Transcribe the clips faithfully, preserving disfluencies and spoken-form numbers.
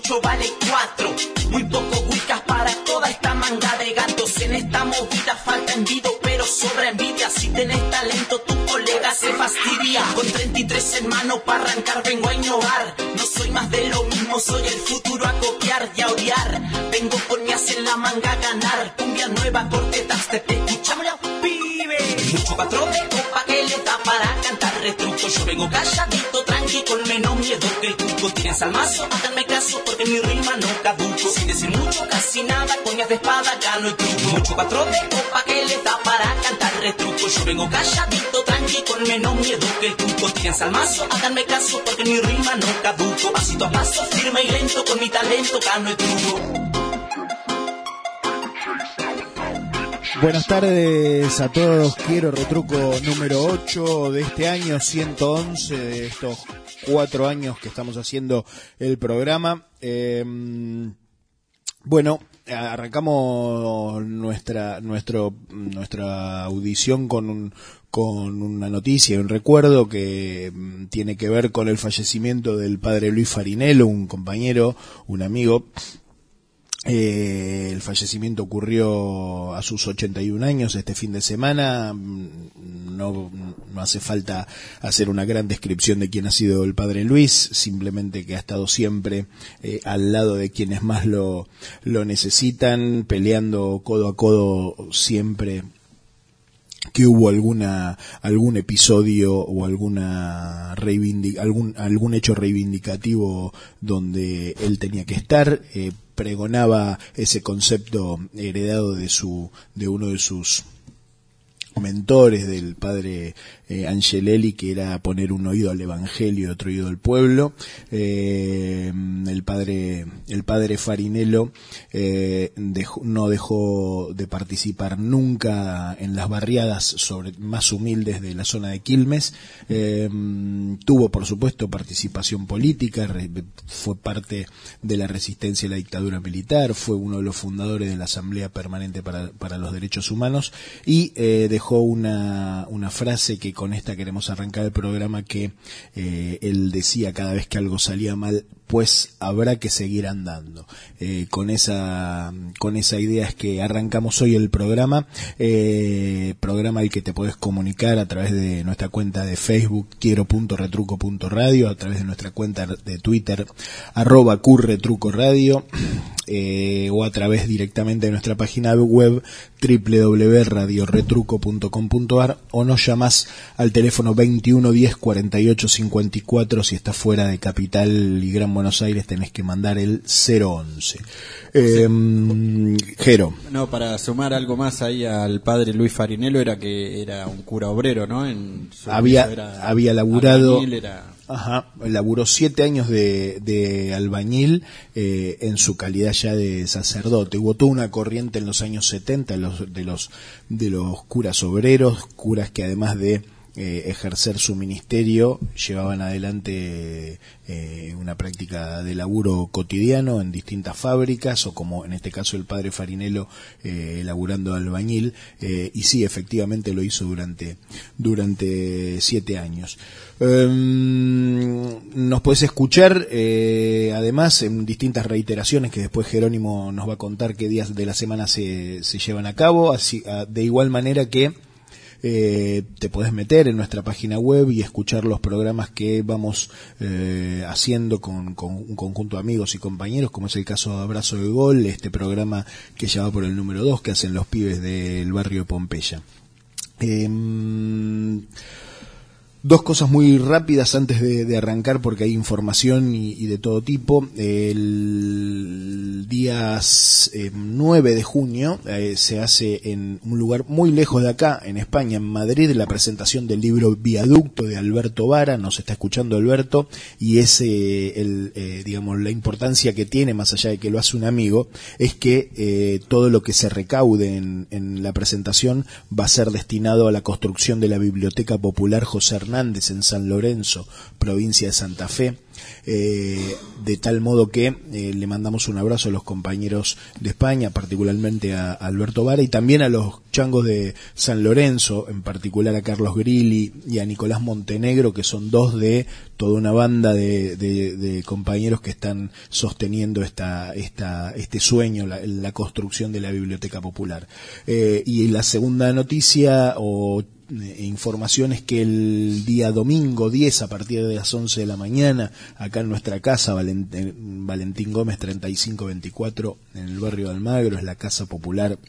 mucho vale cuatro. Muy poco ubicas para toda esta manga de gatos. En esta movida falta envido, pero sobra envidia. Si tenés talento, tu colega se fastidia. Con treinta y tres en mano para arrancar vengo a innovar. No soy más de lo mismo, soy el futuro a copiar y a odiar. Vengo con mi as en la manga a ganar. Cumbia nueva, cortetas, te escuchamos, pibe. Mucho patrón de copa que le da para cantar retruco. Yo vengo calladito, tranqui, con menos miedo que el cuco. Tienes al mazo, háganme caso porque mi rima no caduco. Sin decir mucho, casi nada, coñas de espada gano el truco. Mucho patrón de copa que le da para cantar retruco. Yo vengo calladito, tranqui, con menos miedo que el cuco. Tienes al mazo, háganme caso porque mi rima no caduco. Pasito a paso, firme y lento, con mi talento gano el truco. Buenas tardes a todos, quiero retruco número ocho de este año, ciento once de estos cuatro años que estamos haciendo el programa. Eh, bueno, arrancamos nuestra nuestro nuestra audición con un, con una noticia, un recuerdo que tiene que ver con el fallecimiento del padre Luis Farinello, un compañero, un amigo. Eh, el fallecimiento ocurrió a sus ochenta y un años este fin de semana. No, no hace falta hacer una gran descripción de quién ha sido el padre Luis, simplemente que ha estado siempre eh, al lado de quienes más lo, lo necesitan, peleando codo a codo siempre que hubo alguna algún episodio o alguna reivindic, algún algún hecho reivindicativo donde él tenía que estar. eh, pregonaba ese concepto heredado de su de uno de sus mentores, del padre eh, Angelelli, que era poner un oído al evangelio y otro oído al pueblo. Eh, el padre el padre Farinello eh, dejó, no dejó de participar nunca en las barriadas sobre, más humildes de la zona de Quilmes. Eh, tuvo, por supuesto, participación política, re, fue parte de la resistencia a la dictadura militar, fue uno de los fundadores de la Asamblea Permanente para, para los Derechos Humanos y eh, dejó una, una frase que con esta queremos arrancar el programa, que eh, él decía cada vez que algo salía mal: pues habrá que seguir andando. Eh, con esa con esa idea es que arrancamos hoy el programa, eh, programa al que te podés comunicar a través de nuestra cuenta de Facebook, quiero punto retruco punto radio, a través de nuestra cuenta de Twitter, arroba curretrucoradio, eh, o a través directamente de nuestra página web, doble u doble u doble u punto radio retruco punto com punto a r, o nos llamás al teléfono veintiuno diez cuarenta y ocho cincuenta y cuatro. Si estás fuera de Capital y Gran Buenos Aires tenés que mandar el cero once. Eh, Jero. No, para sumar algo más ahí al padre Luis Farinello, era que era un cura obrero, ¿no? En su había era había laburado albañil, era... Ajá, laburó siete años de, de albañil eh, en su calidad ya de sacerdote. Hubo toda una corriente en los años setenta de los, de los, de los curas obreros, curas que además de eh, ejercer su ministerio llevaban adelante eh, una práctica de laburo cotidiano en distintas fábricas, o como en este caso el padre Farinello eh, laburando albañil, eh, y sí, efectivamente lo hizo durante, durante siete años. Um, nos puedes escuchar eh, además en distintas reiteraciones que después Jerónimo nos va a contar qué días de la semana se, se llevan a cabo, así, a, de igual manera que eh, te podés meter en nuestra página web y escuchar los programas que vamos eh, haciendo con, con un conjunto de amigos y compañeros, como es el caso de Abrazo de Gol, este programa que ya va por el número dos, que hacen los pibes del barrio Pompeya. Eh, Dos cosas muy rápidas antes de, de arrancar, porque hay información y, y de todo tipo. El día eh, nueve de junio eh, se hace en un lugar muy lejos de acá, en España, en Madrid, la presentación del libro Viaducto de Alberto Vara. Nos está escuchando Alberto, y es eh, el, eh, digamos, la importancia que tiene, más allá de que lo hace un amigo, es que eh, todo lo que se recaude en, en la presentación va a ser destinado a la construcción de la Biblioteca Popular José Hernández en San Lorenzo, provincia de Santa Fe. Eh, de tal modo que eh, le mandamos un abrazo a los compañeros de España, particularmente a, a Alberto Vara, y también a los changos de San Lorenzo, en particular a Carlos Grilli y a Nicolás Montenegro, que son dos de toda una banda de, de, de compañeros que están sosteniendo esta, esta, este sueño, la, la construcción de la Biblioteca Popular. Eh, y la segunda noticia o información es que el día domingo diez, a partir de las once de la mañana, acá en nuestra casa, Valentín, Valentín Gómez treinta y cinco veinticuatro, en el barrio de Almagro, es la Casa Popular,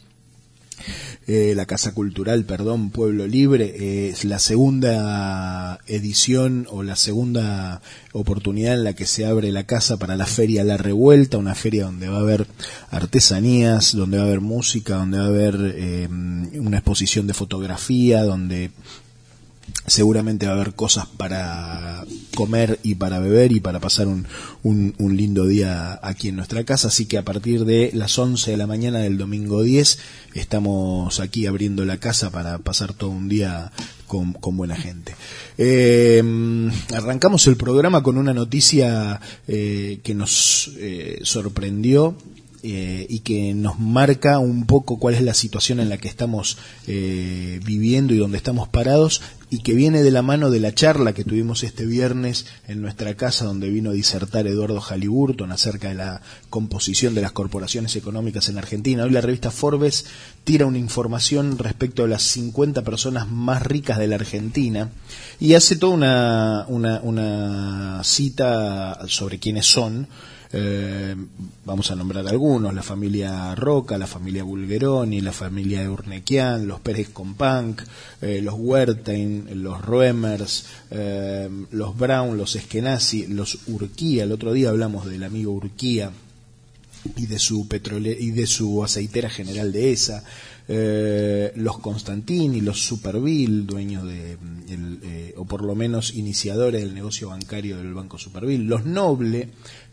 eh, la Casa Cultural, perdón, Pueblo Libre, eh, es la segunda edición o la segunda oportunidad en la que se abre la casa para la Feria La Revuelta, una feria donde va a haber artesanías, donde va a haber música, donde va a haber eh, una exposición de fotografía, donde seguramente va a haber cosas para comer y para beber y para pasar un, un, un lindo día aquí en nuestra casa. Así que a partir de las once de la mañana del domingo diez estamos aquí abriendo la casa para pasar todo un día con, con buena gente. Eh, arrancamos el programa con una noticia eh, que nos eh, sorprendió Eh, y que nos marca un poco cuál es la situación en la que estamos eh, viviendo y donde estamos parados, y que viene de la mano de la charla que tuvimos este viernes en nuestra casa, donde vino a disertar Eduardo Haliburton acerca de la composición de las corporaciones económicas en Argentina. Hoy la revista Forbes tira una información respecto a las cincuenta personas más ricas de la Argentina y hace toda una, una, una cita sobre quiénes son. Eh, vamos a nombrar algunos: la familia Roca, la familia Bulgeroni, la familia Urnequian, los Pérez Companc, eh, los Wertheim, los Roemers, eh, los Brown, los Eskenazi, los Urquía. El otro día hablamos del amigo Urquía y de su petrole y de su aceitera General Dehesa. Eh, los Constantini, los Superville, dueños de el, eh, o por lo menos iniciadores del negocio bancario del Banco Superville, los Noble,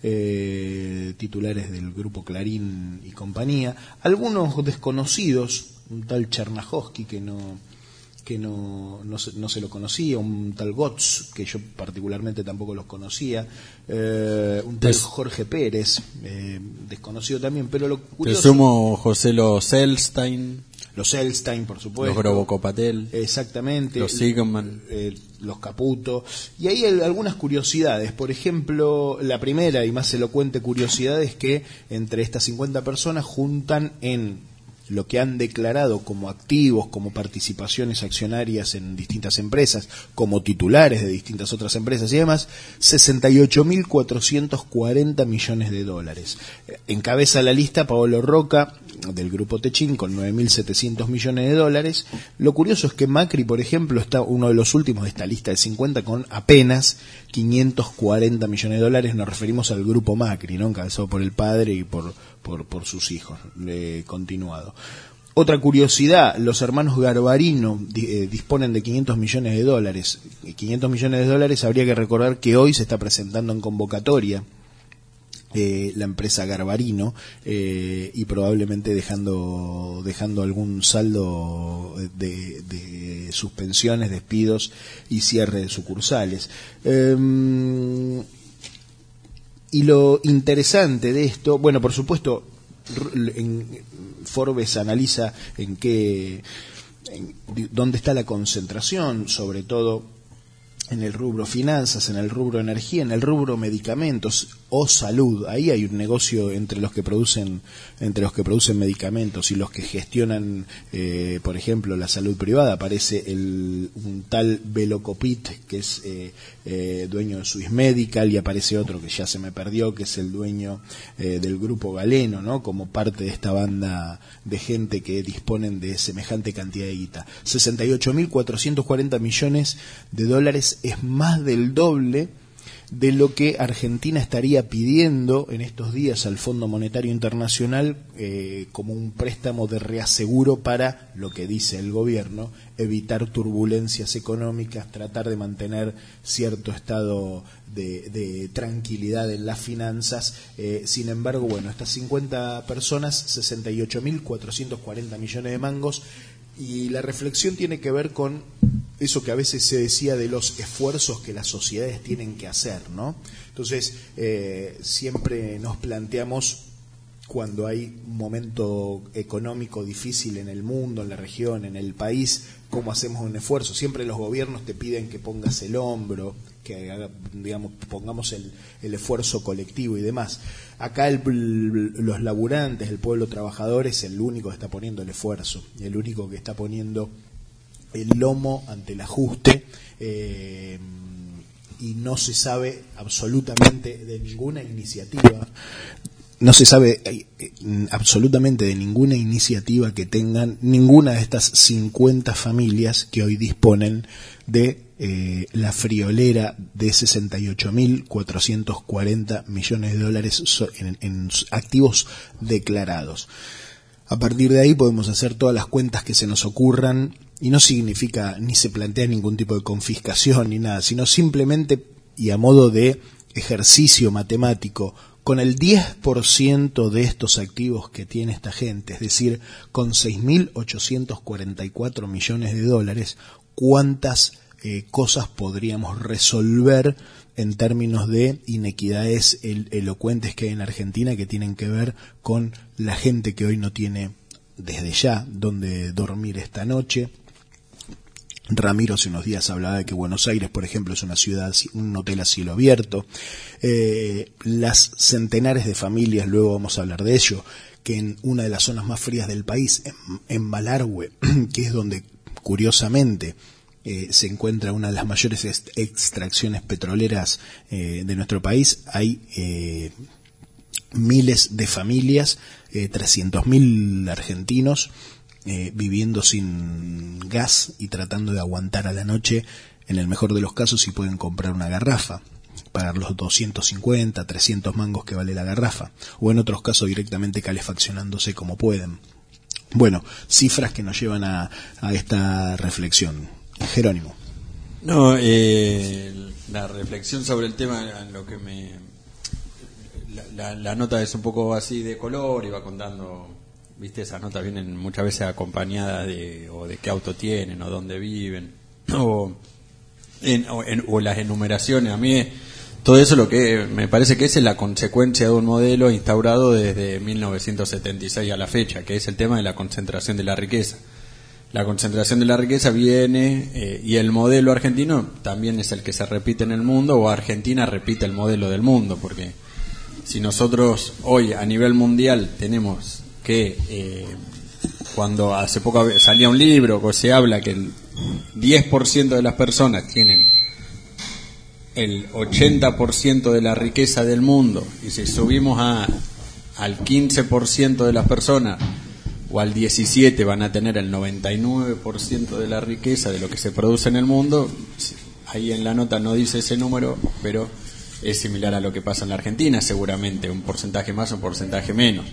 eh, titulares del grupo Clarín y compañía, algunos desconocidos, un tal Chernahovsky que no que no, no, se, no se lo conocía, un tal Gotz, que yo particularmente tampoco los conocía, eh, un tal Jorge Pérez, eh, desconocido también, pero lo curioso... Te sumo José los Elstein. Los Elstein, por supuesto. Los Grobocopatel. Exactamente. Los Sigman. Eh, los Caputo. Y ahí hay algunas curiosidades. Por ejemplo, la primera y más elocuente curiosidad es que entre estas cincuenta personas juntan en lo que han declarado como activos, como participaciones accionarias en distintas empresas, como titulares de distintas otras empresas y demás, sesenta y ocho mil cuatrocientos cuarenta millones de dólares. Encabeza la lista Paolo Roca, del grupo Techin, con nueve mil setecientos millones de dólares. Lo curioso es que Macri, por ejemplo, está uno de los últimos de esta lista de cincuenta con apenas quinientos cuarenta millones de dólares. Nos referimos al grupo Macri, ¿no? Encabezado por el padre y por Por, por sus hijos, eh, continuado. Otra curiosidad: los hermanos Garbarino eh, disponen de quinientos millones de dólares. quinientos millones de dólares, habría que recordar que hoy se está presentando en convocatoria eh, la empresa Garbarino eh, y probablemente dejando dejando algún saldo de, de suspensiones, despidos y cierre de sucursales. Eh, Y lo interesante de esto, bueno, por supuesto, en Forbes analiza en qué, en, dónde está la concentración, sobre todo en el rubro finanzas, en el rubro energía, en el rubro medicamentos o salud. Ahí hay un negocio entre los que producen entre los que producen medicamentos y los que gestionan, eh, por ejemplo, la salud privada. Aparece el un tal Velocopit, que es eh, eh, dueño de Swiss Medical, y aparece otro que ya se me perdió, que es el dueño eh, del grupo Galeno, ¿no? Como parte de esta banda de gente que disponen de semejante cantidad de guita. sesenta y ocho mil cuatrocientos cuarenta millones de dólares es más del doble de lo que Argentina estaría pidiendo en estos días al Fondo Monetario Internacional eh, como un préstamo de reaseguro para, lo que dice el gobierno, evitar turbulencias económicas, tratar de mantener cierto estado de, de tranquilidad en las finanzas. Eh, sin embargo, bueno, estas cincuenta personas, sesenta y ocho mil cuatrocientos cuarenta millones de mangos, y la reflexión tiene que ver con eso que a veces se decía de los esfuerzos que las sociedades tienen que hacer, ¿no? Entonces, eh, siempre nos planteamos, cuando hay un momento económico difícil en el mundo, en la región, en el país, ¿cómo hacemos un esfuerzo? Siempre los gobiernos te piden que pongas el hombro, que haga, digamos, pongamos el, el esfuerzo colectivo y demás. Acá el, los laburantes, el pueblo trabajador es el único que está poniendo el esfuerzo, el único que está poniendo el lomo ante el ajuste, eh, y no se sabe absolutamente de ninguna iniciativa. No se sabe eh, absolutamente de ninguna iniciativa que tengan ninguna de estas cincuenta familias que hoy disponen de eh, la friolera de sesenta y ocho mil cuatrocientos cuarenta millones de dólares en, en activos declarados. A partir de ahí podemos hacer todas las cuentas que se nos ocurran, y no significa ni se plantea ningún tipo de confiscación ni nada, sino simplemente, y a modo de ejercicio matemático, con el diez por ciento de estos activos que tiene esta gente, es decir, con seis mil ochocientos cuarenta y cuatro millones de dólares, ¿cuántas eh, cosas podríamos resolver en términos de inequidades el, elocuentes que hay en Argentina, que tienen que ver con la gente que hoy no tiene desde ya donde dormir esta noche? Ramiro hace unos días hablaba de que Buenos Aires, por ejemplo, es una ciudad, un hotel a cielo abierto. Eh, las centenares de familias, luego vamos a hablar de ello, que en una de las zonas más frías del país, en, en Malargüe, que es donde, curiosamente, eh, se encuentra una de las mayores est- extracciones petroleras eh, de nuestro país, hay eh, miles de familias, eh, trescientos mil argentinos, Eh, viviendo sin gas y tratando de aguantar a la noche, en el mejor de los casos, si pueden comprar una garrafa, pagar los doscientos cincuenta, trescientos mangos que vale la garrafa, o en otros casos directamente calefaccionándose como pueden. Bueno, cifras que nos llevan a, a esta reflexión. Jerónimo. No, eh, la reflexión sobre el tema, lo que me la, la, la nota es un poco así de color, iba contando. Viste, esas notas vienen muchas veces acompañadas de o de qué auto tienen, o dónde viven, o, en, o, en, o las enumeraciones. A mí todo eso lo que me parece que es la consecuencia de un modelo instaurado desde mil novecientos setenta y seis a la fecha, que es el tema de la concentración de la riqueza. La concentración de la riqueza viene, eh, y el modelo argentino también es el que se repite en el mundo, o Argentina repite el modelo del mundo, porque si nosotros hoy a nivel mundial tenemos que eh, cuando hace poco salía un libro que se habla que el diez por ciento de las personas tienen el ochenta por ciento de la riqueza del mundo, y si subimos a al quince por ciento de las personas, o al diecisiete por ciento, van a tener el noventa y nueve por ciento de la riqueza de lo que se produce en el mundo. Ahí en la nota no dice ese número, pero es similar a lo que pasa en la Argentina, seguramente, un porcentaje más o un porcentaje menos.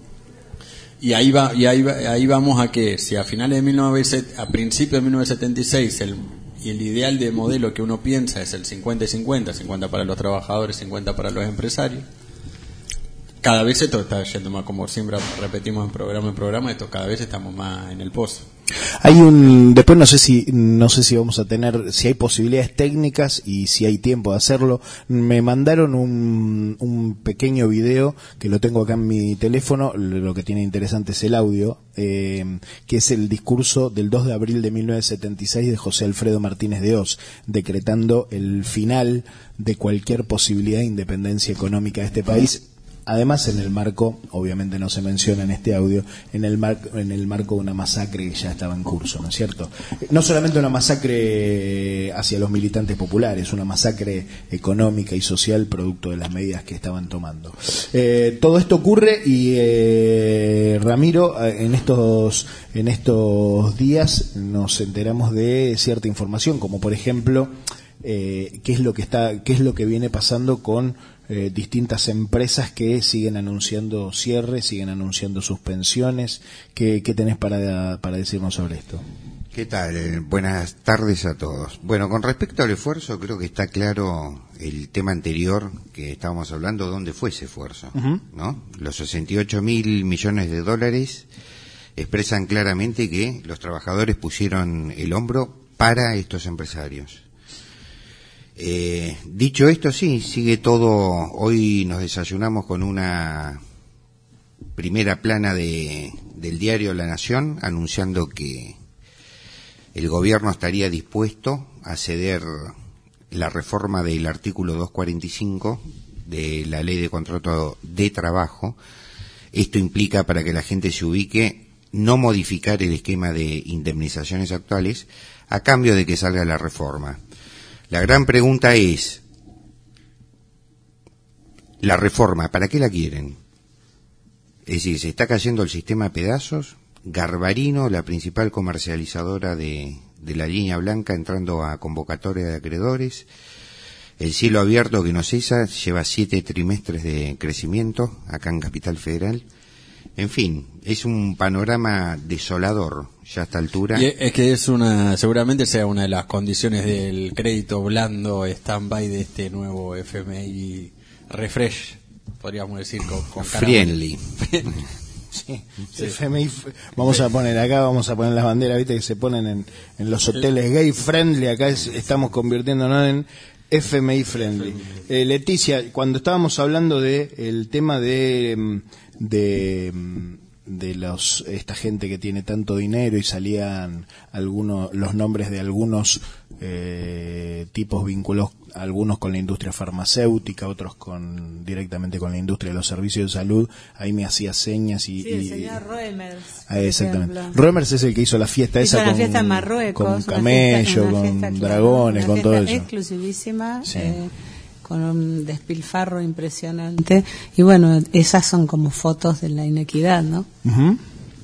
Y ahí va, y ahí va, ahí vamos a que si a finales de mil novecientos, a principios de mil novecientos setenta y seis el y el ideal de modelo que uno piensa es el cincuenta y cincuenta, cincuenta para los trabajadores, cincuenta para los empresarios. Cada vez esto está yendo más, como siempre repetimos en programa en programa, esto cada vez estamos más en el pozo. Hay un, después no sé si no sé si vamos a tener, si hay posibilidades técnicas y si hay tiempo de hacerlo. Me mandaron un, un pequeño video que lo tengo acá en mi teléfono. Lo que tiene interesante es el audio, eh, que es el discurso del dos de abril de mil novecientos setenta y seis de José Alfredo Martínez de Hoz, decretando el final de cualquier posibilidad de independencia económica de este país. Además, en el marco, obviamente no se menciona en este audio, en el marco, en el marco de una masacre que ya estaba en curso, ¿no es cierto? No solamente una masacre hacia los militantes populares, una masacre económica y social producto de las medidas que estaban tomando. Eh, todo esto ocurre y eh, Ramiro, en estos en estos días nos enteramos de cierta información, como por ejemplo, eh, qué es lo que está, qué es lo que viene pasando con Eh, distintas empresas que siguen anunciando cierres, siguen anunciando suspensiones. ¿Qué, qué tenés para, para decirnos sobre esto? ¿Qué tal? Eh, buenas tardes a todos. Bueno, con respecto al esfuerzo, creo que está claro el tema anterior que estábamos hablando, dónde fue ese esfuerzo, uh-huh. ¿no? Los sesenta y ocho mil millones de dólares expresan claramente que los trabajadores pusieron el hombro para estos empresarios. Eh, dicho esto, sí, sigue todo. Hoy nos desayunamos con una primera plana de, del diario La Nación anunciando que el gobierno estaría dispuesto a ceder la reforma del artículo doscientos cuarenta y cinco de la Ley de Contrato de Trabajo. Esto implica, para que la gente se ubique, no modificar el esquema de indemnizaciones actuales a cambio de que salga la reforma. La gran pregunta es, la reforma, ¿para qué la quieren? Es decir, ¿se está cayendo el sistema a pedazos? Garbarino, la principal comercializadora de, de la línea blanca, entrando a convocatoria de acreedores. El cielo abierto que no cesa, lleva siete trimestres de crecimiento acá en Capital Federal. En fin, es un panorama desolador ya a esta altura. Y es que es una, seguramente sea una de las condiciones del crédito blando stand-by de este nuevo F M I refresh, podríamos decir, con, con friendly. Sí, sí. F M I, vamos a poner acá, vamos a poner las banderas, viste, que se ponen en, en los hoteles gay friendly. Acá es, estamos convirtiéndonos en F M I friendly. Eh, Leticia, cuando estábamos hablando de el tema de de de los esta gente que tiene tanto dinero y salían algunos los nombres de algunos eh, tipos vinculados, algunos con la industria farmacéutica, otros con directamente con la industria de los servicios de salud, ahí me hacía señas y... Sí, el y, señor Reumers. Ah, exactamente. Reumers es el que hizo la fiesta hizo esa una con, fiesta en Marruecos, con una camello, fiesta, una con fiesta, claro, dragones, una con todo eso. Exclusivísima, Sí. eh, con un despilfarro impresionante. Y bueno, esas son como fotos de la inequidad, ¿no? Uh-huh.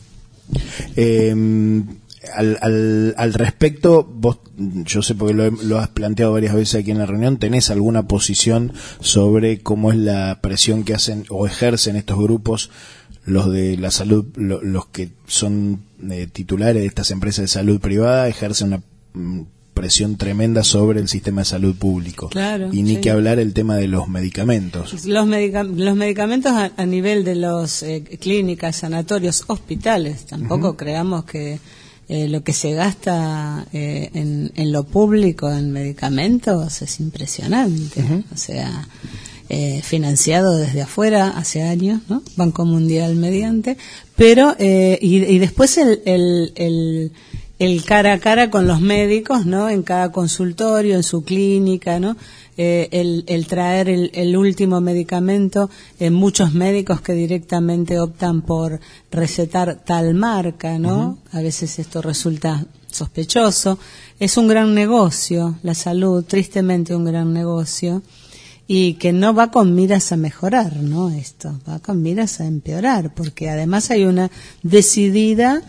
Eh, al, al, al respecto, vos, yo sé porque lo, lo has planteado varias veces aquí en la reunión, ¿tenés alguna posición sobre cómo es la presión que hacen o ejercen estos grupos, los de la salud, lo, los que son eh, titulares de estas empresas de salud privada, ejercen una mm, presión tremenda sobre el sistema de salud público? Claro, y ni sí. que hablar el tema de los medicamentos. Los, medica los medicamentos a, a nivel de los eh, clínicas, sanatorios, hospitales, tampoco uh-huh. creamos que eh, lo que se gasta eh, en, en lo público en medicamentos es impresionante. Uh-huh. O sea, eh, financiado desde afuera hace años, ¿no? Banco Mundial mediante, pero eh, y, y después el, el, el el cara a cara con los médicos, ¿no? En cada consultorio, en su clínica, ¿no? Eh, el, el traer el, el último medicamento, eh, muchos médicos que directamente optan por recetar tal marca, ¿no? Uh-huh. A veces esto resulta sospechoso. Es un gran negocio, la salud, tristemente un gran negocio, y que no va con miras a mejorar, ¿no? Esto va con miras a empeorar, porque además hay una decidida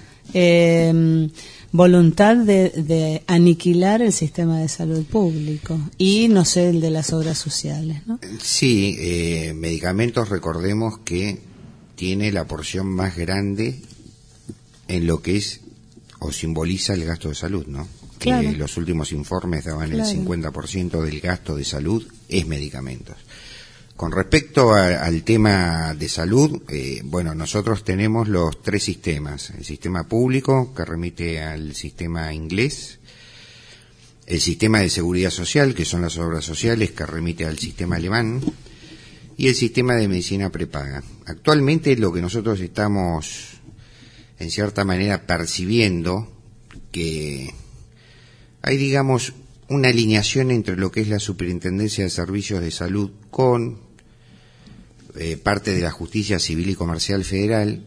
eh, voluntad de, de aniquilar el sistema de salud público y, no sé, el de las obras sociales, ¿no? Sí, eh, medicamentos, recordemos que tiene la porción más grande en lo que es o simboliza el gasto de salud, ¿no? Claro. Que los últimos informes daban claro. el cincuenta por ciento del gasto de salud es medicamentos. Con respecto a, al tema de salud, eh, bueno, nosotros tenemos los tres sistemas. El sistema público, que remite al sistema inglés. El sistema de seguridad social, que son las obras sociales, que remite al sistema alemán. Y el sistema de medicina prepaga. Actualmente lo que nosotros estamos, en cierta manera, percibiendo, que hay, digamos, una alineación entre lo que es la Superintendencia de Servicios de Salud con Eh, parte de la Justicia Civil y Comercial Federal,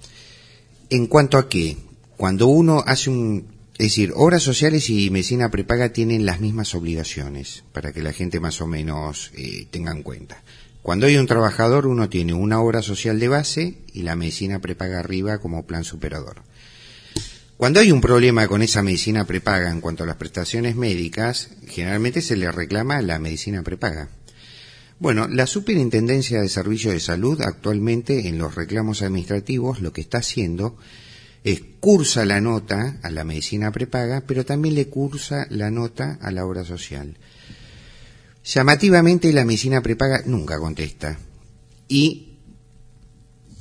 en cuanto a que cuando uno hace un, es decir, obras sociales y medicina prepaga tienen las mismas obligaciones, para que la gente más o menos eh, tenga en cuenta. Cuando hay un trabajador, uno tiene una obra social de base y la medicina prepaga arriba como plan superador. Cuando hay un problema con esa medicina prepaga en cuanto a las prestaciones médicas, generalmente se le reclama la medicina prepaga. Bueno, la Superintendencia de Servicios de Salud actualmente en los reclamos administrativos lo que está haciendo es cursa la nota a la medicina prepaga, pero también le cursa la nota a la obra social. Llamativamente la medicina prepaga nunca contesta y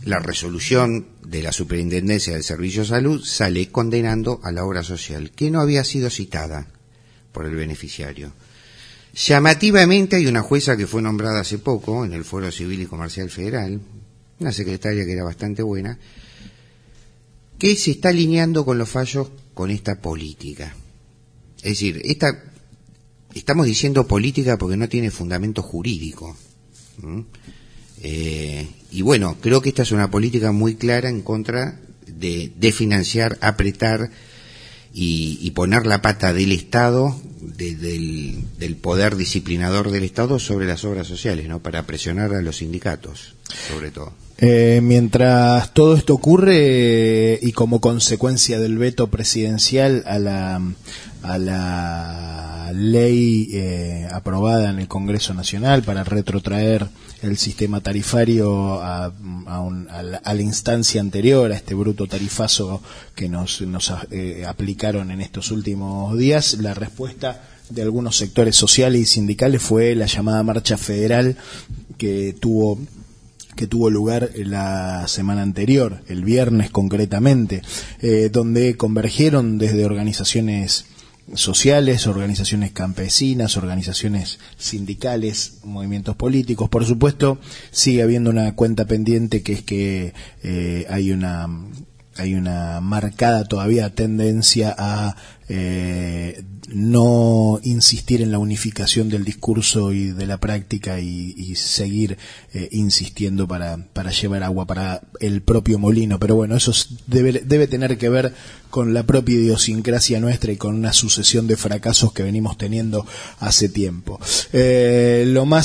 la resolución de la Superintendencia del Servicio de Salud sale condenando a la obra social, que no había sido citada por el beneficiario. Llamativamente hay una jueza que fue nombrada hace poco en el Foro Civil y Comercial Federal, una secretaria que era bastante buena, que se está alineando con los fallos con esta política. Es decir, esta, estamos diciendo política porque no tiene fundamento jurídico. ¿Mm? Eh, y bueno, creo que esta es una política muy clara en contra de, de financiar, apretar y, y poner la pata del Estado, de, del, del poder disciplinador del Estado sobre las obras sociales, ¿no? Para presionar a los sindicatos, sobre todo. Eh, mientras todo esto ocurre, eh, y como consecuencia del veto presidencial a la a la ley eh, aprobada en el Congreso Nacional para retrotraer el sistema tarifario a, a, un, a, la, a la instancia anterior, a este bruto tarifazo que nos, nos eh, aplicaron en estos últimos días, la respuesta de algunos sectores sociales y sindicales fue la llamada marcha federal que tuvo que tuvo lugar la semana anterior, el viernes concretamente, eh, donde convergieron desde organizaciones sociales, organizaciones campesinas, organizaciones sindicales, movimientos políticos. Por supuesto, sigue habiendo una cuenta pendiente, que es que eh, hay una hay una marcada todavía tendencia a eh, no insistir en la unificación del discurso y de la práctica y, y seguir eh, insistiendo para, para llevar agua para el propio molino. Pero bueno, eso debe, debe tener que ver con la propia idiosincrasia nuestra y con una sucesión de fracasos que venimos teniendo hace tiempo. Eh, lo más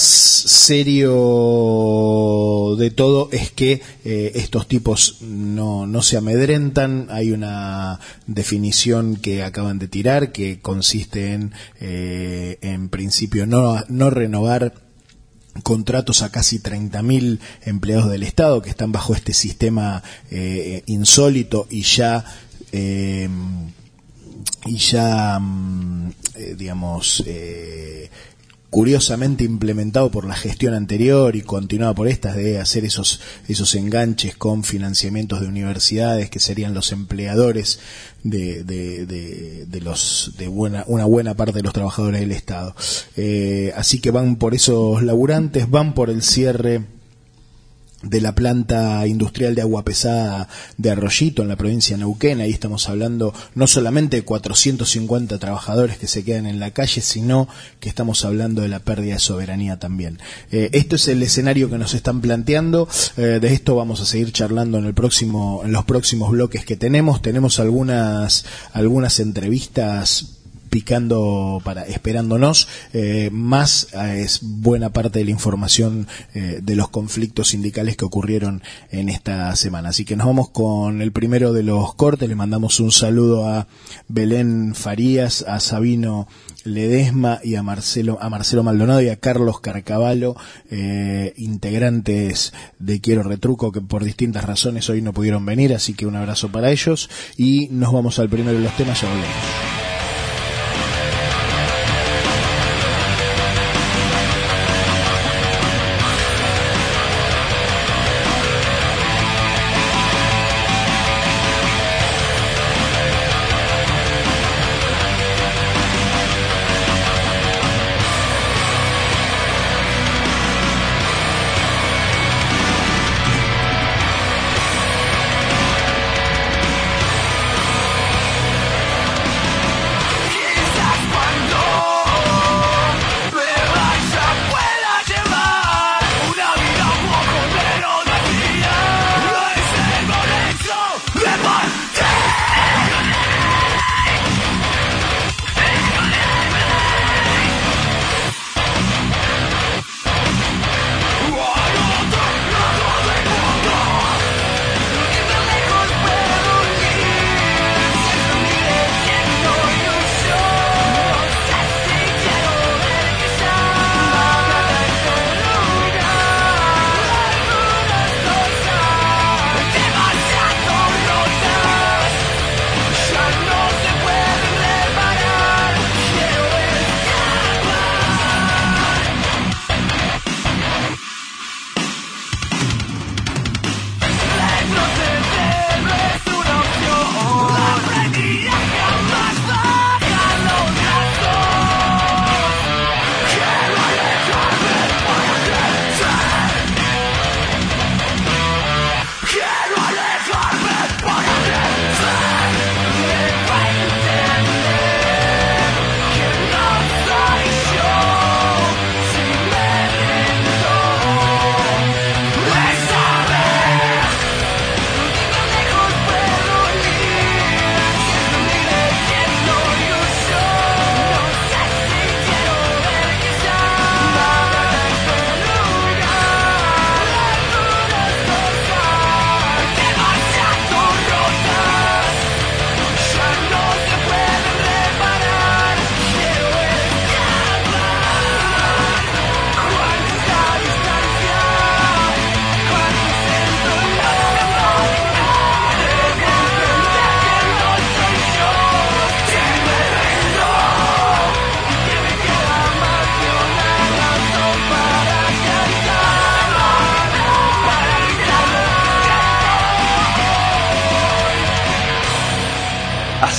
serio de todo es que eh, estos tipos no, no se amedrentan. Hay una definición que acaban de tirar que consiste en, eh, en principio, no, no renovar contratos a casi treinta mil empleados del Estado que están bajo este sistema eh, insólito y ya eh, y ya eh, digamos eh, curiosamente implementado por la gestión anterior y continuado por estas, de hacer esos esos enganches con financiamientos de universidades que serían los empleadores de de, de, de los de buena una buena parte de los trabajadores del Estado. Eh, así que van por esos laburantes, van por el cierre de la planta industrial de agua pesada de Arroyito en la provincia de Neuquén. Ahí estamos hablando no solamente de cuatrocientos cincuenta trabajadores que se quedan en la calle, sino que estamos hablando de la pérdida de soberanía también. Eh, esto es el escenario que nos están planteando. Eh, de esto vamos a seguir charlando en el próximo, en los próximos bloques que tenemos. Tenemos algunas, algunas entrevistas picando para esperándonos, eh, más eh, es buena parte de la información eh, de los conflictos sindicales que ocurrieron en esta semana. Así que nos vamos con el primero de los cortes. Le mandamos un saludo a Belén Farías, a Sabino Ledesma y a Marcelo a Marcelo Maldonado y a Carlos Carcavalo, eh, integrantes de Quiero Retruco, que por distintas razones hoy no pudieron venir, así que un abrazo para ellos y nos vamos al primero de los temas. Ya volvemos.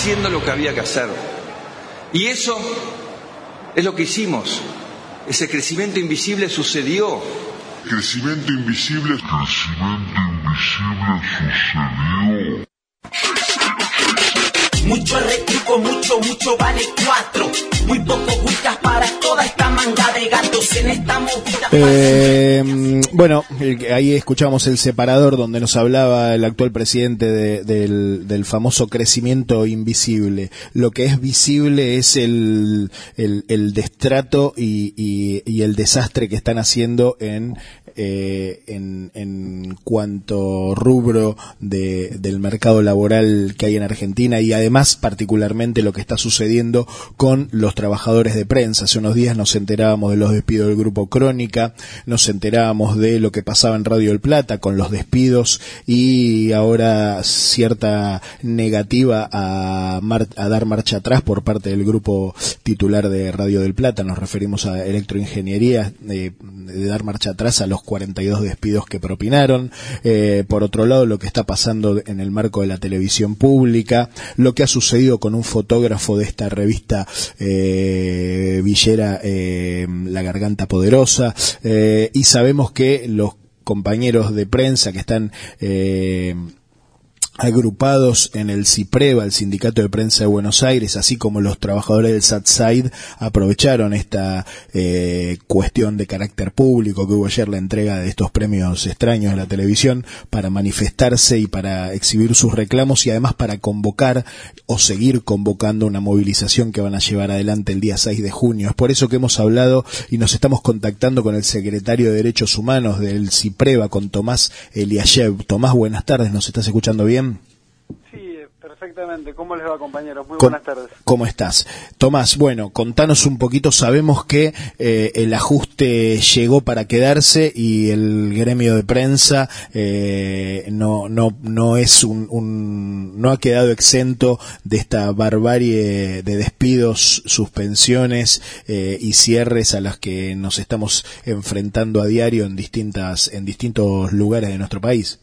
haciendo lo que había que hacer. Y eso es lo que hicimos. Ese crecimiento invisible sucedió. Crecimiento invisible, crecimiento invisible sucedió. Mucho retruco, mucho, mucho vale cuatro. Muy poco buscas para toda esta manga de gatos en esta movida. Eh, bueno, ahí escuchamos el separador donde nos hablaba el actual presidente de, del, del famoso crecimiento invisible. Lo que es visible es el, el, el destrato y, y, y el desastre que están haciendo en Eh, en, en cuanto rubro de, del mercado laboral que hay en Argentina, y además particularmente lo que está sucediendo con los trabajadores de prensa. Hace unos días nos enterábamos de los despidos del Grupo Crónica, nos enterábamos de lo que pasaba en Radio El Plata con los despidos, y ahora cierta negativa a, mar, a dar marcha atrás por parte del grupo titular de Radio del Plata. Nos referimos a Electroingeniería, eh, de dar marcha atrás a los cuarenta y dos despidos que propinaron. Eh, por otro lado, lo que está pasando en el marco de la televisión pública, lo que ha sucedido con un fotógrafo de esta revista eh, villera, eh, La Garganta Poderosa, eh, y sabemos que los compañeros de prensa que están eh, agrupados en el CIPREVA, el Sindicato de Prensa de Buenos Aires, así como los trabajadores del SATSAID, aprovecharon esta eh, cuestión de carácter público que hubo ayer, la entrega de estos premios extraños de la televisión, para manifestarse y para exhibir sus reclamos, y además para convocar o seguir convocando una movilización que van a llevar adelante el día seis de junio. Es por eso que hemos hablado y nos estamos contactando con el secretario de Derechos Humanos del CIPREVA, con Tomás Eliashev. Tomás, buenas tardes, ¿nos estás escuchando bien? Sí, perfectamente. ¿Cómo les va, compañeros? Muy ¿Cómo, buenas tardes. ¿Cómo estás? Tomás, bueno, contanos un poquito. Sabemos que eh, el ajuste llegó para quedarse y el gremio de prensa eh, no no no es un, un no ha quedado exento de esta barbarie de despidos, suspensiones eh, y cierres a las que nos estamos enfrentando a diario en distintas en distintos lugares de nuestro país.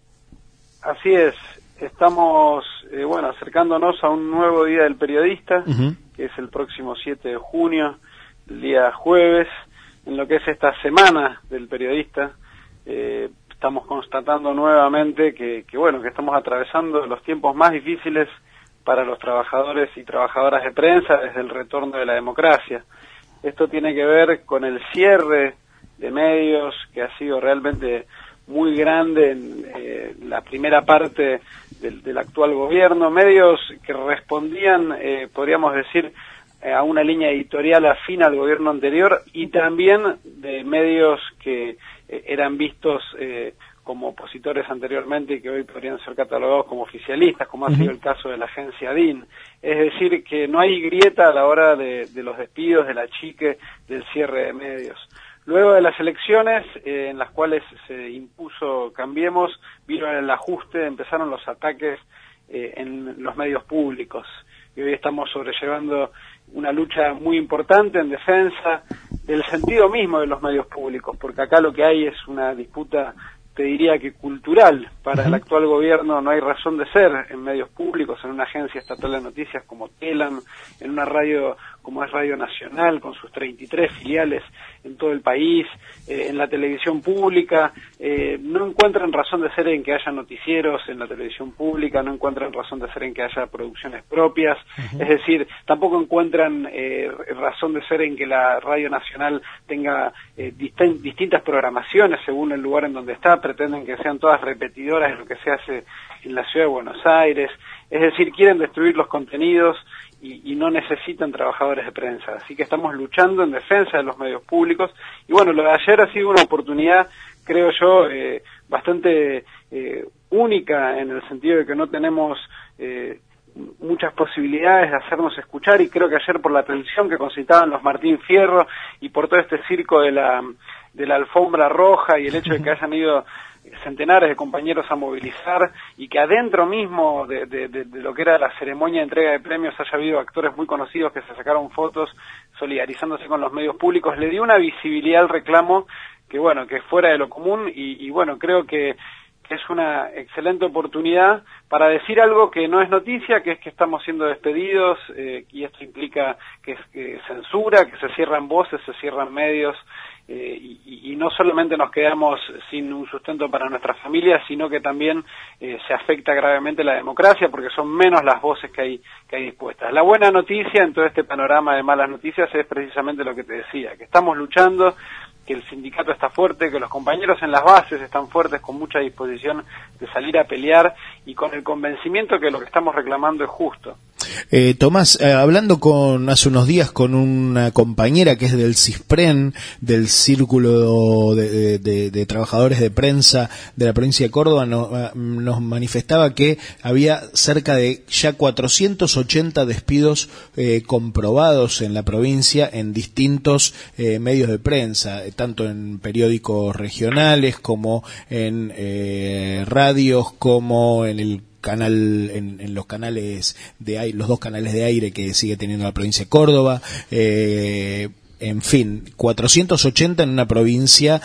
Así es. Estamos, eh, bueno, acercándonos a un nuevo Día del Periodista, uh-huh. que es el próximo siete de junio, el día jueves, en lo que es esta semana del periodista. Eh, estamos constatando nuevamente que, que, bueno, que estamos atravesando los tiempos más difíciles para los trabajadores y trabajadoras de prensa desde el retorno de la democracia. Esto tiene que ver con el cierre de medios, que ha sido realmente muy grande en eh, la primera parte del, del actual gobierno, medios que respondían, eh, podríamos decir, eh, a una línea editorial afín al gobierno anterior, y también de medios que eh, eran vistos eh, como opositores anteriormente y que hoy podrían ser catalogados como oficialistas, como ha sido el caso de la agencia D I N. Es decir, que no hay grieta a la hora de, de los despidos, del achique, del cierre de medios. Luego de las elecciones, eh, en las cuales se impuso Cambiemos, vino el ajuste, empezaron los ataques eh, en los medios públicos. Y hoy estamos sobrellevando una lucha muy importante en defensa del sentido mismo de los medios públicos, porque acá lo que hay es una disputa, te diría que cultural. Para el actual gobierno no hay razón de ser en medios públicos, en una agencia estatal de noticias como Telam, en una radio como es Radio Nacional, con sus treinta y tres filiales en todo el país, eh, en la televisión pública. Eh, no encuentran razón de ser en que haya noticieros en la televisión pública, no encuentran razón de ser en que haya producciones propias, uh-huh. Es decir, tampoco encuentran eh, razón de ser en que la Radio Nacional tenga eh, dist- distintas programaciones según el lugar en donde está. Pretenden que sean todas repetidoras de lo que se hace en la ciudad de Buenos Aires. Es decir, quieren destruir los contenidos y, y no necesitan trabajadores de prensa. Así que estamos luchando en defensa de los medios públicos. Y bueno, lo de ayer ha sido una oportunidad, creo yo, eh, bastante eh, única, en el sentido de que no tenemos eh, muchas posibilidades de hacernos escuchar, y creo que ayer, por la atención que concitaban los Martín Fierro y por todo este circo de la de la alfombra roja y el hecho de que hayan ido centenares de compañeros a movilizar, y que adentro mismo de, de, de, de lo que era la ceremonia de entrega de premios haya habido actores muy conocidos que se sacaron fotos solidarizándose con los medios públicos, le dio una visibilidad al reclamo que, bueno, que fuera de lo común. Y, y bueno, creo que que es una excelente oportunidad para decir algo que no es noticia, que es que estamos siendo despedidos, eh, y esto implica que, que censura, que se cierran voces, se cierran medios, eh, y, y no solamente nos quedamos sin un sustento para nuestras familias, sino que también eh, se afecta gravemente la democracia, porque son menos las voces que hay, que hay dispuestas. La buena noticia en todo este panorama de malas noticias es precisamente lo que te decía, que estamos luchando, que el sindicato está fuerte, que los compañeros en las bases están fuertes, con mucha disposición de salir a pelear y con el convencimiento que lo que estamos reclamando es justo. Eh, Tomás, eh, hablando con hace unos días con una compañera que es del CISPREN, del Círculo de, de, de, de Trabajadores de Prensa de la provincia de Córdoba, no, nos manifestaba que había cerca de ya cuatrocientos ochenta despidos eh, comprobados en la provincia en distintos eh, medios de prensa, tanto en periódicos regionales como en eh, radios, como en el canal en, en los canales de aire, los dos canales de aire que sigue teniendo la provincia de Córdoba, eh, en fin, cuatrocientos ochenta en una provincia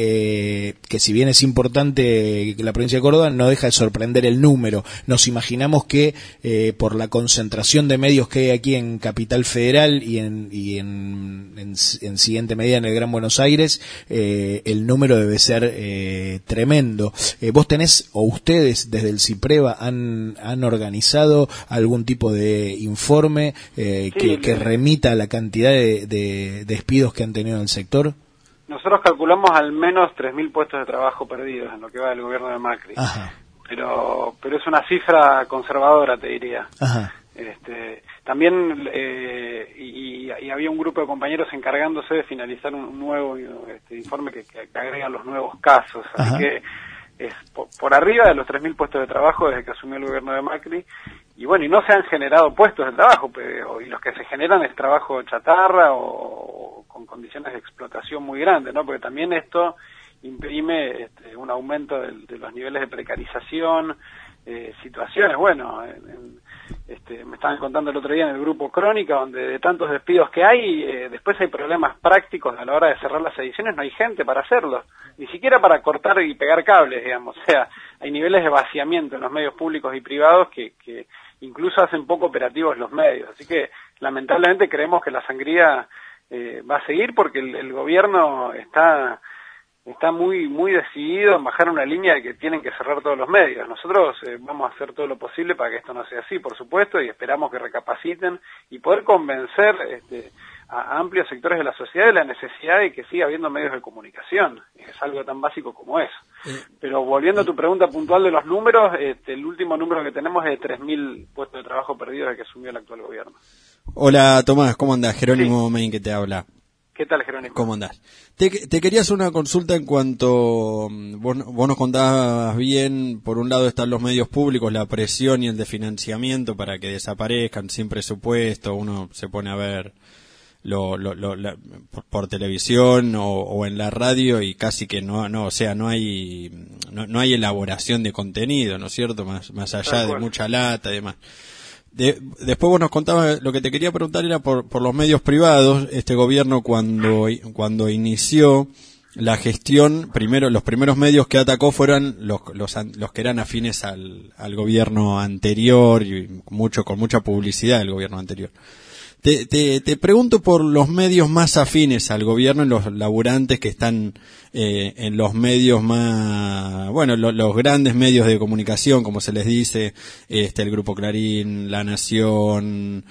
eh, que si bien es importante la provincia de Córdoba, no deja de sorprender el número. Nos imaginamos que eh, por la concentración de medios que hay aquí en Capital Federal y en, y en, en, en siguiente medida en el Gran Buenos Aires, eh, el número debe ser eh, tremendo. Eh, ¿Vos tenés, o ustedes desde el CIPREVA han, han organizado algún tipo de informe eh, sí, que, que remita la cantidad de, de despidos que han tenido en el sector? Nosotros calculamos al menos tres mil puestos de trabajo perdidos en lo que va del gobierno de Macri. Ajá. Pero pero es una cifra conservadora, te diría. Ajá. Este, también eh, y, y había un grupo de compañeros encargándose de finalizar un nuevo este, informe que, que agrega los nuevos casos. Así Ajá. que es por, por arriba de los tres mil puestos de trabajo desde que asumió el gobierno de Macri. Y bueno, y no se han generado puestos de trabajo, pero, y los que se generan es trabajo chatarra o, o con condiciones de explotación muy grandes, ¿no? Porque también esto imprime este, un aumento de, de los niveles de precarización, eh, situaciones, bueno, en, en, este, me estaban contando el otro día en el grupo Crónica, donde de tantos despidos que hay, eh, después hay problemas prácticos a la hora de cerrar las ediciones, no hay gente para hacerlo, ni siquiera para cortar y pegar cables, digamos, o sea, hay niveles de vaciamiento en los medios públicos y privados que, que incluso hacen poco operativos los medios, así que lamentablemente creemos que la sangría eh, va a seguir porque el, el gobierno está está muy muy decidido en bajar una línea de que tienen que cerrar todos los medios. Nosotros eh, vamos a hacer todo lo posible para que esto no sea así, por supuesto, y esperamos que recapaciten y poder convencer este, a amplios sectores de la sociedad de la necesidad de que siga habiendo medios de comunicación. Es algo tan básico como eso. Pero volviendo a tu pregunta puntual de los números, este, el último número que tenemos es de tres mil puestos de trabajo perdidos desde que asumió el actual gobierno. Hola Tomás, ¿cómo andás? Jerónimo sí. Main que te habla. ¿Qué tal, Jerónimo? ¿Cómo andás? Te, te quería hacer una consulta en cuanto, vos, vos nos contabas bien, por un lado están los medios públicos, la presión y el de financiamiento para que desaparezcan sin presupuesto, uno se pone a ver lo, lo, lo la, por, por televisión o, o en la radio y casi que no, no, o sea, no hay, no, no hay elaboración de contenido, ¿no es cierto? Más, más allá de mucha lata y demás. De, después vos nos contabas, lo que te quería preguntar era por, por los medios privados. Este gobierno cuando, cuando inició la gestión, primero, los primeros medios que atacó fueron los, los, los que eran afines al, al gobierno anterior y mucho, con mucha publicidad del gobierno anterior. Te, te, te pregunto por los medios más afines al gobierno, los laburantes que están eh, en los medios más, bueno, lo, los grandes medios de comunicación, como se les dice, este, el Grupo Clarín, La Nación,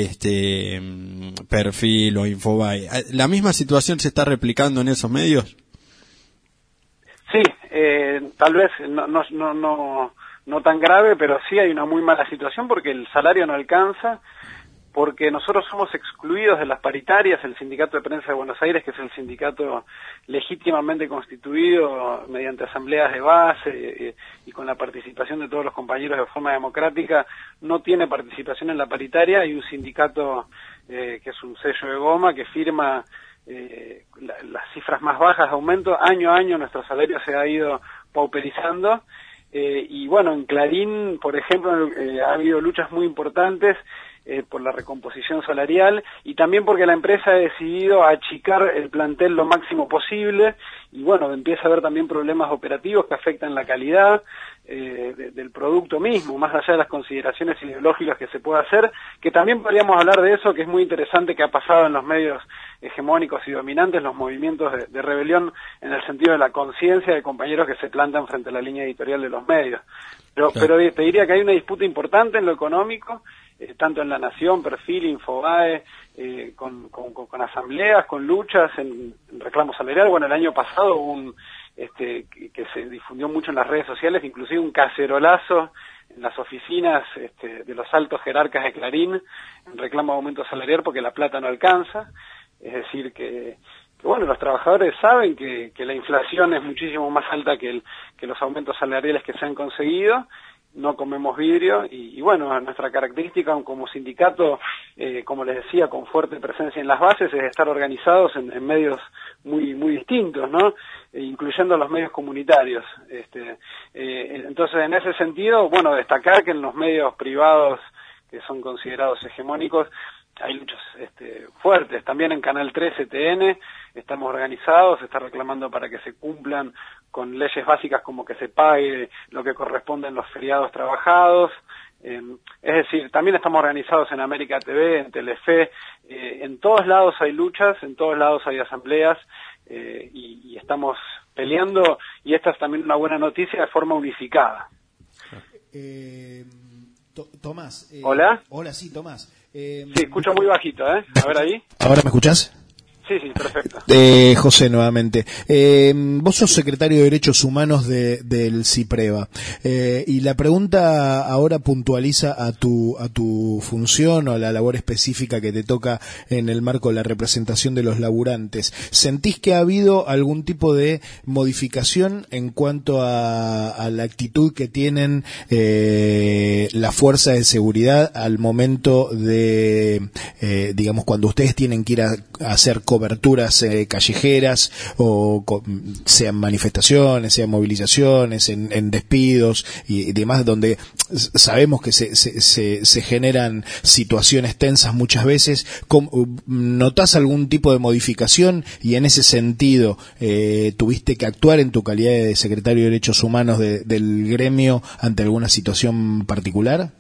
este, Perfil o Infobae. ¿La misma situación se está replicando en esos medios? Sí, eh, tal vez no, no, no, no, no tan grave, pero sí hay una muy mala situación porque el salario no alcanza, porque nosotros somos excluidos de las paritarias, el Sindicato de Prensa de Buenos Aires, que es el sindicato legítimamente constituido mediante asambleas de base eh, y con la participación de todos los compañeros de forma democrática, no tiene participación en la paritaria. Hay un sindicato eh, que es un sello de goma que firma eh, la, las cifras más bajas de aumento. Año a año nuestro salario se ha ido pauperizando. Eh, y bueno, en Clarín, por ejemplo, eh, ha habido luchas muy importantes eh, por la recomposición salarial y también porque la empresa ha decidido achicar el plantel lo máximo posible y bueno, empieza a haber también problemas operativos que afectan la calidad eh, de, del producto mismo, más allá de las consideraciones ideológicas que se pueda hacer, que también podríamos hablar de eso, que es muy interesante que ha pasado en los medios hegemónicos y dominantes, los movimientos de, de rebelión en el sentido de la conciencia de compañeros que se plantan frente a la línea editorial de los medios. Pero, Claro. pero te diría que hay una disputa importante en lo económico, eh, tanto en La Nación, Perfil, Infobae, eh, con, con, con, con asambleas, con luchas, en, en reclamo salarial. Bueno, el año pasado hubo un, este, que, que se difundió mucho en las redes sociales, inclusive un cacerolazo en las oficinas este, de los altos jerarcas de Clarín, en reclamo de aumento salarial porque la plata no alcanza. Es decir, que, que bueno, los trabajadores saben que, que la inflación es muchísimo más alta que, el, que los aumentos salariales que se han conseguido, no comemos vidrio y, y bueno, nuestra característica como sindicato, eh, como les decía, con fuerte presencia en las bases, es estar organizados en, en medios muy muy distintos, ¿no? E incluyendo los medios comunitarios. Este, eh, entonces, en ese sentido, bueno, destacar que en los medios privados que son considerados hegemónicos, hay luchas este, fuertes. También en Canal tres C T N estamos organizados, se está reclamando para que se cumplan con leyes básicas como que se pague lo que corresponde en los feriados trabajados. Eh, es decir, también estamos organizados en América T V, en Telefe, eh, en todos lados hay luchas, en todos lados hay asambleas eh, y, y estamos peleando, y esta es también una buena noticia, de forma unificada. Eh, to- Tomás. Eh, ¿Hola? Hola, sí, Tomás. Eh, Sí, escucho muy bajito, ¿eh? A ver ahí. ¿Ahora me escuchás? Sí, sí, perfecto. Eh, José, nuevamente. Eh, vos sos secretario de Derechos Humanos de, del CIPREVA. Eh, y la pregunta ahora puntualiza a tu, a tu función o a la labor específica que te toca en el marco de la representación de los laburantes. ¿Sentís que ha habido algún tipo de modificación en cuanto a, a la actitud que tienen eh, la fuerza de seguridad al momento de, eh, digamos, cuando ustedes tienen que ir a, a hacer coberturas eh, callejeras o co- sean manifestaciones, sean movilizaciones, en, en despidos y, y demás, donde s- sabemos que se, se, se, se generan situaciones tensas muchas veces? ¿Cómo- ¿Notás algún tipo de modificación y en ese sentido eh, tuviste que actuar en tu calidad de secretario de Derechos Humanos de, del gremio ante alguna situación particular?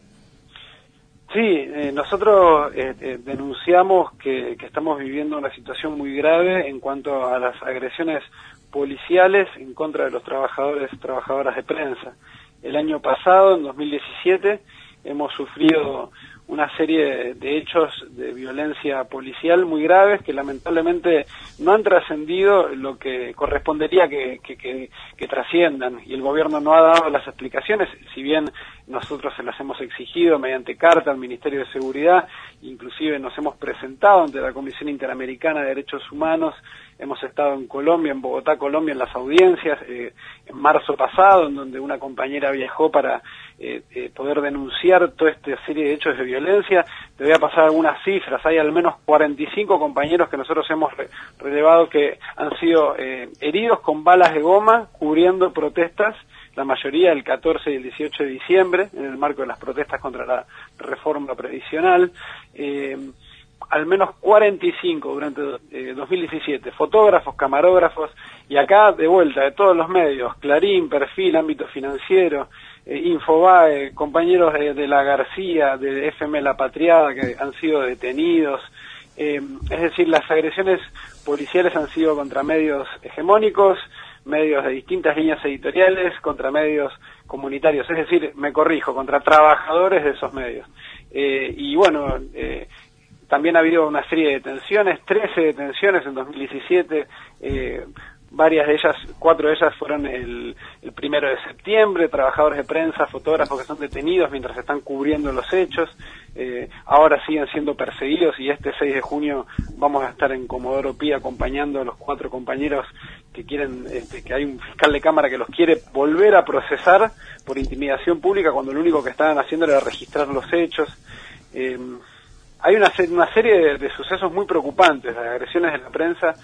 Sí, eh, nosotros eh, eh, denunciamos que, que estamos viviendo una situación muy grave en cuanto a las agresiones policiales en contra de los trabajadores y trabajadoras de prensa. El año pasado, en dos mil diecisiete, hemos sufrido una serie de hechos de violencia policial muy graves que lamentablemente no han trascendido lo que correspondería que, que, que, que trasciendan, y el gobierno no ha dado las explicaciones, si bien nosotros se las hemos exigido mediante carta al Ministerio de Seguridad, inclusive nos hemos presentado ante la Comisión Interamericana de Derechos Humanos, hemos estado en Colombia, en Bogotá, Colombia, en las audiencias, eh, en marzo pasado, en donde una compañera viajó para eh, eh, poder denunciar toda esta serie de hechos de violencia. Te voy a pasar algunas cifras. Hay al menos cuarenta y cinco compañeros que nosotros hemos re relevado que han sido eh, heridos con balas de goma cubriendo protestas, la mayoría el catorce y el dieciocho de diciembre, en el marco de las protestas contra la reforma previsional. Eh, al menos cuarenta y cinco durante eh, dos mil diecisiete, fotógrafos, camarógrafos, y acá de vuelta de todos los medios, Clarín, Perfil, Ámbito Financiero, eh, Infobae, compañeros de, de La García, de F M La Patriada, que han sido detenidos. Eh, es decir, las agresiones policiales han sido contra medios hegemónicos, medios de distintas líneas editoriales, contra medios comunitarios, es decir, me corrijo, contra trabajadores de esos medios. Eh, y bueno, eh, también ha habido una serie de detenciones, trece detenciones en dos mil diecisiete, eh, varias de ellas, cuatro de ellas fueron el, el primero de septiembre, trabajadores de prensa, fotógrafos que son detenidos mientras se están cubriendo los hechos, eh, ahora siguen siendo perseguidos, y este seis de junio vamos a estar en Comodoro Pi acompañando a los cuatro compañeros que quieren, este, que hay un fiscal de cámara que los quiere volver a procesar por intimidación pública cuando lo único que estaban haciendo era registrar los hechos. Eh, Hay una, una serie de, de sucesos muy preocupantes, de agresiones de la prensa,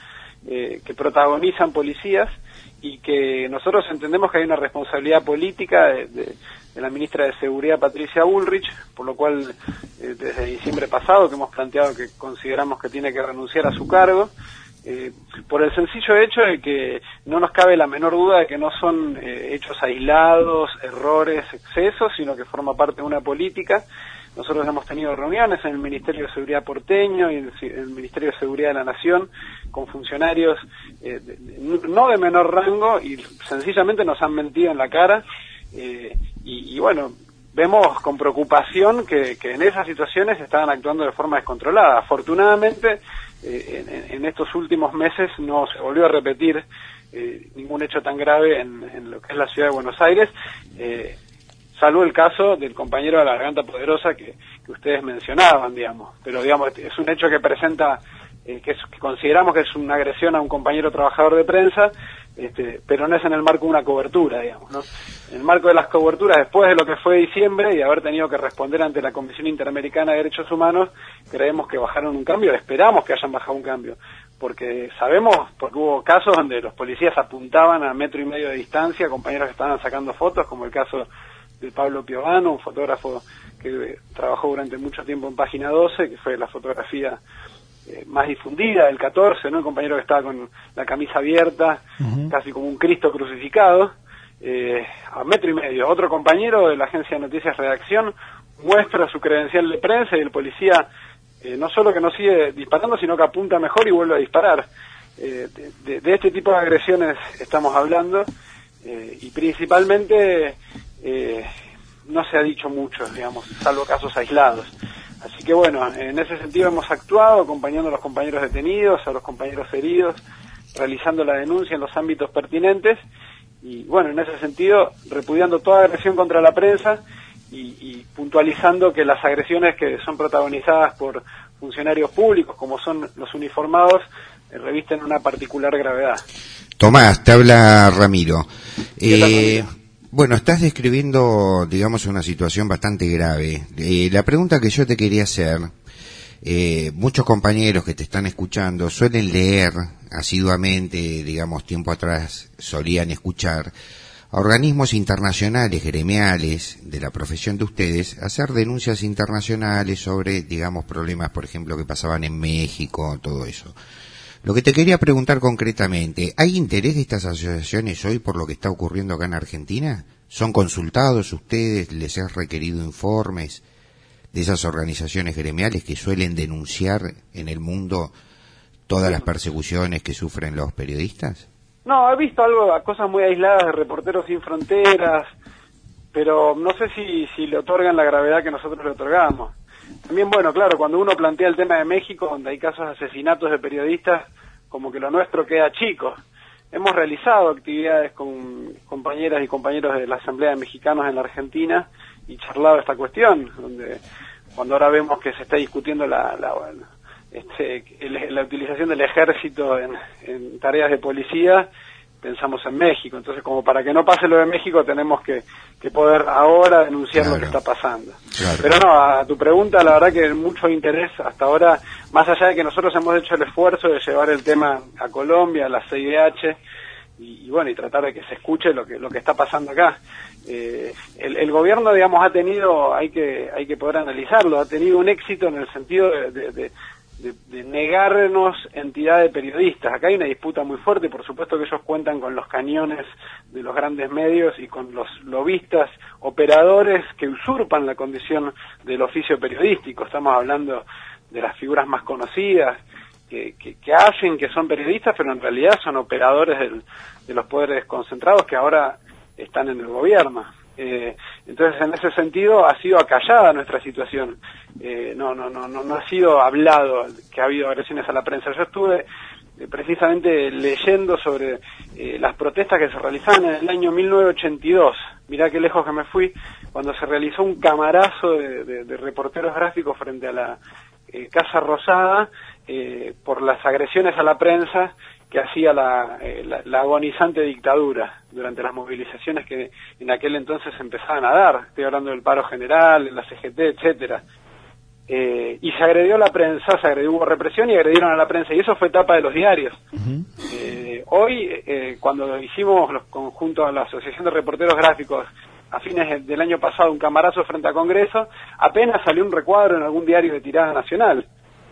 eh, que protagonizan policías y que nosotros entendemos que hay una responsabilidad política de, de, de la ministra de Seguridad, Patricia Bullrich, por lo cual eh, desde diciembre pasado que hemos planteado que consideramos que tiene que renunciar a su cargo, eh, por el sencillo hecho de que no nos cabe la menor duda de que no son eh, hechos aislados, errores, excesos, sino que forma parte de una política. Nosotros hemos tenido reuniones en el Ministerio de Seguridad porteño y en el Ministerio de Seguridad de la Nación con funcionarios eh, de, de, no de menor rango y sencillamente nos han mentido en la cara eh, y, y bueno, vemos con preocupación que, que en esas situaciones estaban actuando de forma descontrolada. Afortunadamente, eh, en, en estos últimos meses no se volvió a repetir eh, ningún hecho tan grave en, en lo que es la ciudad de Buenos Aires, eh, salvo el caso del compañero de la Garganta Poderosa que, que ustedes mencionaban, digamos. Pero, digamos, es un hecho que presenta, eh, que, es, que consideramos que es una agresión a un compañero trabajador de prensa, este, pero no es en el marco de una cobertura, digamos, ¿no? En el marco de las coberturas, después de lo que fue diciembre y haber tenido que responder ante la Comisión Interamericana de Derechos Humanos, creemos que bajaron un cambio, esperamos que hayan bajado un cambio, porque sabemos, porque hubo casos donde los policías apuntaban a metro y medio de distancia, compañeros que estaban sacando fotos, como el caso de Pablo Piovano, un fotógrafo que trabajó durante mucho tiempo en Página doce, que fue la fotografía eh, más difundida del catorce, ¿no? El compañero que estaba con la camisa abierta, uh-huh. casi como un Cristo crucificado, eh, a metro y medio. Otro compañero de la agencia de noticias Redacción muestra su credencial de prensa y el policía eh, no solo que no sigue disparando, sino que apunta mejor y vuelve a disparar. Eh, de, de, de este tipo de agresiones estamos hablando eh, y principalmente Eh, no se ha dicho mucho, digamos, salvo casos aislados. Así que bueno, en ese sentido hemos actuado acompañando a los compañeros detenidos, a los compañeros heridos, realizando la denuncia en los ámbitos pertinentes y bueno, en ese sentido repudiando toda agresión contra la prensa y, y puntualizando que las agresiones que son protagonizadas por funcionarios públicos, como son los uniformados, eh, revisten una particular gravedad. Tomás, te habla Ramiro. Eh... Bueno, estás describiendo, digamos, una situación bastante grave. Eh, la pregunta que yo te quería hacer, eh, muchos compañeros que te están escuchando suelen leer asiduamente, digamos, tiempo atrás solían escuchar a organismos internacionales, gremiales, de la profesión de ustedes, hacer denuncias internacionales sobre, digamos, problemas, por ejemplo, que pasaban en México, todo eso. Lo que te quería preguntar concretamente, ¿hay interés de estas asociaciones hoy por lo que está ocurriendo acá en Argentina? ¿Son consultados ustedes? ¿Les has requerido informes de esas organizaciones gremiales que suelen denunciar en el mundo todas las persecuciones que sufren los periodistas? No, he visto algo, cosas muy aisladas de Reporteros Sin Fronteras, pero no sé si, si le otorgan la gravedad que nosotros le otorgamos. También, bueno, claro, cuando uno plantea el tema de México, donde hay casos de asesinatos de periodistas, como que lo nuestro queda chico. Hemos realizado actividades con compañeras y compañeros de la Asamblea de Mexicanos en la Argentina y charlado esta cuestión, donde cuando ahora vemos que se está discutiendo la la, este, la utilización del ejército en, en tareas de policía, pensamos en México. Entonces, como para que no pase lo de México, tenemos que, que poder ahora denunciar claro. lo que está pasando. Claro. Pero no, a tu pregunta, la verdad que mucho interés hasta ahora, más allá de que nosotros hemos hecho el esfuerzo de llevar el tema a Colombia, a la C I H, y, y bueno, y tratar de que se escuche lo que lo que está pasando acá. Eh, el, el gobierno, digamos, ha tenido, hay que hay que poder analizarlo, ha tenido un éxito en el sentido de, de, de De, de negarnos entidad de periodistas. Acá hay una disputa muy fuerte, por supuesto que ellos cuentan con los cañones de los grandes medios y con los lobistas, operadores que usurpan la condición del oficio periodístico. Estamos hablando de las figuras más conocidas, que, que, que hacen que son periodistas, pero en realidad son operadores del, de los poderes concentrados que ahora están en el gobierno. Eh, entonces, en ese sentido, ha sido acallada nuestra situación. Eh, no, no, no, no, no ha sido hablado que ha habido agresiones a la prensa. Yo estuve eh, precisamente leyendo sobre eh, las protestas que se realizaban en el año mil novecientos ochenta y dos. Mirá qué lejos que me fui, cuando se realizó un camarazo de, de, de reporteros gráficos frente a la eh, Casa Rosada eh, por las agresiones a la prensa que hacía la, eh, la, la agonizante dictadura durante las movilizaciones que en aquel entonces empezaban a dar. Estoy hablando del paro general, la C G T, etcétera. eh, y se agredió a la prensa, se agredió, hubo represión y agredieron a la prensa, y eso fue tapa de los diarios. Uh-huh. eh, hoy, eh, cuando hicimos los conjuntos a la Asociación de Reporteros Gráficos a fines del año pasado un camarazo frente a Congreso, apenas salió un recuadro en algún diario de tirada nacional.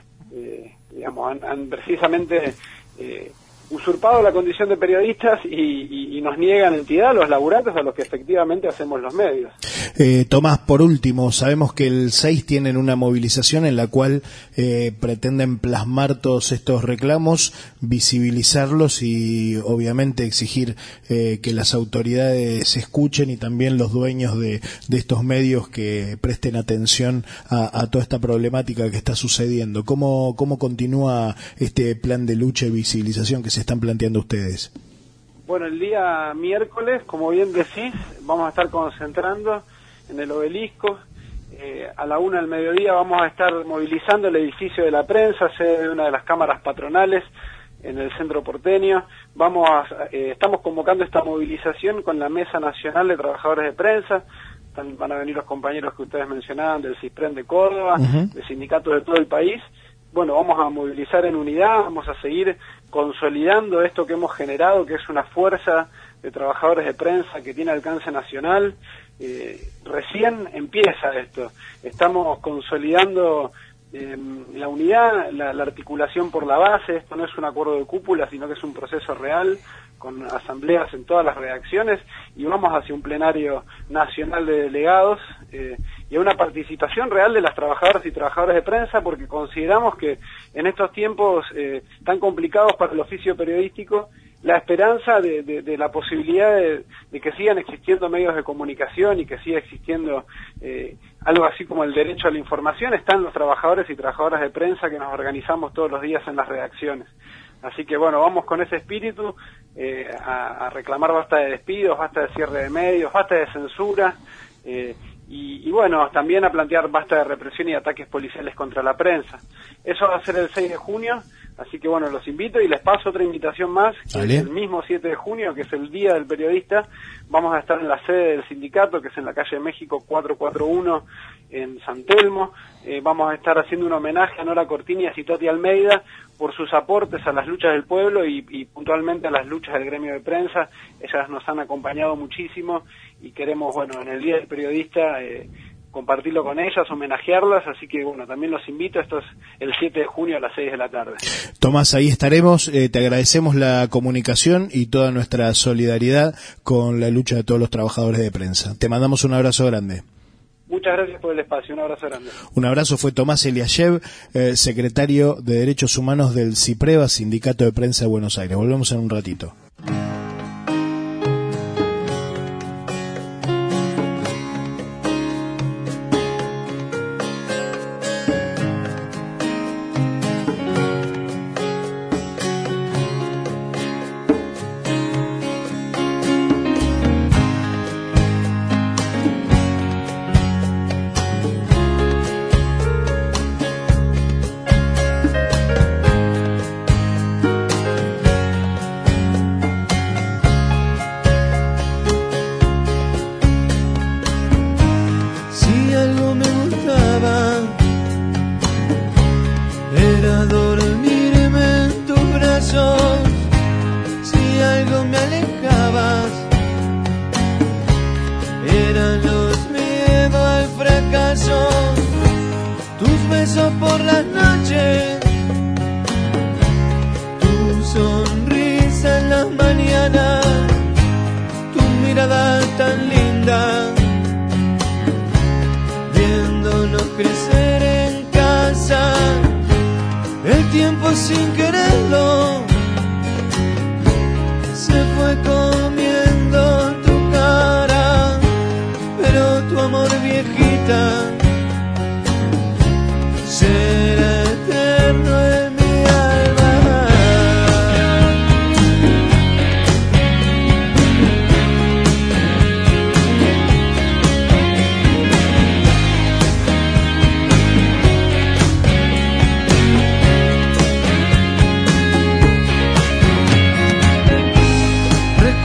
Eh, digamos, han, han precisamente eh, usurpado la condición de periodistas y, y, y nos niegan entidad los laburantes a los que efectivamente hacemos los medios. Eh, Tomás, por último, sabemos que el seis tienen una movilización en la cual eh, pretenden plasmar todos estos reclamos, visibilizarlos y obviamente exigir eh, que las autoridades escuchen y también los dueños de, de estos medios que presten atención a, a toda esta problemática que está sucediendo. ¿Cómo, cómo continúa este plan de lucha y visibilización que se están planteando ustedes? Bueno, el día miércoles, como bien decís, vamos a estar concentrando en el Obelisco. Eh, a la una del mediodía vamos a estar movilizando el edificio de la prensa, sede de una de las cámaras patronales en el centro porteño. Vamos a, eh, estamos convocando esta movilización con la Mesa Nacional de Trabajadores de Prensa. Están, van a venir los compañeros que ustedes mencionaban del CISPREN de Córdoba, uh-huh. de sindicatos de todo el país. Bueno, vamos a movilizar en unidad, vamos a seguir consolidando esto que hemos generado, que es una fuerza de trabajadores de prensa que tiene alcance nacional. Eh, recién empieza esto, estamos consolidando eh, la unidad, la, la articulación por la base. Esto no es un acuerdo de cúpula, sino que es un proceso real, con asambleas en todas las redacciones, y vamos hacia un plenario nacional de delegados eh, y a una participación real de las trabajadoras y trabajadores de prensa, porque consideramos que en estos tiempos eh, tan complicados para el oficio periodístico, la esperanza de, de, de la posibilidad de, de que sigan existiendo medios de comunicación y que siga existiendo eh, algo así como el derecho a la información, están los trabajadores y trabajadoras de prensa que nos organizamos todos los días en las redacciones. Así que bueno, vamos con ese espíritu eh, a, a reclamar basta de despidos, basta de cierre de medios, basta de censura eh, y, y bueno, también a plantear basta de represión y ataques policiales contra la prensa. Eso va a ser el seis de junio, así que bueno, los invito y les paso otra invitación más, que es el mismo siete de junio, que es el Día del Periodista. Vamos a estar en la sede del sindicato, que es en la calle México cuatrocientos cuarenta y uno en San Telmo. Eh, vamos a estar haciendo un homenaje a Nora Cortini y a Citoti Almeida por sus aportes a las luchas del pueblo y, y puntualmente a las luchas del gremio de prensa. Ellas nos han acompañado muchísimo y queremos, bueno, en el Día del Periodista eh, compartirlo con ellas, homenajearlas, así que bueno, también los invito. Esto es el siete de junio a las seis de la tarde. Tomás, ahí estaremos, eh, te agradecemos la comunicación y toda nuestra solidaridad con la lucha de todos los trabajadores de prensa. Te mandamos un abrazo grande. Muchas gracias por el espacio, un abrazo grande. Un abrazo. Fue Tomás Eliashev, eh, secretario de Derechos Humanos del CIPREVA, Sindicato de Prensa de Buenos Aires. Volvemos en un ratito.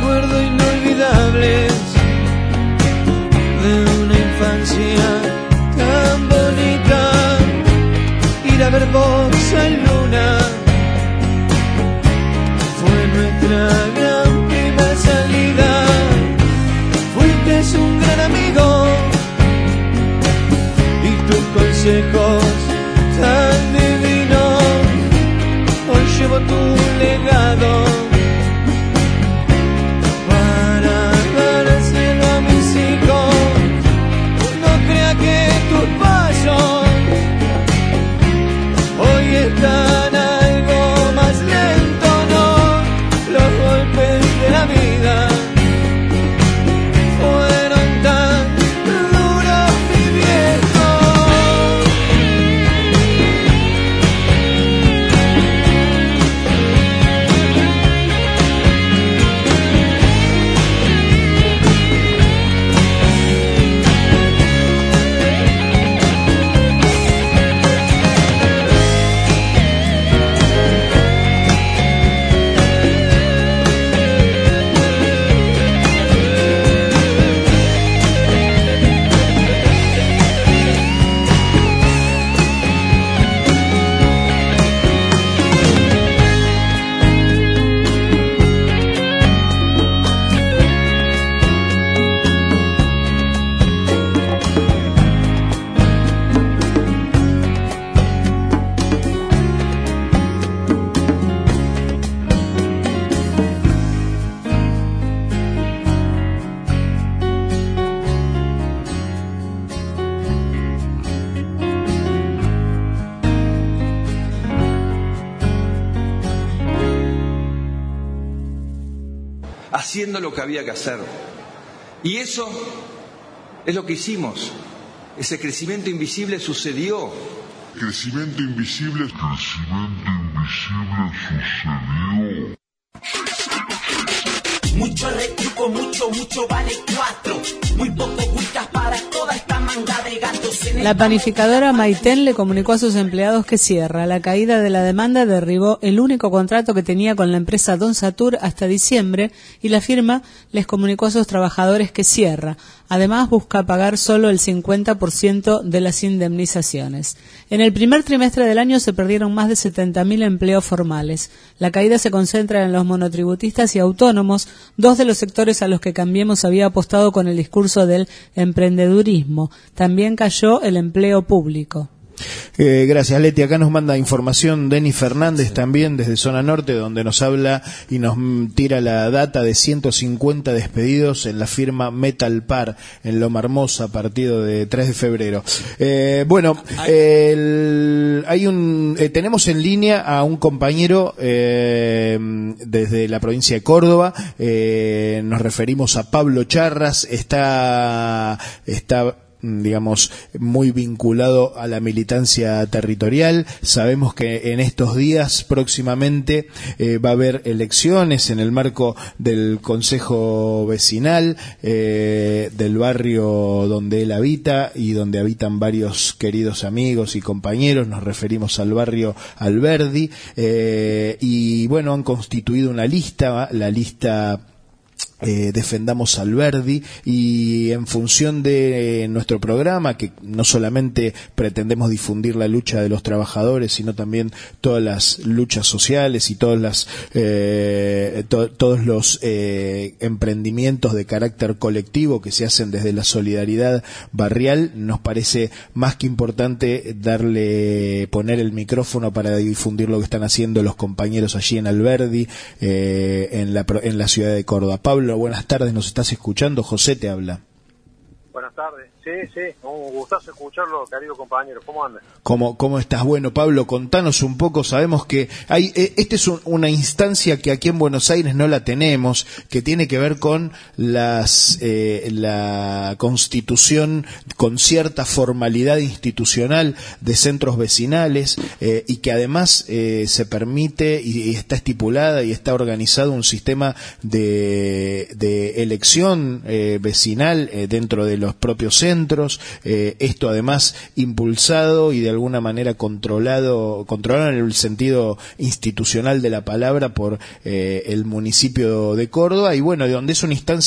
Inolvidables de una infancia consejos tan divinos. Hoy llevo tu legado para dárselo a mis hijos. No crea que tus pasos hoy están algo más lento, no. Los golpes de la vida fueron tan duros, mi viejo. Haciendo lo que había que hacer. Y eso es lo que hicimos. Ese crecimiento invisible sucedió. Crecimiento invisible. Crecimiento invisible sucedió. Mucho retruco, mucho, mucho vale cuatro. Muy poco buscas para toda esta manga de gatos. En La panificadora Maitén le comunicó a sus empleados que cierra. La caída de la demanda derribó el único contrato que tenía con la empresa Don Satur hasta diciembre y la firma les comunicó a sus trabajadores que cierra. Además, busca pagar solo el cincuenta por ciento de las indemnizaciones. En el primer trimestre del año se perdieron más de setenta mil empleos formales. La caída se concentra en los monotributistas y autónomos, dos de los sectores a los que Cambiemos había apostado con el discurso del emprendedurismo. También cayó el empleo público. Eh, gracias, Leti. Acá nos manda información Denny Fernández también desde Zona Norte, donde nos habla y nos tira la data de ciento cincuenta despedidos en la firma Metal Par en Loma Hermosa a partir de tres de febrero. Eh, bueno, el, hay un, eh, tenemos en línea a un compañero eh, desde la provincia de Córdoba. Eh, nos referimos a Pablo Charras. Está, está digamos, muy vinculado a la militancia territorial. Sabemos que en estos días próximamente eh, va a haber elecciones en el marco del Consejo Vecinal eh, del barrio donde él habita y donde habitan varios queridos amigos y compañeros. Nos referimos al barrio Alberdi eh, y bueno, han constituido una lista, la lista Eh, Defendamos Alberdi, y en función de eh, nuestro programa, que no solamente pretendemos difundir la lucha de los trabajadores, sino también todas las luchas sociales y todas las eh, to- todos los eh, emprendimientos de carácter colectivo que se hacen desde la solidaridad barrial, nos parece más que importante darle, poner el micrófono para difundir lo que están haciendo los compañeros allí en Alberdi, eh, en la en la ciudad de Córdoba. Pablo, buenas tardes, ¿nos estás escuchando? José te habla. Buenas tardes, sí, sí, un gustazo escucharlo, querido compañero, ¿cómo andas? ¿Cómo, cómo estás? Bueno, Pablo, contanos un poco, sabemos que hay, eh, esta es un, una instancia que aquí en Buenos Aires no la tenemos, que tiene que ver con las eh, la constitución con cierta formalidad institucional de centros vecinales eh, y que además eh, se permite y, y está estipulada y está organizado un sistema de, de elección eh, vecinal eh, dentro de los propios centros, eh, esto además impulsado y de alguna manera controlado, controlado en el sentido institucional de la palabra por eh, el municipio de Córdoba, y bueno, de donde es una instancia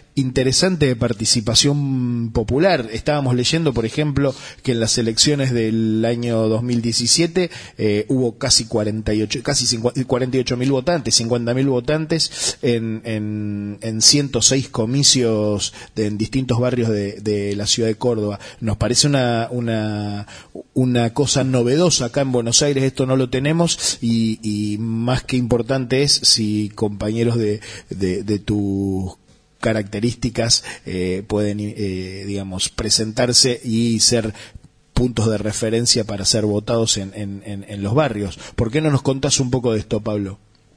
interesante de participación popular. Estábamos leyendo, por ejemplo, que en las elecciones del año dos mil diecisiete eh, hubo casi cuarenta y ocho, casi cuarenta y ocho mil votantes, cincuenta mil votantes en, en, en ciento seis comicios de, en distintos barrios de, de la ciudad de Córdoba. Nos parece una, una, una cosa novedosa acá en Buenos Aires, esto no lo tenemos, y, y más que importante es si compañeros de, de, de tus características eh, pueden, eh, digamos, presentarse y ser puntos de referencia para ser votados en, en, en, en los barrios. ¿Por qué no nos contás un poco de esto, Pablo?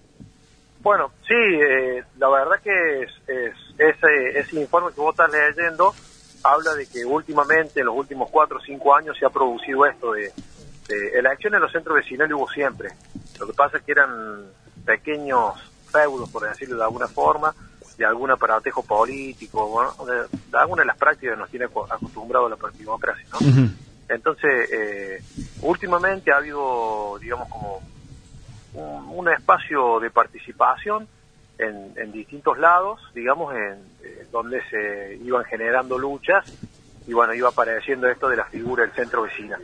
Bueno, sí, eh, la verdad que es, es, ese, ese informe que vos estás leyendo habla de que últimamente, en los últimos cuatro o cinco años, se ha producido esto de, de elecciones en los centros vecinales. Hubo siempre. Lo que pasa es que eran pequeños feudos, por decirlo de alguna forma, de algún aparatejo político, bueno, de, de alguna de las prácticas que nos tiene acostumbrado a la partidocracia, ¿no? Uh-huh. Entonces, eh, últimamente ha habido, digamos, como un, un espacio de participación en, en distintos lados, digamos, en eh, donde se iban generando luchas y, bueno, iba apareciendo esto de la figura del centro vecinal.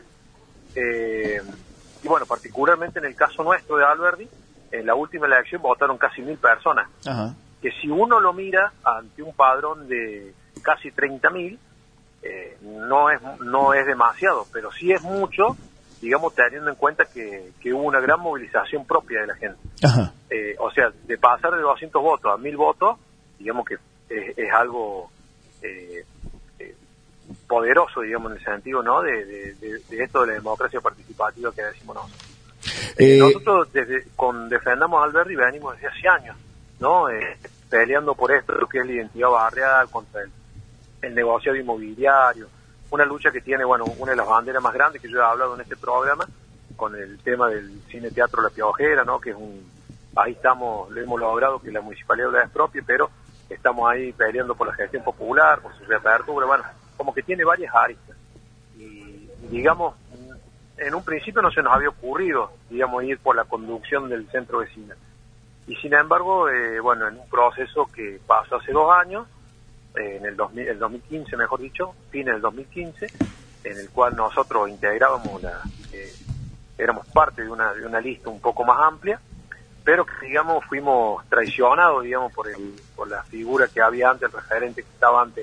Eh, y, bueno, particularmente en el caso nuestro de Alberdi, en la última elección votaron casi mil personas. Uh-huh. Que si uno lo mira ante un padrón de casi treinta mil, eh, no es no es demasiado, pero sí es mucho, digamos, teniendo en cuenta que, que hubo una gran movilización propia de la gente. Ajá. Eh, o sea, de pasar de doscientos votos a mil votos, digamos que es, es algo eh, eh, poderoso, digamos, en el sentido, ¿no?, de, de, de, de esto de la democracia participativa que decimos nosotros. Eh, eh, nosotros desde con Defendamos Alberdi venimos desde hace años, ¿no? Eh, peleando por esto, lo que es la identidad barrial, contra el, el negociado inmobiliario, una lucha que tiene, bueno, una de las banderas más grandes que yo he hablado en este programa, con el tema del cine teatro La Piojera, ¿no? Que es un, ahí estamos, lo hemos logrado que la municipalidad la despropie, pero estamos ahí peleando por la gestión popular, por su reapertura, bueno, como que tiene varias aristas. Y, y digamos, en un principio no se nos había ocurrido, digamos, ir por la conducción del centro vecinal. Y sin embargo, eh, bueno, en un proceso que pasó hace dos años, eh, en el, dos mil, el dos mil quince, mejor dicho, fines del dos mil quince, en el cual nosotros integrábamos, la, eh, éramos parte de una, de una lista un poco más amplia, pero que, digamos, fuimos traicionados, digamos, por, el, por la figura que había antes, el referente que estaba antes.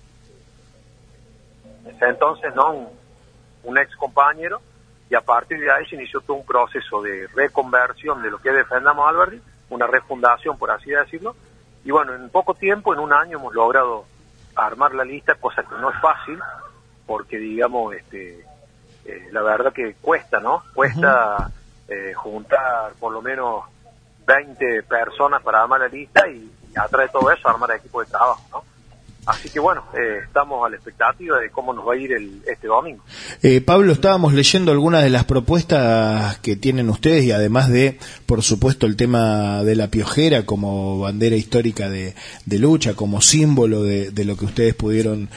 En ese entonces, ¿no? Un, un ex compañero, y a partir de ahí se inició todo un proceso de reconversión de lo que Defendamos Alberdi, una refundación, por así decirlo, y bueno, en poco tiempo, en un año, hemos logrado armar la lista, cosa que no es fácil, porque, digamos, este, eh, la verdad que cuesta, ¿no? Cuesta uh-huh. eh, juntar por lo menos veinte personas para armar la lista y, y atrás de todo eso armar el equipo de trabajo, ¿no? Así que bueno, eh, estamos a la expectativa de cómo nos va a ir el, este domingo. Eh, Pablo, estábamos leyendo algunas de las propuestas que tienen ustedes y además de, por supuesto, el tema de la piojera como bandera histórica de, de lucha, como símbolo de, de lo que ustedes pudieron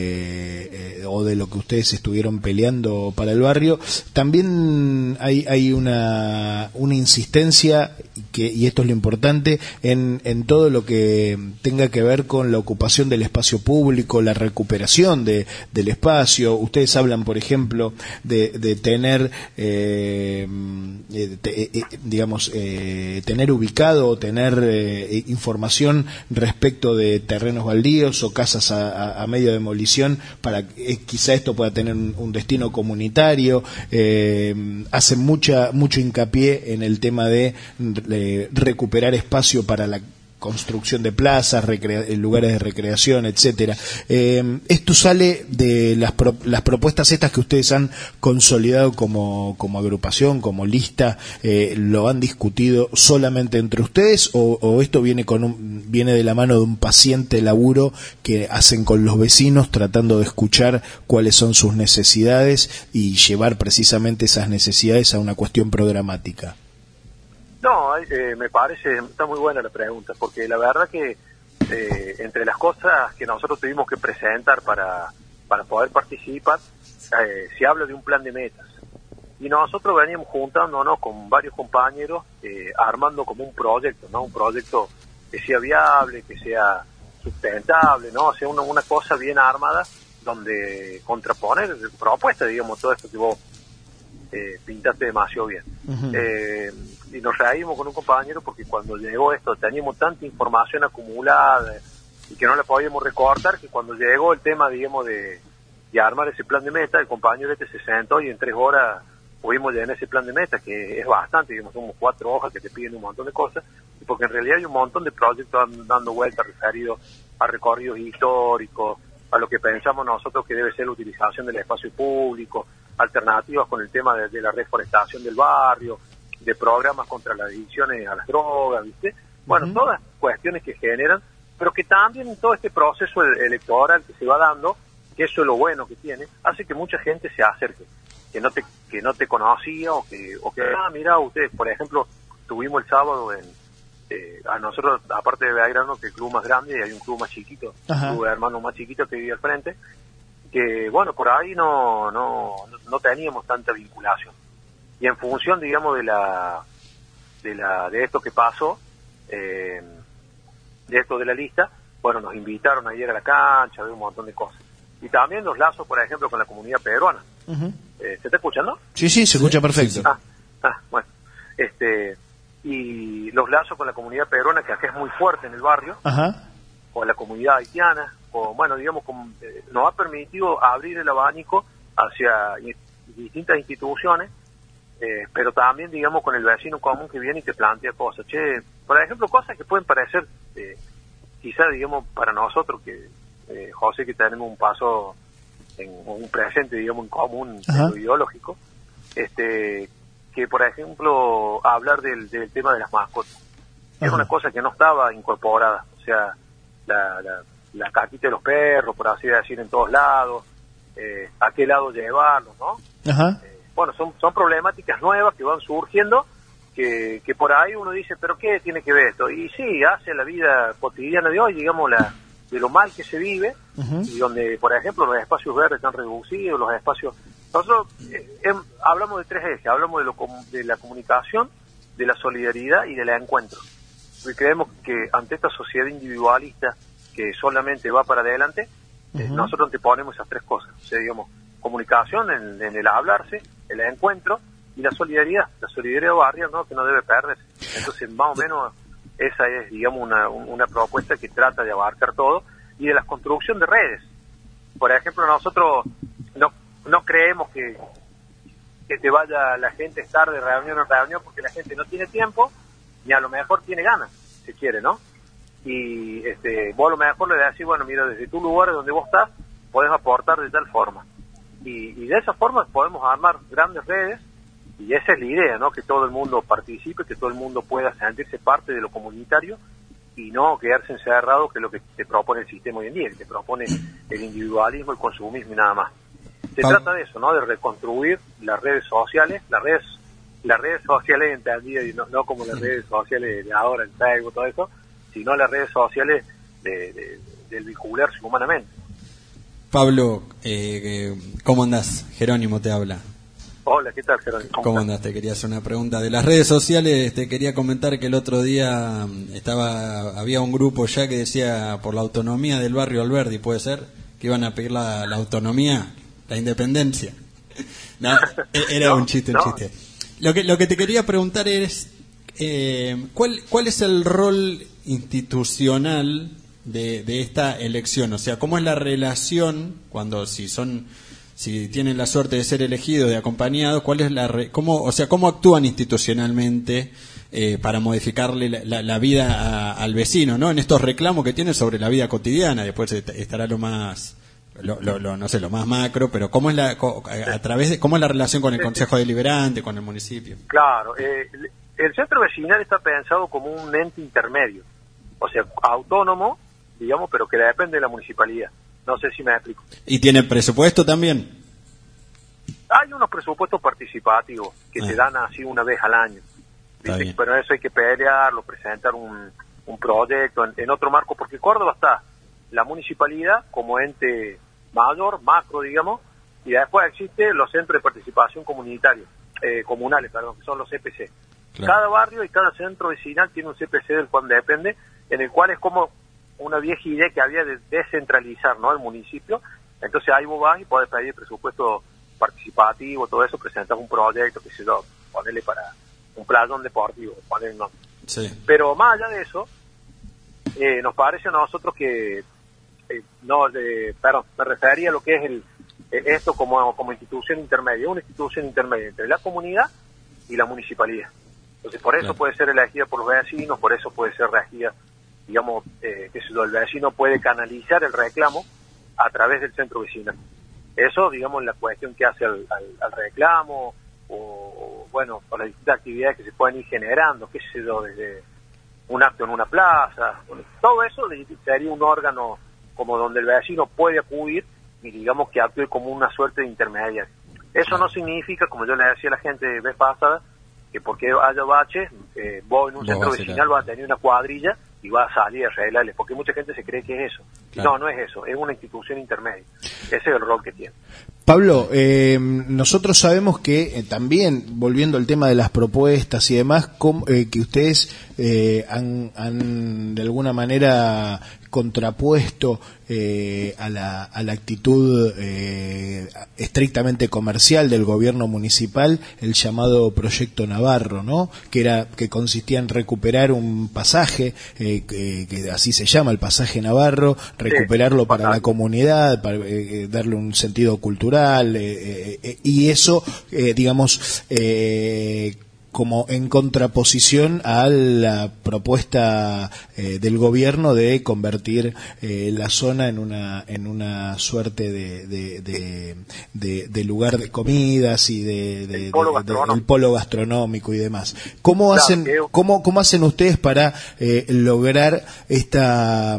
eh, eh, o de lo que ustedes estuvieron peleando para el barrio. También hay, hay una, una insistencia, que, y esto es lo importante, en, en todo lo que tenga que ver con la ocupación del espacio público, la recuperación de, del espacio. Ustedes hablan, por ejemplo, de, de tener, eh, de, eh, digamos, eh, tener ubicado o tener eh, información respecto de terrenos baldíos o casas a, a, a medio de demolición para eh, quizá esto pueda tener un, un destino comunitario. Eh, hacen mucha mucho hincapié en el tema de, de recuperar espacio para la construcción de plazas, recrea- lugares de recreación, etcétera. Eh, esto sale de las, pro- las propuestas estas que ustedes han consolidado como, como agrupación, como lista, eh, ¿lo han discutido solamente entre ustedes o, o esto viene con un, viene de la mano de un paciente laburo que hacen con los vecinos tratando de escuchar cuáles son sus necesidades y llevar precisamente esas necesidades a una cuestión programática? No, eh, me parece, está muy buena la pregunta, porque la verdad que eh, entre las cosas que nosotros tuvimos que presentar para, para poder participar, eh, se habla de un plan de metas. Y nosotros veníamos juntándonos con varios compañeros, eh, armando como un proyecto, ¿no? Un proyecto que sea viable, que sea sustentable, ¿no? O sea, una, una cosa bien armada donde contraponer propuestas, digamos, todo esto que vos eh, pintaste demasiado bien. Uh-huh. Eh, y nos reímos con un compañero porque cuando llegó esto teníamos tanta información acumulada y que no la podíamos recortar, que cuando llegó el tema, digamos, de, de armar ese plan de meta, el compañero este se sentó y en tres horas pudimos llenar ese plan de meta, que es bastante, digamos, somos cuatro hojas que te piden un montón de cosas, porque en realidad hay un montón de proyectos dando vueltas referidos a recorridos históricos, a lo que pensamos nosotros que debe ser la utilización del espacio público, alternativas con el tema de, de la reforestación del barrio, de programas contra las adicciones a las drogas, ¿viste? Bueno, uh-huh. todas cuestiones que generan, pero que también en todo este proceso electoral que se va dando, que eso es lo bueno que tiene, hace que mucha gente se acerque, que no te que no te conocía o que, o que ah, mira, ustedes, por ejemplo, tuvimos el sábado en eh, a nosotros, aparte de Belgrano, que el club más grande, y hay un club más chiquito, Ajá. un club de hermanos más chiquito que vive al frente, que bueno, por ahí no, no, no teníamos tanta vinculación. Y en función, digamos, de la de la de esto que pasó, eh, de esto de la lista, bueno, nos invitaron ayer a la cancha, a ver un montón de cosas. Y también los lazos, por ejemplo, con la comunidad peruana. Uh-huh. Eh, ¿Se está escuchando? Sí, sí, se escucha perfecto. Ah, ah, bueno. Este, y los lazos con la comunidad peruana, que acá es muy fuerte en el barrio, Ajá. o la comunidad haitiana, o bueno, digamos, como, eh, nos ha permitido abrir el abanico hacia distintas instituciones, eh, pero también, digamos, con el vecino común que viene y te plantea cosas. Che, por ejemplo, cosas que pueden parecer, eh, quizá, digamos, para nosotros, que eh, José, que tenemos un paso en un presente, digamos, en común, en lo ideológico, este, que, por ejemplo, hablar del, del tema de las mascotas. Ajá. Es una cosa que no estaba incorporada, o sea, la, la, la caquita de los perros, por así decir, en todos lados, eh, a qué lado llevarlos, ¿no? Ajá. Eh, bueno, son, son problemáticas nuevas que van surgiendo, que, que por ahí uno dice, ¿pero qué tiene que ver esto? Y sí, hace la vida cotidiana de hoy, digamos, la de lo mal que se vive, uh-huh. y donde, por ejemplo, los espacios verdes están reducidos, los espacios... Nosotros eh, eh, hablamos de tres ejes, hablamos de, lo, de la comunicación, de la solidaridad y del encuentro. Porque creemos que ante esta sociedad individualista que solamente va para adelante, uh-huh. eh, nosotros anteponemos esas tres cosas. O sea, digamos, comunicación en, en el hablarse, el encuentro y la solidaridad, la solidaridad barrial, ¿no? Que no debe perderse. Entonces, más o menos... Esa es, digamos, una, una propuesta que trata de abarcar todo, y de la construcción de redes. Por ejemplo, nosotros no no creemos que, que te vaya la gente a estar de reunión en reunión porque la gente no tiene tiempo, ni a lo mejor tiene ganas, si quiere, ¿no? Y este, vos a lo mejor le decís, bueno, mira, desde tu lugar donde vos estás, podés aportar de tal forma. Y, y de esa forma podemos armar grandes redes. Y esa es la idea, ¿no? Que todo el mundo participe, que todo el mundo pueda sentirse parte de lo comunitario y no quedarse encerrado, que es lo que te propone el sistema hoy en día, que te propone el individualismo, el consumismo y nada más. Se Pablo. trata de eso, ¿no? De reconstruir las redes sociales, las redes las redes sociales entendidas, y no, no como las redes sociales de ahora, en Facebook, todo eso, sino las redes sociales de, de, del vincularse humanamente. Pablo, eh, ¿cómo andás? Jerónimo te habla. Hola, ¿qué tal, Jerónimo? ¿Cómo, ¿Cómo andás? Te quería hacer una pregunta. De las redes sociales, te quería comentar que el otro día estaba había un grupo ya que decía por la autonomía del barrio Alberdi, ¿puede ser? Que iban a pedir la, la autonomía, la independencia. No, era no, un chiste, un no. chiste. Lo que, lo que te quería preguntar es, eh, ¿cuál, ¿cuál es el rol institucional de, de esta elección? O sea, ¿cómo es la relación cuando, si son... si tienen la suerte de ser elegidos, de acompañados, cuál es la re, cómo, o sea, cómo actúan institucionalmente eh, para modificarle la, la, la vida a, al vecino, ¿no? En estos reclamos que tienen sobre la vida cotidiana. Después estará lo más, lo, lo, lo, no sé, lo más macro, pero cómo es la, a través de, cómo es la relación con el Consejo Deliberante, con el municipio. Claro, eh, el centro vecinal está pensado como un ente intermedio, o sea, autónomo, digamos, pero que depende de la municipalidad. No sé si me explico. ¿Y tiene presupuesto también? Hay unos presupuestos participativos que ah. te dan así una vez al año. ¿Viste? Pero eso hay que pelearlo, presentar un, un proyecto en, en otro marco, porque Córdoba está la municipalidad como ente mayor, macro, digamos, y después existen los centros de participación comunitaria, eh, comunales, perdón, que son los C P C. Claro. Cada barrio y cada centro vecinal tiene un C P C del cual depende, en el cual es como una vieja idea que había de descentralizar, ¿no?, el municipio. Entonces ahí vos vas y podés pedir presupuesto participativo, todo eso, presentas un proyecto, que se yo, ponerle para un playón deportivo, ponerle, no. Sí. Pero más allá de eso, eh, nos parece a nosotros que, eh, no, de, perdón, me refería a lo que es el eh, esto como, como institución intermedia, una institución intermedia entre la comunidad y la municipalidad. Entonces por eso claro. puede ser elegida por los vecinos, por eso puede ser elegida, digamos, eh, que el vecino puede canalizar el reclamo a través del centro vecinal. Eso, digamos, la cuestión que hace al, al, al reclamo, o, o, bueno, por las distintas actividades que se pueden ir generando, qué sé yo, desde un acto en una plaza, bueno, todo eso sería un órgano como donde el vecino puede acudir y digamos que actúe como una suerte de intermediario. Eso no significa, como yo le decía a la gente de vez pasada, que porque haya baches, eh, vos en un centro vecinal vas a tener una cuadrilla y va a salir a arreglarles, porque mucha gente se cree que es eso. Claro. No, no es eso, es una institución intermedia. Ese es el rol que tiene. Pablo, eh, nosotros sabemos que eh, también, volviendo al tema de las propuestas y demás, com, eh, que ustedes eh, han, han de alguna manera contrapuesto eh, a, la, a la actitud eh, estrictamente comercial del gobierno municipal, el llamado Proyecto Navarro, ¿no? Que era que consistía en recuperar un pasaje, eh, que, que así se llama, el pasaje Navarro, recuperarlo sí, para la comunidad, para eh, darle un sentido cultural, eh, eh, y eso, eh, digamos, eh, como en contraposición a la propuesta eh, del gobierno de convertir eh, la zona en una en una suerte de de, de, de, de lugar de comidas y de, de, el, polo de, de el polo gastronómico y demás. ¿Cómo claro, hacen que... cómo cómo hacen ustedes para eh, lograr esta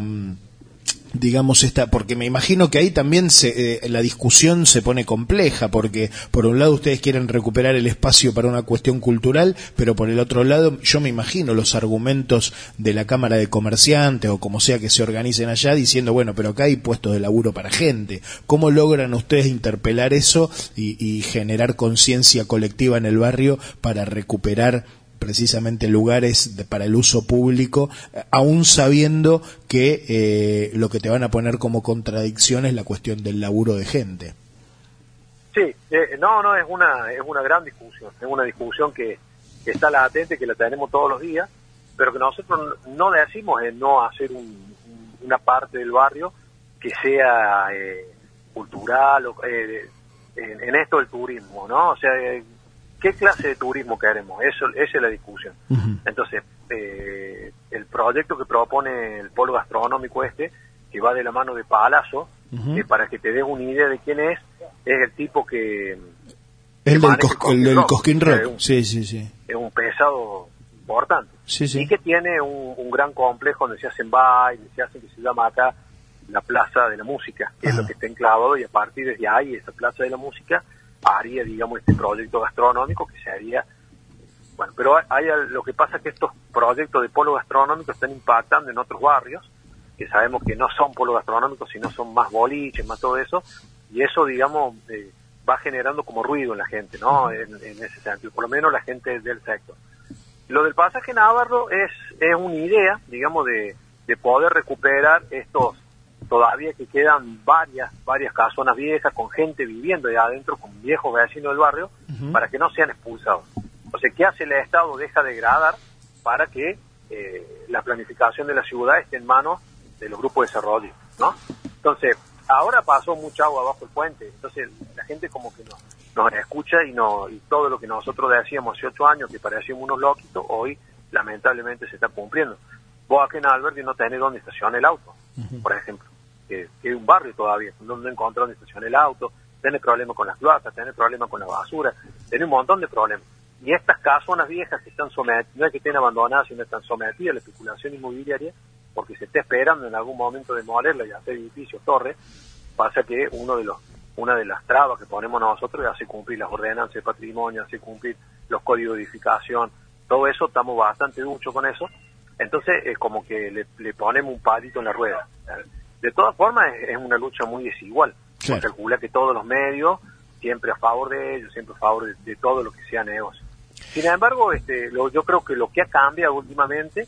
digamos esta, porque me imagino que ahí también se, eh, la discusión se pone compleja, porque por un lado ustedes quieren recuperar el espacio para una cuestión cultural, pero por el otro lado yo me imagino los argumentos de la Cámara de Comerciantes o como sea que se organicen allá diciendo, bueno, pero acá hay puestos de laburo para gente. ¿Cómo logran ustedes interpelar eso y, y generar conciencia colectiva en el barrio para recuperar precisamente lugares de, para el uso público, aún sabiendo que eh, lo que te van a poner como contradicción es la cuestión del laburo de gente? Sí, eh, no, no, es una es una gran discusión, es una discusión que, que está latente, que la tenemos todos los días, pero que nosotros no decimos es no hacer un, una parte del barrio que sea eh, cultural, o, eh, en, en esto del turismo, ¿no? O sea, eh, ¿qué clase de turismo queremos? Eso, esa es la discusión. Uh-huh. Entonces, eh, el proyecto que propone el polo gastronómico este, que va de la mano de Palazzo, uh-huh. eh, para que te des una idea de quién es, es el tipo que... El que del, cos, el del Cosquín Rock, es un, sí, sí, sí. Es un pesado importante. Sí, sí. Y que tiene un, un gran complejo donde se hacen bailes, se hace que se llama acá la Plaza de la Música, que uh-huh. es lo que está enclavado, y a partir de ahí, esa Plaza de la Música, haría, digamos, este proyecto gastronómico que se haría, bueno, pero hay, hay lo que pasa es que estos proyectos de polo gastronómico están impactando en otros barrios, que sabemos que no son polo gastronómicos, sino son más boliches, más todo eso, y eso, digamos, eh, va generando como ruido en la gente, ¿no? En, en ese sentido, por lo menos la gente del sector. Lo del pasaje Navarro es, es una idea, digamos, de, de poder recuperar estos todavía que quedan varias varias casonas viejas con gente viviendo allá adentro, con viejos vecinos del barrio, uh-huh. para que no sean expulsados. O sea, ¿qué hace el Estado? Deja de degradar para que eh, la planificación de la ciudad esté en manos de los grupos de desarrollo, ¿no? Entonces, ahora pasó mucha agua bajo el puente, entonces la gente como que nos, nos escucha y, no, y todo lo que nosotros decíamos hace ocho años que parecíamos unos loquitos, hoy lamentablemente se está cumpliendo. Vos acá en Alberti no tenés dónde estacionar el auto, uh-huh. por ejemplo. Que, que es un barrio todavía, donde no encontrás donde estacionar el auto, tenés problemas con las cloacas, tenés problemas con la basura, tenés un montón de problemas. Y estas casonas viejas que están sometidas, no es que estén abandonadas, sino están sometidas a la especulación inmobiliaria, porque se está esperando en algún momento demolerla y hacer edificios, torres, pasa que uno de los una de las trabas que ponemos nosotros es hacer cumplir las ordenanzas de patrimonio, hacer cumplir los códigos de edificación, todo eso, estamos bastante duchos con eso, entonces es como que le, le ponemos un palito en la rueda. De todas formas es, es una lucha muy desigual. Claro. Calcula que todos los medios siempre a favor de ellos, siempre a favor de, de todo lo que sea negocio. Sin embargo, este, lo, yo creo que lo que ha cambiado últimamente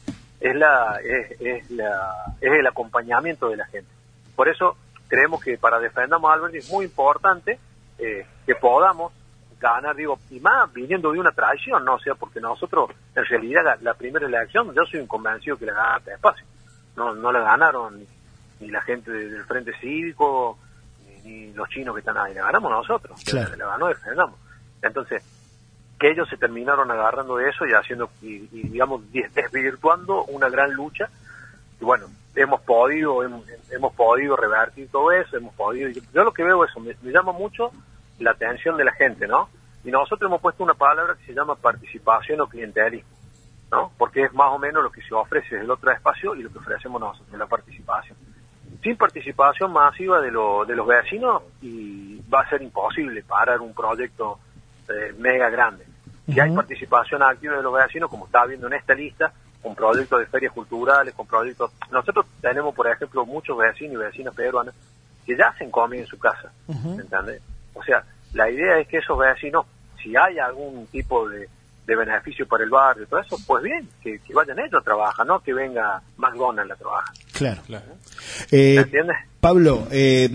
es la es, es la es el acompañamiento de la gente. Por eso creemos que para Defendamos Alberdi es muy importante eh, que podamos ganar, digo, y más viniendo de una traición, ¿no? O sea, porque nosotros, en realidad, la, la primera elección, yo soy un convencido que la ganaron este espacio. No, no la ganaron ni, ni la gente del Frente Cívico, ni, ni los chinos que están ahí, la ganamos nosotros. Claro. La, la ganó Defendamos. Entonces, que ellos se terminaron agarrando de eso y haciendo, y, y digamos, desvirtuando una gran lucha. Y bueno, hemos podido, hemos, hemos podido revertir todo eso, hemos podido, yo lo que veo es eso, me, me llama mucho la atención de la gente, ¿no? Y nosotros hemos puesto una palabra que se llama participación o clientelismo, ¿no? Porque es más o menos lo que se ofrece desde el otro espacio y lo que ofrecemos nosotros, la participación. Sin participación masiva de, lo, de los vecinos, y va a ser imposible parar un proyecto eh, mega grande. Si uh-huh. hay participación activa de los vecinos, como está viendo en esta lista, con proyectos de ferias culturales, con proyectos... Nosotros tenemos, por ejemplo, muchos vecinos y vecinas peruanas que ya hacen comida en su casa, uh-huh. ¿entendés? O sea, la idea es que esos vecinos, si hay algún tipo de, de beneficio para el barrio, todo eso, pues bien, que, que vayan ellos a trabajar, no que venga McDonald's a trabajar. Claro, claro. ¿Me eh, entiendes? Pablo,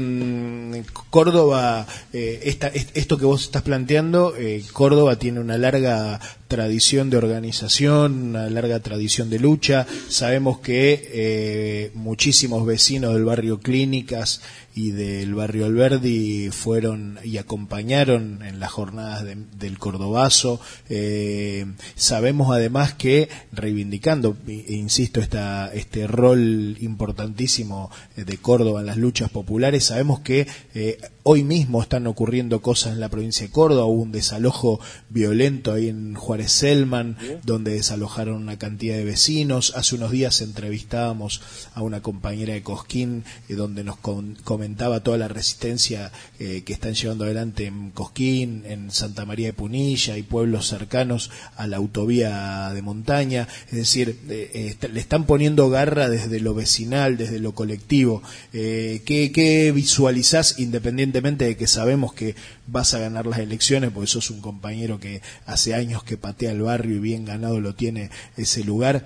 eh, Córdoba, eh, esta, esto que vos estás planteando, eh, Córdoba tiene una larga tradición de organización, una larga tradición de lucha. Sabemos que eh, muchísimos vecinos del barrio Clínicas y del barrio Alberdi fueron y acompañaron en las jornadas de, del Cordobazo. Eh, sabemos además que, reivindicando, insisto, esta, este rol importantísimo de Córdoba en las luchas populares, sabemos que eh, hoy mismo están ocurriendo cosas en la provincia de Córdoba. Hubo un desalojo violento ahí en Juárez Selman, donde desalojaron una cantidad de vecinos. Hace unos días entrevistábamos a una compañera de Cosquín, eh, donde nos con, comentaba toda la resistencia eh, que están llevando adelante en Cosquín, en Santa María de Punilla y pueblos cercanos a la autovía de montaña. Es decir, eh, eh, le están poniendo garra desde lo vecinal, desde lo colectivo. Eh, ¿qué, ¿Qué visualizás, independientemente de que sabemos que vas a ganar las elecciones, porque sos un compañero que hace años que patea el barrio y bien ganado lo tiene ese lugar?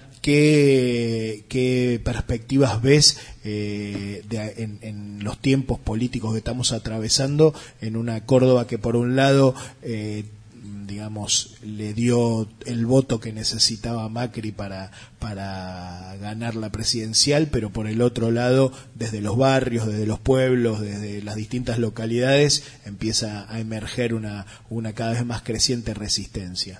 ¿Qué, qué perspectivas ves eh, de, en, en los tiempos políticos que estamos atravesando en una Córdoba que por un lado eh, digamos, le dio el voto que necesitaba Macri para, para ganar la presidencial, pero por el otro lado, desde los barrios, desde los pueblos, desde las distintas localidades, empieza a emerger una, una cada vez más creciente resistencia?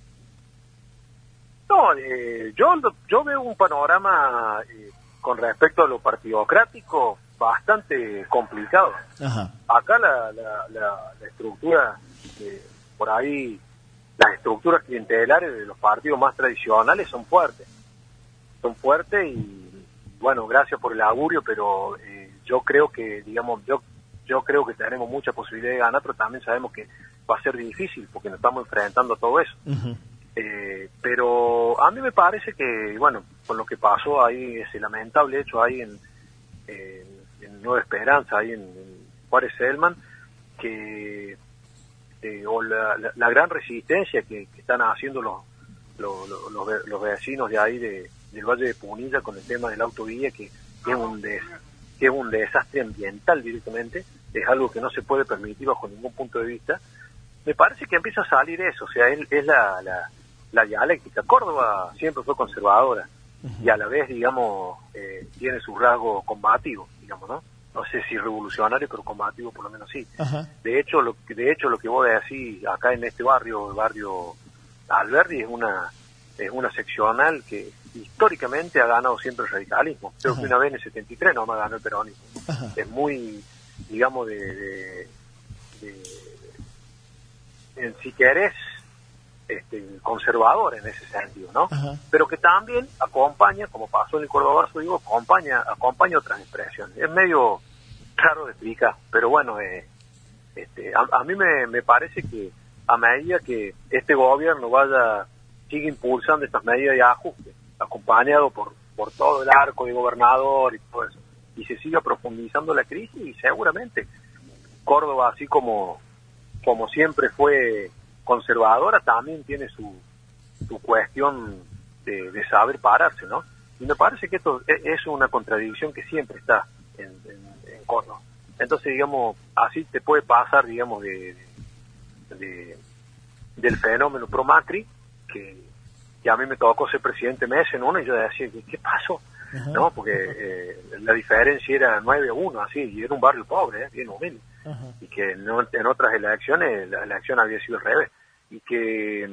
No, eh, yo, yo veo un panorama eh, con respecto a lo partidocrático bastante complicado. Ajá. Acá la, la, la, la estructura... Eh, por ahí las estructuras clientelares de los partidos más tradicionales son fuertes, son fuertes y bueno, gracias por el augurio, pero eh, yo creo que, digamos, yo yo creo que tenemos mucha posibilidad de ganar, pero también sabemos que va a ser difícil porque nos estamos enfrentando a todo eso. Uh-huh. Eh, pero a mí me parece que, bueno, con lo que pasó ahí, ese lamentable hecho ahí en, en, en Nueva Esperanza, ahí en, en Juárez Selman, que Eh, o la, la, la gran resistencia que, que están haciendo los, los, los, los vecinos de ahí de, del Valle de Punilla con el tema de la autovía, que, que, es un des, que es un desastre ambiental directamente, es algo que no se puede permitir bajo ningún punto de vista. Me parece que empieza a salir eso, o sea, es, es la, la, la dialéctica. Córdoba siempre fue conservadora uh-huh. y a la vez, digamos, eh, tiene su rasgo combativo, digamos, ¿no? No sé si revolucionario, pero combativo por lo menos sí. Ajá. De hecho, lo de hecho lo que vos decís acá en este barrio, el barrio Alberdi, es una es una seccional que históricamente ha ganado siempre el radicalismo. Creo Ajá. que una vez en el setenta y tres nomás ganó el peronismo. Ajá. Es muy, digamos, de, de, de, de si querés, este, conservador en ese sentido, ¿no? Ajá. Pero que también acompaña, como pasó en el Cordobazo, digo, acompaña, acompaña otras expresiones. Es medio raro de explicar, pero bueno, eh, este, a, a mí me, me parece que a medida que este gobierno vaya, sigue impulsando estas medidas de ajuste, acompañado por, por todo el arco de gobernador y todo eso, y se siga profundizando la crisis, y seguramente Córdoba, así como, como siempre fue conservadora, también tiene su, su cuestión de, de saber pararse, ¿no? Y me parece que esto es, es una contradicción que siempre está en, en, en Córdoba. Entonces, digamos, así te puede pasar, digamos, de, de, de del fenómeno pro Macri, que, que a mí me tocó ser presidente mes en uno, y yo decía, ¿qué pasó? Uh-huh. No, porque eh, la diferencia era nueve a uno, así, y era un barrio pobre, eh, bien humilde. Uh-huh. Y que no, en otras elecciones, la elección había sido al revés. Y que,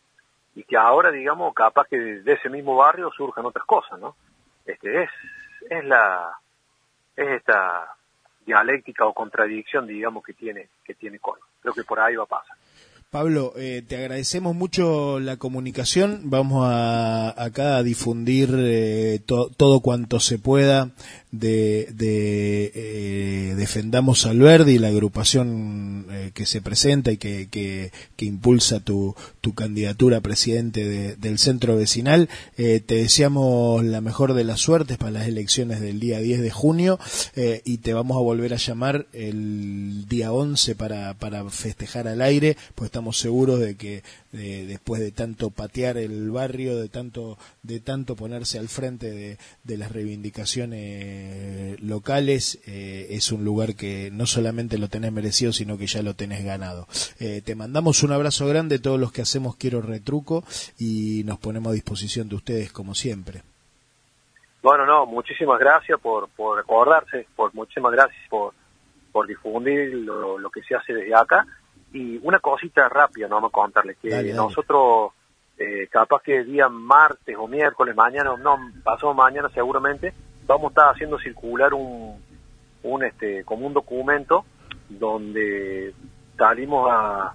y que ahora, digamos, capaz que de ese mismo barrio surjan otras cosas, ¿no? Este, es, es la, es esta dialéctica o contradicción, digamos, que tiene, que tiene Córdoba. Creo que por ahí va a pasar. Pablo, eh, te agradecemos mucho la comunicación. Vamos a acá a difundir eh, to, todo cuanto se pueda de, de eh, Defendamos Alberdi, la agrupación eh, que se presenta y que, que, que impulsa tu, tu candidatura a presidente de, del centro vecinal. Eh, te deseamos la mejor de las suertes para las elecciones del día diez de junio eh, y te vamos a volver a llamar el día once para, para festejar al aire, pues estamos seguros de que de, después de tanto patear el barrio, de tanto de tanto ponerse al frente de, de las reivindicaciones locales, eh, es un lugar que no solamente lo tenés merecido, sino que ya lo tenés ganado. Eh, te mandamos un abrazo grande, todos los que hacemos Quiero Retruco, y nos ponemos a disposición de ustedes como siempre. Bueno, no, muchísimas gracias por, por acordarse, por muchísimas gracias por, por difundir lo, lo que se hace desde acá. Y una cosita rápida, no vamos a contarles, que dale, dale. nosotros, eh, capaz que día martes o miércoles, mañana, no, pasado mañana seguramente, vamos a estar haciendo circular un, un este, como un documento donde salimos a,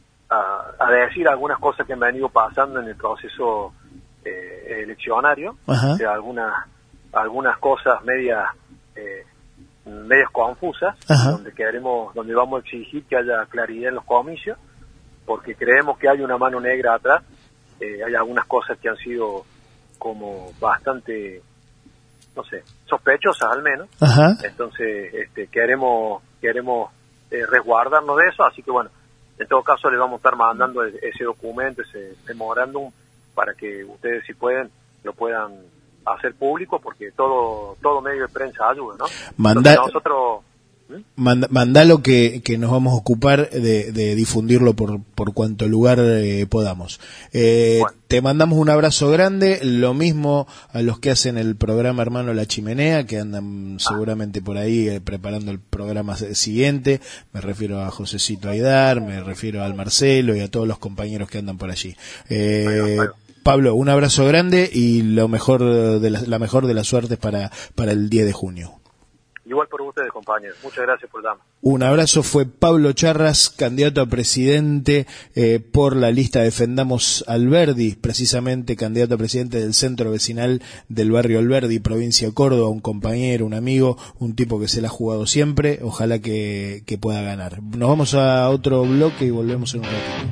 a, a decir algunas cosas que me han ido pasando en el proceso eh, eleccionario, o sea, algunas, algunas cosas medias, eh, medias confusas, Ajá. donde queremos, donde vamos a exigir que haya claridad en los comicios, porque creemos que hay una mano negra atrás. Eh, hay algunas cosas que han sido como bastante, no sé, sospechosas al menos. Ajá. Entonces, este, queremos, queremos eh, resguardarnos de eso, así que bueno, en todo caso le vamos a estar mandando ese documento, ese memorándum, para que ustedes, si pueden, lo puedan hacer público, porque todo todo medio de prensa ayuda, ¿no? Manda, nosotros ¿Mm? manda, mandalo que, que nos vamos a ocupar de, de difundirlo por, por cuanto lugar eh, podamos. Eh, bueno. Te mandamos un abrazo grande, lo mismo a los que hacen el programa Hermano La Chimenea, que andan ah. seguramente por ahí eh, preparando el programa siguiente. Me refiero a Josecito Aidar, me refiero al Marcelo y a todos los compañeros que andan por allí. Eh, bueno, bueno. Pablo, un abrazo grande y lo mejor de la, la mejor de las suertes para, para el diez de junio. Igual por ustedes, compañeros. Muchas gracias por el dama. Un abrazo. Fue Pablo Charras, candidato a presidente eh, por la lista Defendamos Alberdi, precisamente candidato a presidente del centro vecinal del barrio Alberdi, provincia de Córdoba, un compañero, un amigo, un tipo que se la ha jugado siempre. Ojalá que, que pueda ganar. Nos vamos a otro bloque y volvemos en un ratito.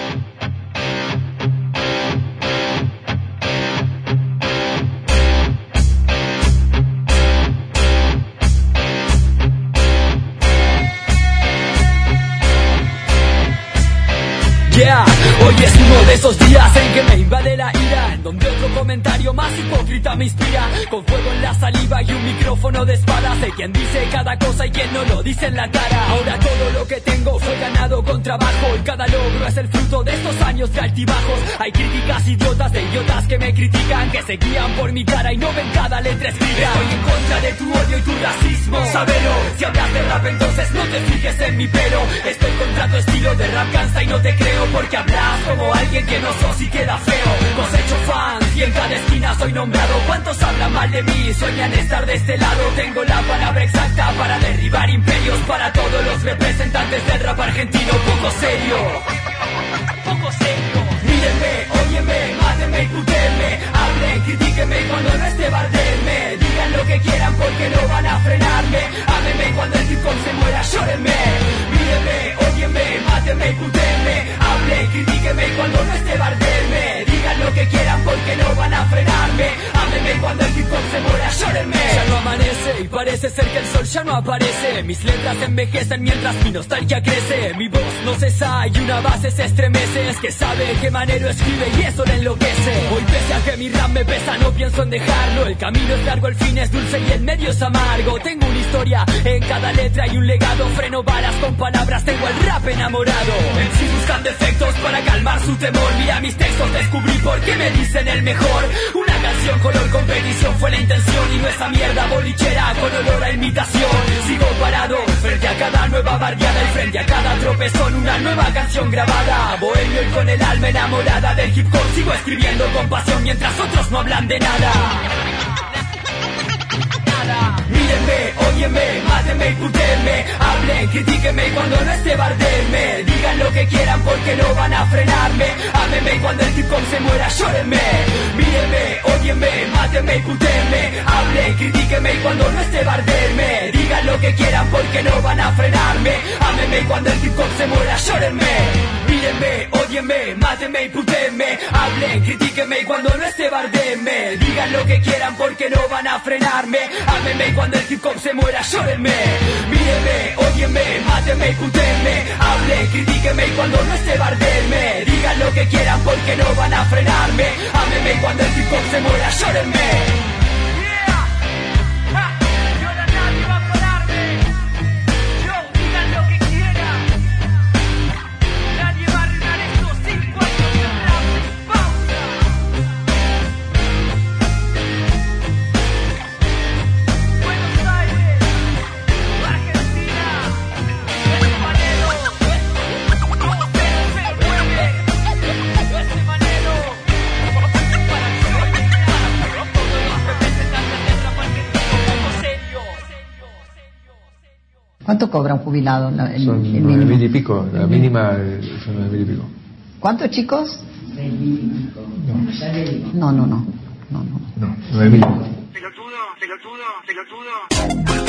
Yeah, hoy es uno de esos días en que me invade la ira, en donde otro comentario más hipócrita me inspira, con fuego en la saliva y un micrófono de espada. Sé quien dice cada cosa y quien no lo dice en la cara. Ahora todo lo que tengo fue ganado con trabajo, y cada logro es el fruto de estos años de altibajos. Hay críticas idiotas de idiotas que me critican, que se guían por mi cara y no ven cada letra escrita. Estoy en contra de tu odio y tu racismo, sabelo. Si hablas de rap entonces no te fijes en mi pelo. Estoy contra tu estilo de rap, cansa y no te creo, porque hablas como alguien que no sos y queda feo. Cosecho fans y en cada esquina soy nombrado. ¿Cuántos hablan mal de mí? Sueñan estar de este lado. Tengo la palabra exacta para derribar imperios, para todos los representantes del rap argentino. Poco serio, poco serio. Mírenme, óyeme, mátenme y putenme. Hablen, critíquenme cuando no esté bardenme. Digan lo que quieran porque no van a frenarme. Ámenme cuando el hip hop se muera, llórenme. Mírenme, óyeme, mátenme y putenme. Hablen, critíquenme cuando no esté bardenme. Digan lo que quieran porque no van a frenarme. Ámenme cuando el hip hop se muera, llórenme. Ya no amanece y parece ser que el sol ya no aparece. Mis letras envejecen mientras mi nostalgia crece. Mi voz no cesa y una base se estremece. Es que sabe que Manero escribe y eso le enloquece. Hoy pese a que mi rap me pesa no pienso en dejarlo. El camino es largo, el fin es dulce y el medio es amargo. Tengo una historia en cada letra y un legado. Freno balas con palabras, tengo el rap enamorado. En sí buscan defectos para calmar su temor. Mira mis textos, descubrí por qué me dicen el mejor. Una canción color competición fue la intención y no esa mierda bolichera con olor a imitación. Sigo parado frente a cada nueva barriada y frente a cada tropezón una nueva canción grabada. Bohemio y con el alma enamorada del hip hop sigo escribiendo con pasión mientras otros no hablan de nada. Mírenme, óyenme, mátenme y putenme. Hablen, critíquenme y cuando no esté bardenme. Digan lo que quieran porque no van a frenarme. Ámenme y cuando el hip hop se muera llórenme. Mírenme, óyenme, mátenme y putenme. Hablen, critíquenme y cuando no esté bardenme. Digan lo que quieran porque no van a frenarme. Ámenme y cuando el hip hop se muera llórenme. Mírenme, óyenme, mátenme y putenme. Hablen, critíquenme y cuando no esté bardenme. Digan lo que quieran porque no van a frenarme. Ámenme y cuando el hip hop se muera llórenme. Mírenme, óyenme, mátenme y putenme. Hablen, critíquenme y cuando no esté bardenme. Digan lo que quieran porque no van a frenarme. Ámenme y cuando el hip hop se muera llórenme. ¿Cuánto cobra un jubilado? El, son el nueve mil y pico, la mínima son nueve mil y pico. ¿Cuántos chicos? No, no, no. No, no. No, nueve mil y pico. Pelotudo, pelotudo, pelotudo.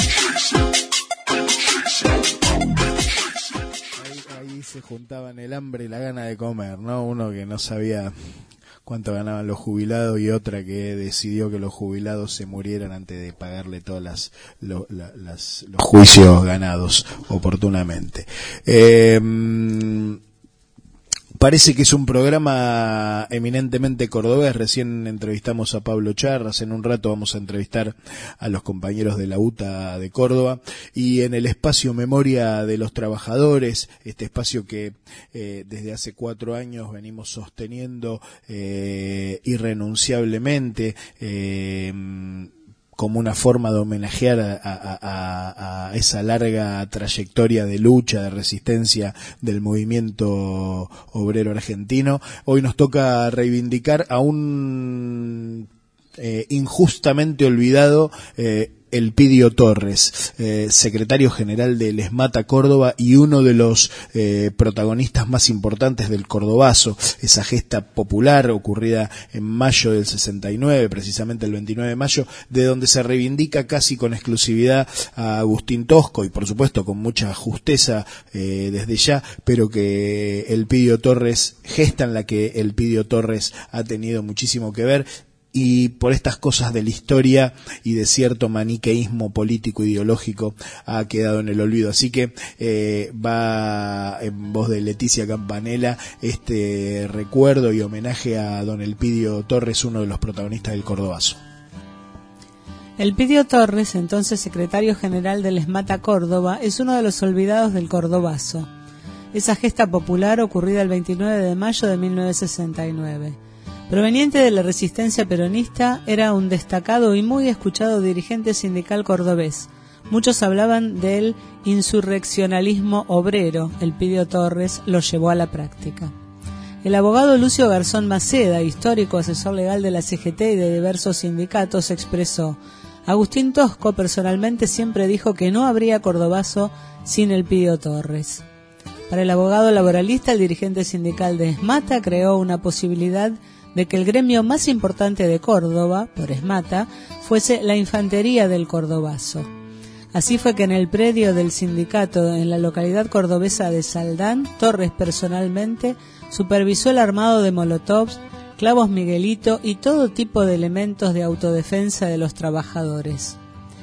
Ahí, ahí se juntaban el hambre y la gana de comer, ¿no? Uno que no sabía cuánto ganaban los jubilados y otra que decidió que los jubilados se murieran antes de pagarle todos las, lo, la, las, los juicios ganados oportunamente. Eh, Parece que es un programa eminentemente cordobés. Recién entrevistamos a Pablo Charras. En un rato vamos a entrevistar a los compañeros de la U T A de Córdoba. Y en el espacio Memoria de los Trabajadores, este espacio que eh, desde hace cuatro años venimos sosteniendo eh, irrenunciablemente, eh, como una forma de homenajear a, a, a, a esa larga trayectoria de lucha, de resistencia del movimiento obrero argentino. Hoy nos toca reivindicar a un eh, injustamente olvidado eh, Elpidio Torres, eh, secretario general del ESMATA Córdoba y uno de los eh, protagonistas más importantes del Cordobazo, esa gesta popular ocurrida en mayo del sesenta y nueve, precisamente el veintinueve de mayo, de donde se reivindica casi con exclusividad a Agustín Tosco y por supuesto con mucha justeza eh, desde ya, pero que Elpidio Torres, gesta en la que Elpidio Torres ha tenido muchísimo que ver, y por estas cosas de la historia y de cierto maniqueísmo político ideológico ha quedado en el olvido. Así que eh, va en voz de Leticia Campanella este recuerdo y homenaje a don Elpidio Torres, uno de los protagonistas del Cordobazo. Elpidio Torres, entonces secretario general del ESMATA Córdoba, es uno de los olvidados del Cordobazo, esa gesta popular ocurrida el veintinueve de mayo de mil novecientos sesenta y nueve. Proveniente de la resistencia peronista, era un destacado y muy escuchado dirigente sindical cordobés. Muchos hablaban del insurreccionalismo obrero. Elpidio Torres lo llevó a la práctica. El abogado Lucio Garzón Maceda, histórico asesor legal de la C G T y de diversos sindicatos, expresó: Agustín Tosco personalmente siempre dijo que no habría Cordobazo sin Elpidio Torres. Para el abogado laboralista, el dirigente sindical de ESMATA creó una posibilidad de que el gremio más importante de Córdoba, por ESMATA, fuese la infantería del Cordobazo. Así fue que en el predio del sindicato en la localidad cordobesa de Saldán, Torres personalmente supervisó el armado de molotovs, clavos Miguelito y todo tipo de elementos de autodefensa de los trabajadores.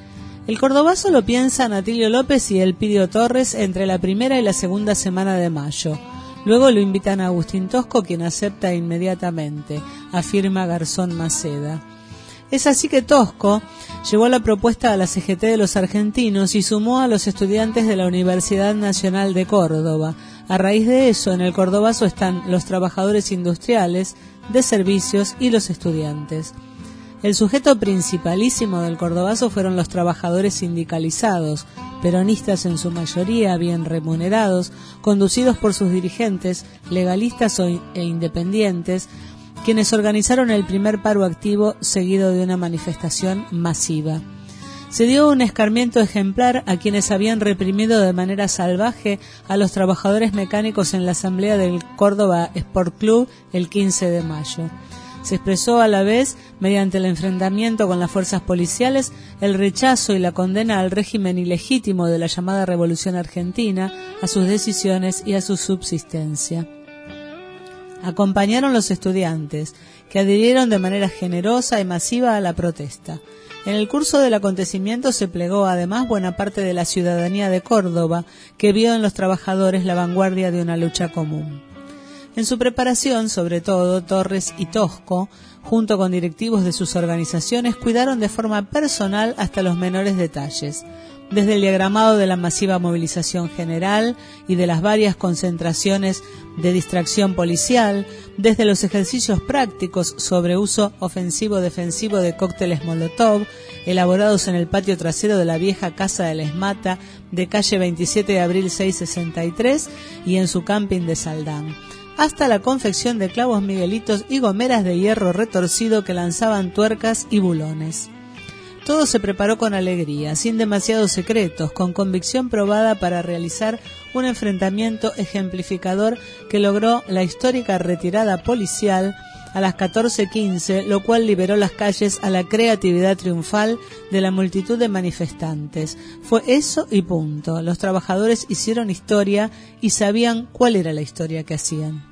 El cordobazo lo piensan Atilio López y Elpidio Torres entre la primera y la segunda semana de mayo. Luego lo invitan a Agustín Tosco, quien acepta inmediatamente, afirma Garzón Maceda. Es así que Tosco llevó la propuesta a la C G T de los argentinos y sumó a los estudiantes de la Universidad Nacional de Córdoba. A raíz de eso, en el cordobazo están los trabajadores industriales, de servicios y los estudiantes. El sujeto principalísimo del cordobazo fueron los trabajadores sindicalizados, peronistas en su mayoría, bien remunerados, conducidos por sus dirigentes, legalistas e independientes, quienes organizaron el primer paro activo seguido de una manifestación masiva. Se dio un escarmiento ejemplar a quienes habían reprimido de manera salvaje a los trabajadores mecánicos en la asamblea del Córdoba Sport Club el quince de mayo. Se expresó a la vez, mediante el enfrentamiento con las fuerzas policiales, el rechazo y la condena al régimen ilegítimo de la llamada Revolución Argentina, a sus decisiones y a su subsistencia. Acompañaron los estudiantes, que adhirieron de manera generosa y masiva a la protesta. En el curso del acontecimiento se plegó además buena parte de la ciudadanía de Córdoba, que vio en los trabajadores la vanguardia de una lucha común. En su preparación, sobre todo, Torres y Tosco, junto con directivos de sus organizaciones, cuidaron de forma personal hasta los menores detalles. Desde el diagramado de la masiva movilización general y de las varias concentraciones de distracción policial, desde los ejercicios prácticos sobre uso ofensivo-defensivo de cócteles Molotov, elaborados en el patio trasero de la vieja casa de Lesmata, de calle veintisiete de abril seiscientos sesenta y tres, y en su camping de Saldán, hasta la confección de clavos miguelitos y gomeras de hierro retorcido que lanzaban tuercas y bulones. Todo se preparó con alegría, sin demasiados secretos, con convicción probada para realizar un enfrentamiento ejemplificador que logró la histórica retirada policial a las catorce quince, lo cual liberó las calles a la creatividad triunfal de la multitud de manifestantes. Fue eso y punto. Los trabajadores hicieron historia y sabían cuál era la historia que hacían.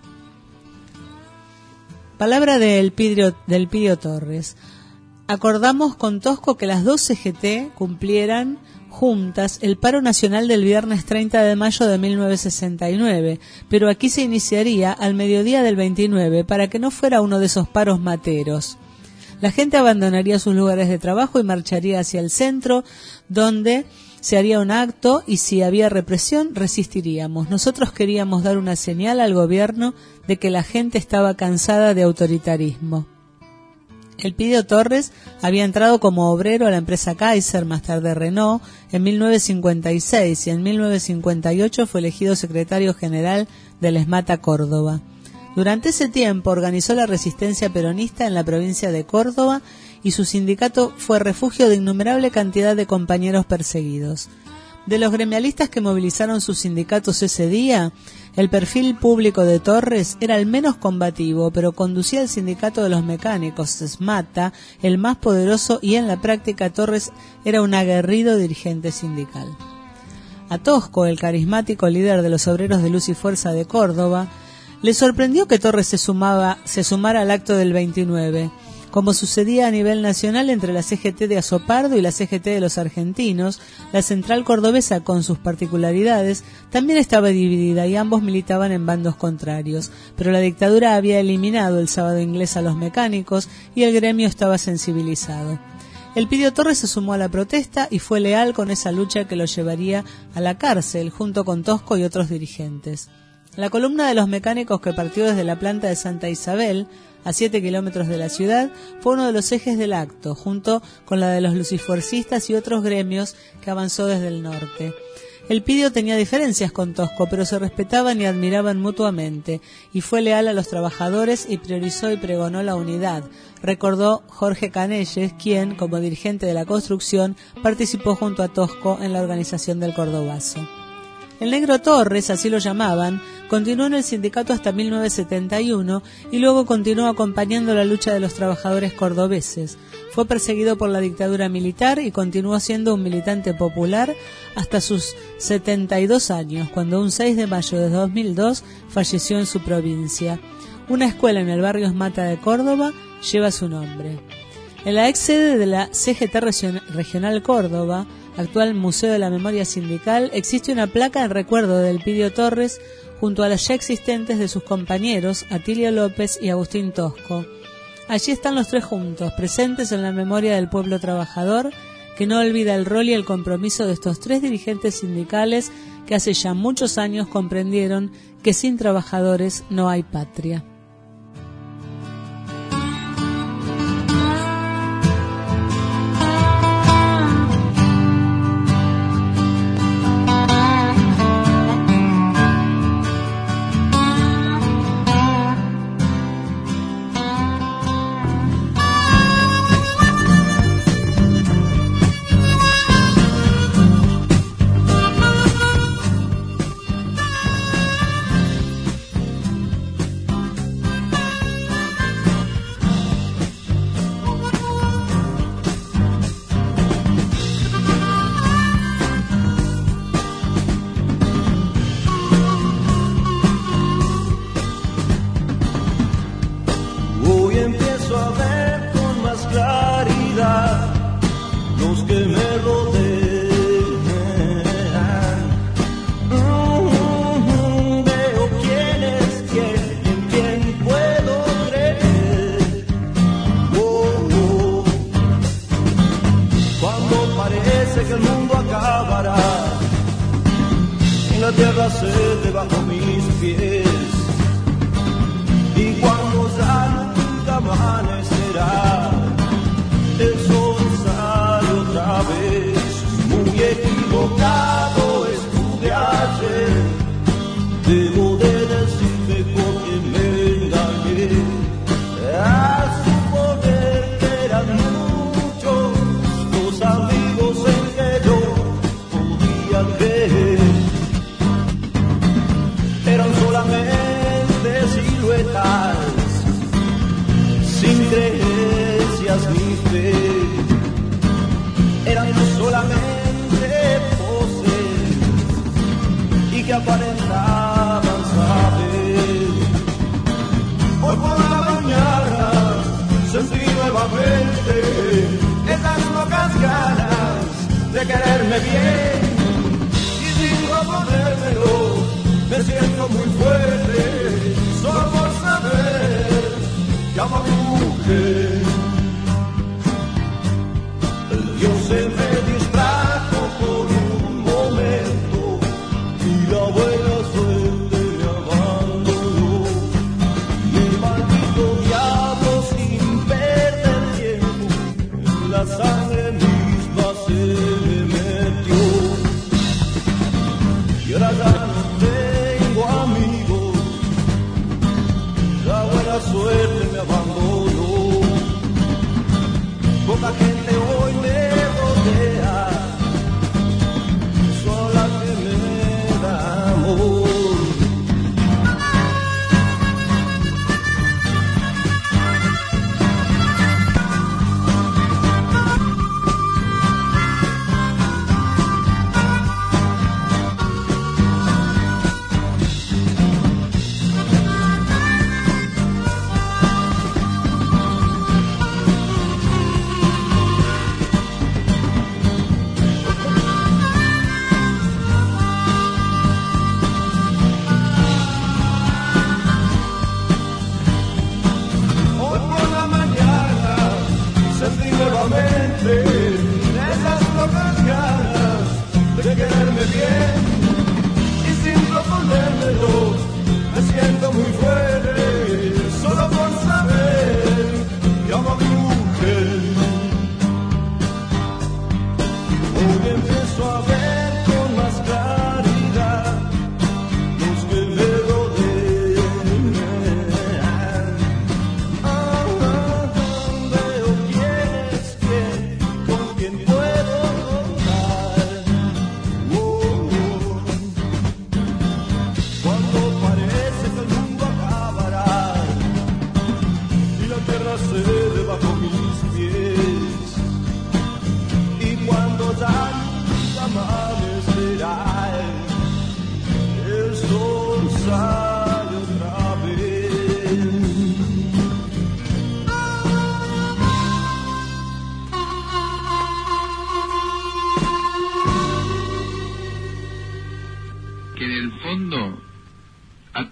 Palabra de Elpidio, de Elpidio Torres. Acordamos con Tosco que las dos C G T cumplieran juntas el paro nacional del viernes treinta de mayo de mil novecientos sesenta y nueve, pero aquí se iniciaría al mediodía del veintinueve para que no fuera uno de esos paros materos. La gente abandonaría sus lugares de trabajo y marcharía hacia el centro, donde se haría un acto y si había represión resistiríamos. Nosotros queríamos dar una señal al gobierno de que la gente estaba cansada de autoritarismo. Elpidio Torres había entrado como obrero a la empresa Kaiser, más tarde Renault, en mil novecientos cincuenta y seis y en mil novecientos cincuenta y ocho fue elegido secretario general del Lesmata Córdoba. Durante ese tiempo organizó la resistencia peronista en la provincia de Córdoba y su sindicato fue refugio de innumerable cantidad de compañeros perseguidos. De los gremialistas que movilizaron sus sindicatos ese día, el perfil público de Torres era el menos combativo, pero conducía el sindicato de los mecánicos, SMATA, el más poderoso, y en la práctica Torres era un aguerrido dirigente sindical. A Tosco, el carismático líder de los obreros de Luz y Fuerza de Córdoba, le sorprendió que Torres se sumaba, se sumara al acto del veintinueve. Como sucedía a nivel nacional entre la C G T de Azopardo y la C G T de los argentinos, la central cordobesa, con sus particularidades, también estaba dividida y ambos militaban en bandos contrarios, pero la dictadura había eliminado el sábado inglés a los mecánicos y el gremio estaba sensibilizado. Elpidio Torres se sumó a la protesta y fue leal con esa lucha que lo llevaría a la cárcel, junto con Tosco y otros dirigentes. La columna de los mecánicos que partió desde la planta de Santa Isabel, a siete kilómetros de la ciudad, fue uno de los ejes del acto, junto con la de los lucifuercistas y otros gremios que avanzó desde el norte. Elpidio tenía diferencias con Tosco, pero se respetaban y admiraban mutuamente, y fue leal a los trabajadores y priorizó y pregonó la unidad, recordó Jorge Canelles, quien, como dirigente de la construcción, participó junto a Tosco en la organización del Cordobazo. El Negro Torres, así lo llamaban, continuó en el sindicato hasta mil novecientos setenta y uno y luego continuó acompañando la lucha de los trabajadores cordobeses. Fue perseguido por la dictadura militar y continuó siendo un militante popular hasta sus setenta y dos años, cuando un seis de mayo de dos mil dos falleció en su provincia. Una escuela en el barrio Esmata de Córdoba lleva su nombre. En la ex sede de la C G T Regional Córdoba, actual Museo de la Memoria Sindical, existe una placa en recuerdo de Elpidio Torres junto a las ya existentes de sus compañeros Atilio López y Agustín Tosco. Allí están los tres juntos, presentes en la memoria del pueblo trabajador, que no olvida el rol y el compromiso de estos tres dirigentes sindicales que hace ya muchos años comprendieron que sin trabajadores no hay patria.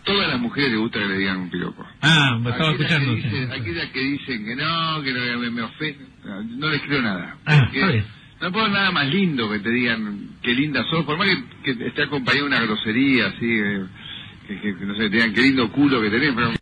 todas las mujeres les gusta que le digan un piropo. Ah, me estaba aquellas escuchando. Que dicen, aquellas que dicen que no, que no, me, me ofenden, no les creo nada. Ah, Porque está bien. no puedo nada más lindo que te digan qué linda sos, por más que, que esté acompañado de una grosería, así, eh, que, que, no sé, te digan qué lindo culo que tenés, pero...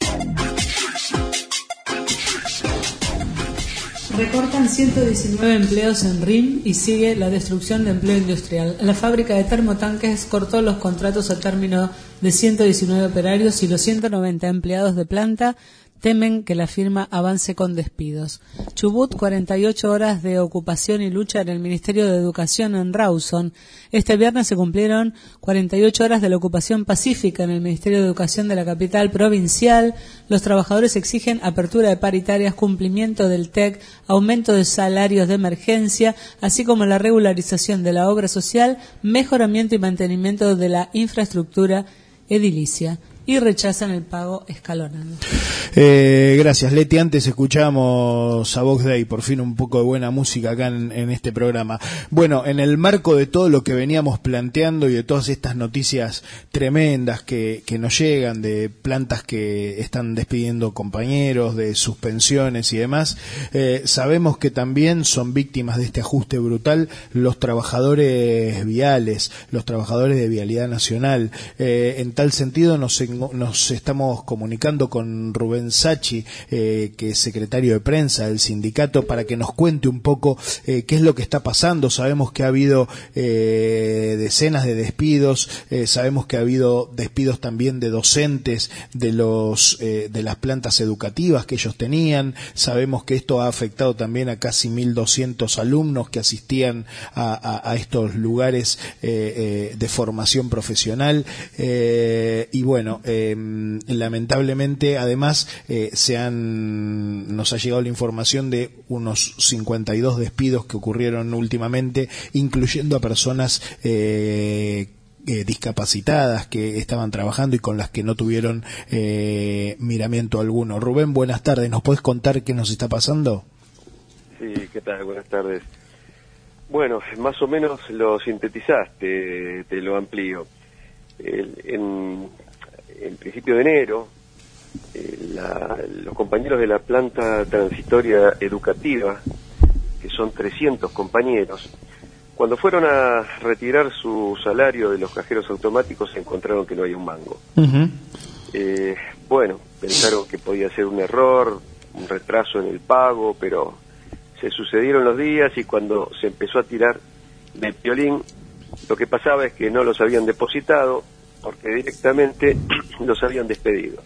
Recortan ciento diecinueve empleos en R I M y sigue la destrucción de empleo industrial. La fábrica de termotanques cortó los contratos a término de ciento diecinueve operarios y los ciento noventa empleados de planta temen que la firma avance con despidos. Chubut, cuarenta y ocho horas de ocupación y lucha en el Ministerio de Educación en Rawson. Este viernes se cumplieron cuarenta y ocho horas de la ocupación pacífica en el Ministerio de Educación de la capital provincial. Los trabajadores exigen apertura de paritarias, cumplimiento del T E C, aumento de salarios de emergencia, así como la regularización de la obra social, mejoramiento y mantenimiento de la infraestructura edilicia. Y rechazan el pago escalonado. Eh, gracias, Leti. Antes escuchamos a Vox Day, por fin un poco de buena música acá en, en este programa. Bueno, en el marco de todo lo que veníamos planteando y de todas estas noticias tremendas que, que nos llegan, de plantas que están despidiendo compañeros, de suspensiones y demás, eh, sabemos que también son víctimas de este ajuste brutal los trabajadores viales, los trabajadores de Vialidad Nacional. Eh, en tal sentido nos Nos estamos comunicando con Rubén Sachi, eh, que es secretario de prensa del sindicato, para que nos cuente un poco eh, qué es lo que está pasando. Sabemos que ha habido eh, decenas de despidos, eh, sabemos que ha habido despidos también de docentes de los eh, de las plantas educativas que ellos tenían. Sabemos que esto ha afectado también a casi mil doscientos alumnos que asistían a, a, a estos lugares eh, eh, de formación profesional. Eh, y bueno, Eh, lamentablemente, además, eh, se han, nos ha llegado la información de unos cincuenta y dos despidos que ocurrieron últimamente, incluyendo a personas eh, eh, discapacitadas que estaban trabajando y con las que no tuvieron eh, miramiento alguno. Rubén, buenas tardes. ¿Nos podés contar qué nos está pasando? Sí, ¿qué tal? Buenas tardes. Bueno, más o menos lo sintetizaste, te lo amplío. El, en En principio de enero, eh, la, los compañeros de la planta transitoria educativa, que son trescientos compañeros, cuando fueron a retirar su salario de los cajeros automáticos se encontraron que no hay un mango. Uh-huh. Eh, bueno, pensaron que podía ser un error, un retraso en el pago, pero se sucedieron los días y cuando se empezó a tirar del piolín, lo que pasaba es que no los habían depositado, porque directamente los habían despedido.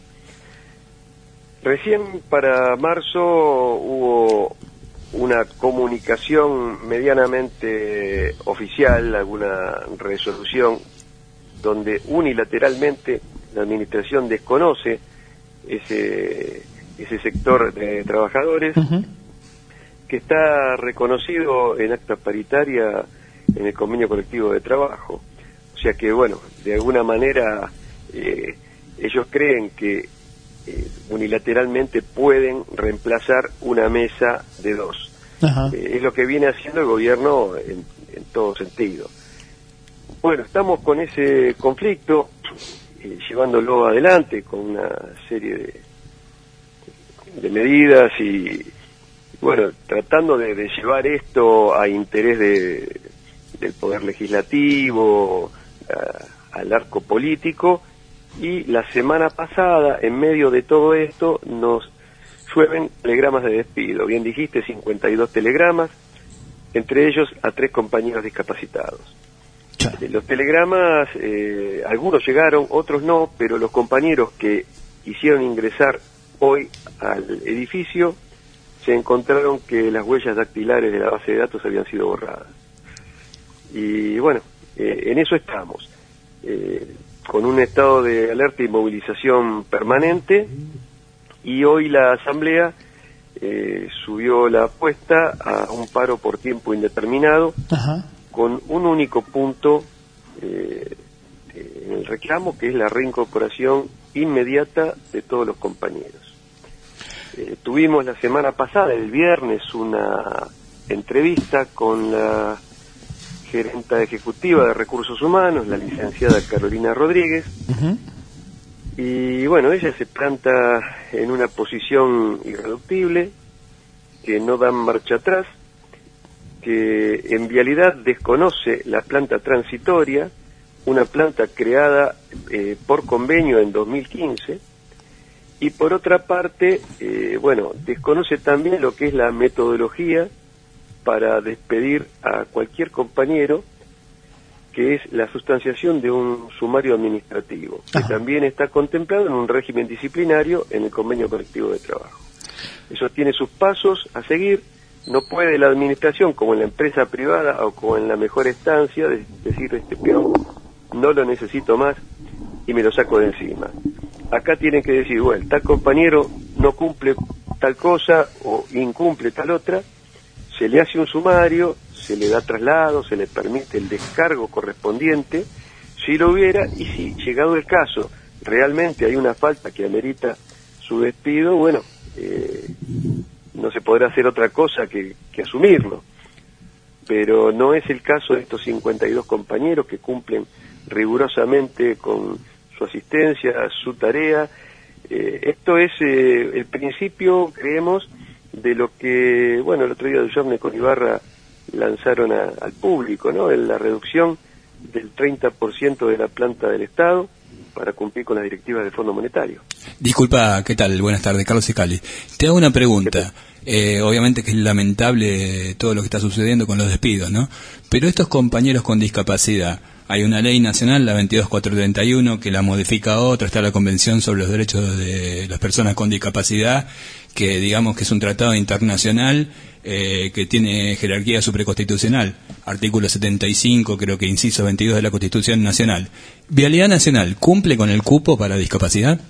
Recién para marzo hubo una comunicación medianamente oficial, alguna resolución, donde unilateralmente la administración desconoce ese, ese sector de trabajadores, uh-huh, que está reconocido en acta paritaria en el convenio colectivo de trabajo. O sea que, bueno, de alguna manera eh, ellos creen que eh, unilateralmente pueden reemplazar una mesa de dos. Eh, es lo que viene haciendo el gobierno en, en todo sentido. Bueno, estamos con ese conflicto, eh, llevándolo adelante con una serie de, de medidas y, bueno, tratando de, de llevar esto a interés de, del Poder Legislativo, al arco político, y la semana pasada, en medio de todo esto, nos llueven telegramas de despido. Bien dijiste, cincuenta y dos telegramas, entre ellos a tres compañeros discapacitados. Eh, los telegramas, eh, algunos llegaron, otros no, pero los compañeros que hicieron ingresar hoy al edificio se encontraron que las huellas dactilares de la base de datos habían sido borradas. Y bueno, Eh, en eso estamos, eh, con un estado de alerta y movilización permanente, y hoy la Asamblea eh, subió la apuesta a un paro por tiempo indeterminado, ajá, con un único punto eh, en el reclamo, que es la reincorporación inmediata de todos los compañeros. Eh, tuvimos la semana pasada, el viernes, una entrevista con la gerenta ejecutiva de Recursos Humanos, la licenciada Carolina Rodríguez, uh-huh, Y bueno, ella se planta en una posición irreductible, que no dan marcha atrás, que en Vialidad desconoce la planta transitoria, una planta creada eh, por convenio en dos mil quince, y por otra parte, eh, bueno, desconoce también lo que es la metodología para despedir a cualquier compañero, que es la sustanciación de un sumario administrativo, que Ajá. también está contemplado en un régimen disciplinario en el convenio colectivo de trabajo. Eso tiene sus pasos a seguir. No puede la administración, como en la empresa privada o como en la mejor estancia, de decir, este peón, no lo necesito más y me lo saco de encima. Acá tienen que decir, bueno, tal compañero no cumple tal cosa o incumple tal otra, se le hace un sumario, se le da traslado, se le permite el descargo correspondiente, si lo hubiera, y si llegado el caso realmente hay una falta que amerita su despido, bueno, eh, no se podrá hacer otra cosa que, que asumirlo. Pero no es el caso de estos cincuenta y dos compañeros que cumplen rigurosamente con su asistencia, su tarea. Eh, esto es eh, el principio, creemos, de lo que, bueno, el otro día Duchamp con Ibarra lanzaron a, al público, ¿no? En la reducción del treinta por ciento de la planta del Estado para cumplir con las directivas del Fondo Monetario. Disculpa, ¿qué tal? Buenas tardes, Carlos Icali. Te hago una pregunta. Eh, obviamente que es lamentable todo lo que está sucediendo con los despidos, ¿no? Pero estos compañeros con discapacidad, hay una ley nacional, la veintidós mil cuatrocientos treinta y uno, que la modifica otra, está la Convención sobre los Derechos de las Personas con Discapacidad, que digamos que es un tratado internacional eh, que tiene jerarquía supraconstitucional, artículo setenta y cinco, creo que inciso veintidós de la Constitución Nacional. ¿Vialidad Nacional cumple con el cupo para discapacidad?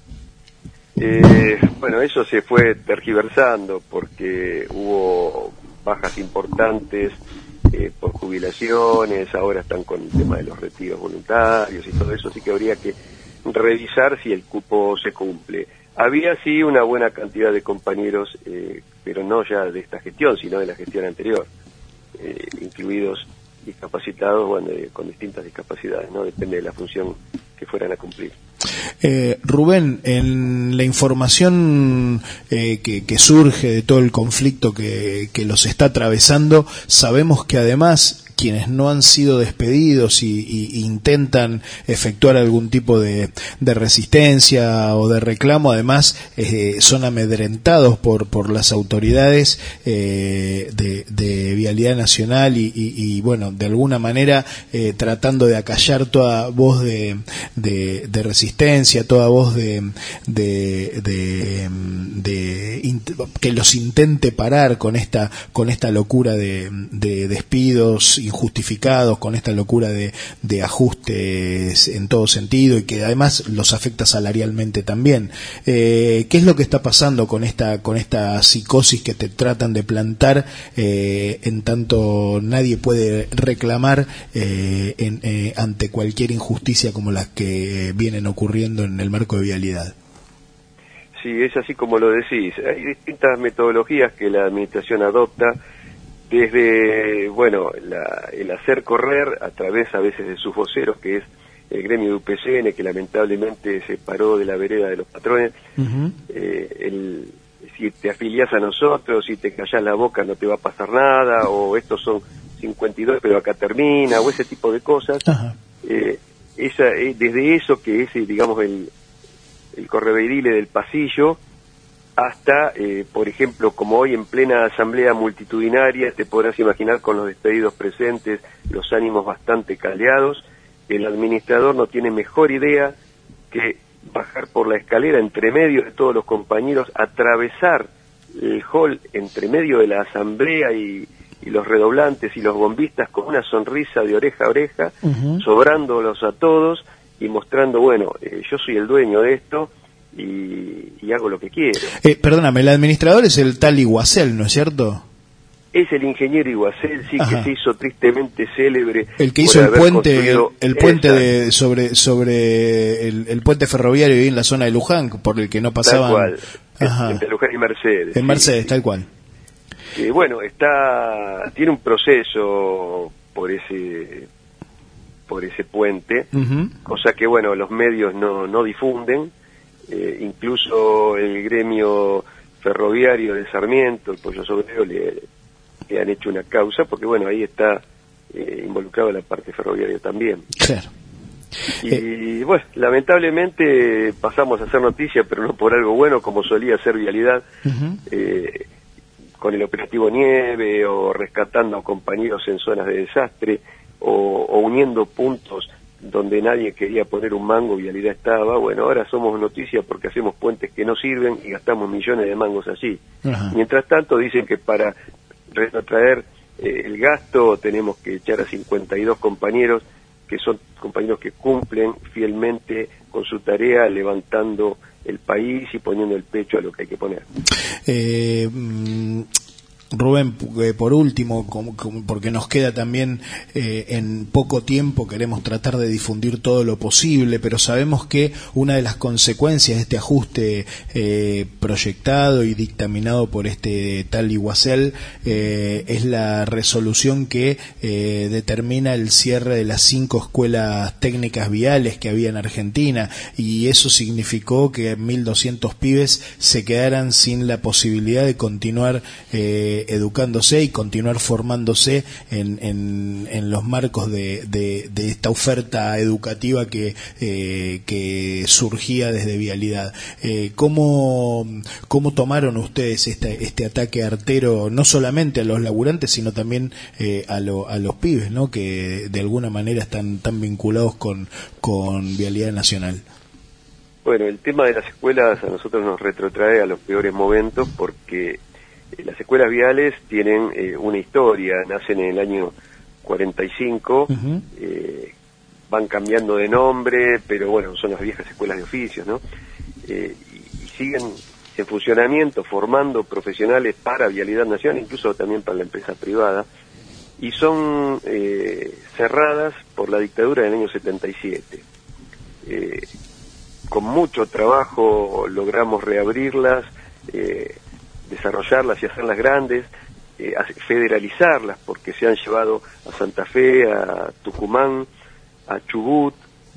Eh, bueno, eso se fue tergiversando porque hubo bajas importantes eh, por jubilaciones, ahora están con el tema de los retiros voluntarios y todo eso, así que habría que revisar si el cupo se cumple. Había sí una buena cantidad de compañeros, eh, pero no ya de esta gestión, sino de la gestión anterior, eh, incluidos discapacitados, bueno, eh, con distintas discapacidades, ¿no? Depende de la función que fueran a cumplir. Eh, Rubén, en la información eh, que, que surge de todo el conflicto que, que los está atravesando, sabemos que además quienes no han sido despedidos y, y intentan efectuar algún tipo de, de resistencia o de reclamo, además eh, son amedrentados por, por las autoridades eh, de, de Vialidad Nacional y, y, y bueno, de alguna manera eh, tratando de acallar toda voz de, de, de resistencia, toda voz de, de, de, de, de que los intente parar con esta, con esta locura de, de despidos injustificados, con esta locura de, de ajustes en todo sentido y que además los afecta salarialmente también. Eh, ¿Qué es lo que está pasando con esta con esta psicosis que te tratan de plantar eh, en tanto nadie puede reclamar eh, en, eh, ante cualquier injusticia como las que vienen ocurriendo en el marco de Vialidad? Sí, es así como lo decís. Hay distintas metodologías que la administración adopta, desde, bueno, la, el hacer correr a través a veces de sus voceros, que es el gremio de U P C N, que lamentablemente se paró de la vereda de los patrones. Uh-huh. eh, el, si te afiliás a nosotros, si te callás la boca no te va a pasar nada, o estos son cincuenta y dos pero acá termina, o ese tipo de cosas. Uh-huh. eh, esa, eh, desde eso que es, digamos, el, el correveidile del pasillo, hasta, eh, por ejemplo, como hoy en plena asamblea multitudinaria, te podrás imaginar con los despedidos presentes, los ánimos bastante caldeados, el administrador no tiene mejor idea que bajar por la escalera entre medio de todos los compañeros, atravesar el hall entre medio de la asamblea y, y los redoblantes y los bombistas con una sonrisa de oreja a oreja, uh-huh. sobrándolos a todos y mostrando, bueno, eh, yo soy el dueño de esto, Y, y hago lo que quiero. Eh, perdóname, el administrador es el tal Iguacel, ¿no es cierto? Es el ingeniero Iguacel, sí, Ajá. que se hizo tristemente célebre. El que hizo el puente, el, el puente de, sobre sobre el, el puente ferroviario ahí en la zona de Luján, por el que no pasaban. Tal cual, Ajá. entre Luján y Mercedes. En sí, Mercedes, sí. tal cual. Eh, bueno, está tiene un proceso por ese por ese puente, Uh-huh. cosa que, bueno, los medios no, no difunden, eh, incluso el gremio ferroviario de Sarmiento, el Pollo Sobrero, le, le han hecho una causa, porque, bueno, ahí está eh, involucrada la parte ferroviaria también. Claro. Y, eh. bueno, lamentablemente pasamos a hacer noticia, pero no por algo bueno, como solía ser Vialidad, Uh-huh. eh, con el operativo Nieve, o rescatando a compañeros en zonas de desastre, o, o uniendo puntos donde nadie quería poner un mango, Vialidad estaba. Bueno, ahora somos noticia porque hacemos puentes que no sirven y gastamos millones de mangos allí. Ajá. Mientras tanto dicen que para retrotraer eh, el gasto tenemos que echar a cincuenta y dos compañeros, que son compañeros que cumplen fielmente con su tarea, levantando el país y poniendo el pecho a lo que hay que poner. Eh, mm, Rubén, eh, por último, como, como porque nos queda también eh, en poco tiempo, queremos tratar de difundir todo lo posible, pero sabemos que una de las consecuencias de este ajuste eh, proyectado y dictaminado por este tal Iguacel eh, es la resolución que eh, determina el cierre de las cinco escuelas técnicas viales que había en Argentina, y eso significó que mil doscientos pibes se quedaran sin la posibilidad de continuar eh, educándose y continuar formándose en, en, en los marcos de, de, de esta oferta educativa que, eh, que surgía desde Vialidad. Eh, ¿cómo, ¿Cómo tomaron ustedes este, este ataque artero, no solamente a los laburantes, sino también eh, a, lo, a los pibes, ¿no?, que de alguna manera están tan vinculados con, con Vialidad Nacional? Bueno, el tema de las escuelas a nosotros nos retrotrae a los peores momentos, porque las escuelas viales tienen eh, una historia, nacen en el año cuarenta y cinco, Uh-huh. eh, van cambiando de nombre, pero bueno, son las viejas escuelas de oficios, ¿no? Eh, y, y siguen en funcionamiento, formando profesionales para Vialidad Nacional, incluso también para la empresa privada, y son eh, cerradas por la dictadura del año setenta y siete. Eh, con mucho trabajo logramos reabrirlas, eh, desarrollarlas y hacerlas grandes, eh, federalizarlas, porque se han llevado a Santa Fe, a Tucumán, a Chubut,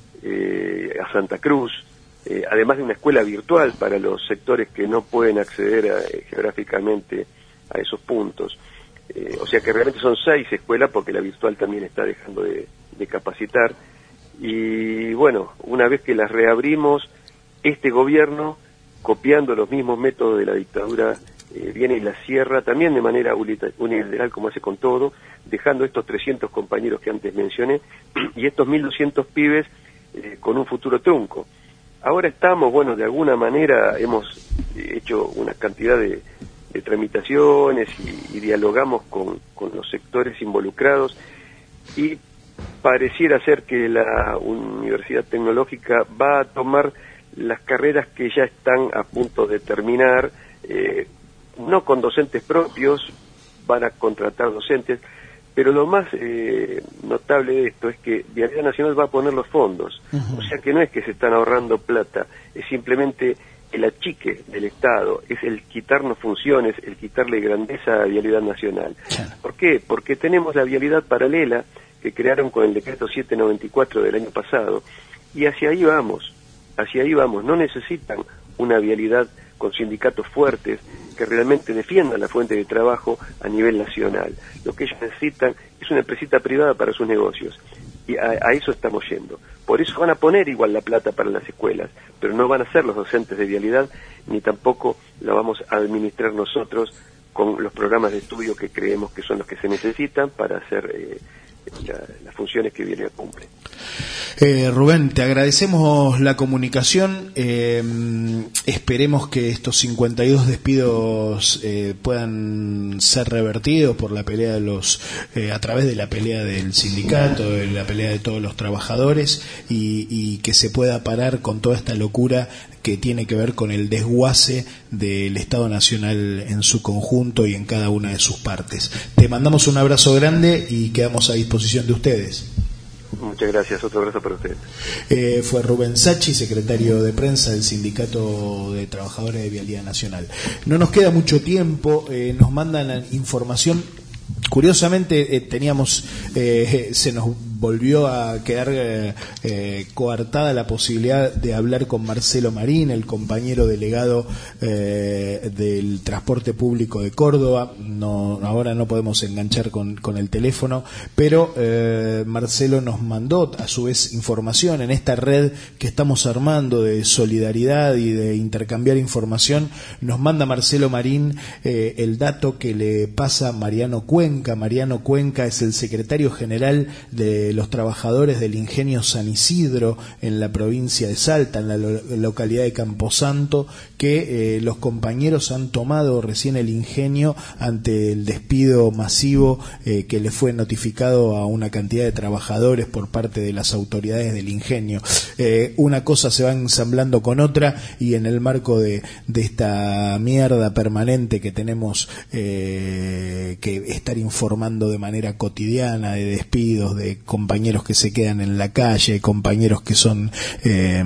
eh, a Santa Cruz, eh, además de una escuela virtual para los sectores que no pueden acceder a, eh, geográficamente a esos puntos. Eh, o sea que realmente son seis escuelas, porque la virtual también está dejando de, de capacitar. Y bueno, una vez que las reabrimos, este gobierno, copiando los mismos métodos de la dictadura, eh, viene y la cierra también de manera unilateral, como hace con todo, dejando estos trescientos compañeros que antes mencioné y estos mil doscientos pibes eh, con un futuro trunco. Ahora estamos, bueno, de alguna manera hemos hecho una cantidad de, de tramitaciones y, y dialogamos con, con los sectores involucrados, y pareciera ser que la Universidad Tecnológica va a tomar las carreras que ya están a punto de terminar, eh, no con docentes propios, van a contratar docentes, pero lo más eh, notable de esto es que Vialidad Nacional va a poner los fondos. Uh-huh. O sea que no es que se están ahorrando plata, es simplemente el achique del Estado, es el quitarnos funciones, el quitarle grandeza a Vialidad Nacional. Claro. ¿Por qué? Porque tenemos la vialidad paralela que crearon con el decreto setecientos noventa y cuatro del año pasado, y hacia ahí vamos, hacia ahí vamos. No necesitan una vialidad con sindicatos fuertes que realmente defiendan la fuente de trabajo a nivel nacional. Lo que ellos necesitan es una empresita privada para sus negocios, y a, a eso estamos yendo. Por eso van a poner igual la plata para las escuelas, pero no van a ser los docentes de vialidad, ni tampoco la vamos a administrar nosotros con los programas de estudio que creemos que son los que se necesitan para hacer eh, la, las funciones que Vialidad cumple. Eh, Rubén, te agradecemos la comunicación, eh, esperemos que estos cincuenta y dos despidos eh, puedan ser revertidos por la pelea de los, eh, a través de la pelea del sindicato, de la pelea de todos los trabajadores, y, y que se pueda parar con toda esta locura que tiene que ver con el desguace del Estado Nacional en su conjunto y en cada una de sus partes. Te mandamos un abrazo grande y quedamos a disposición de ustedes. Muchas gracias, otro abrazo para ustedes. Eh, fue Rubén Sacchi, secretario de prensa del Sindicato de Trabajadores de Vialidad Nacional. No nos queda mucho tiempo, eh, nos mandan la información. Curiosamente eh, teníamos, eh, se nos volvió a quedar eh, eh, coartada la posibilidad de hablar con Marcelo Marín, el compañero delegado eh, del transporte público de Córdoba. No, ahora no podemos enganchar con, con el teléfono, pero eh, Marcelo nos mandó a su vez información en esta red que estamos armando de solidaridad y de intercambiar información. Nos manda Marcelo Marín eh, el dato que le pasa Mariano Cuenca. Mariano Cuenca es el secretario general de los trabajadores del ingenio San Isidro en la provincia de Salta, en la lo- localidad de Camposanto, que eh, los compañeros han tomado recién el ingenio ante el despido masivo eh, que le fue notificado a una cantidad de trabajadores por parte de las autoridades del ingenio. Eh, una cosa se va ensamblando con otra, y en el marco de, de esta mierda permanente que tenemos eh, que estar informando de manera cotidiana de despidos, de compañeros que se quedan en la calle, compañeros que son eh,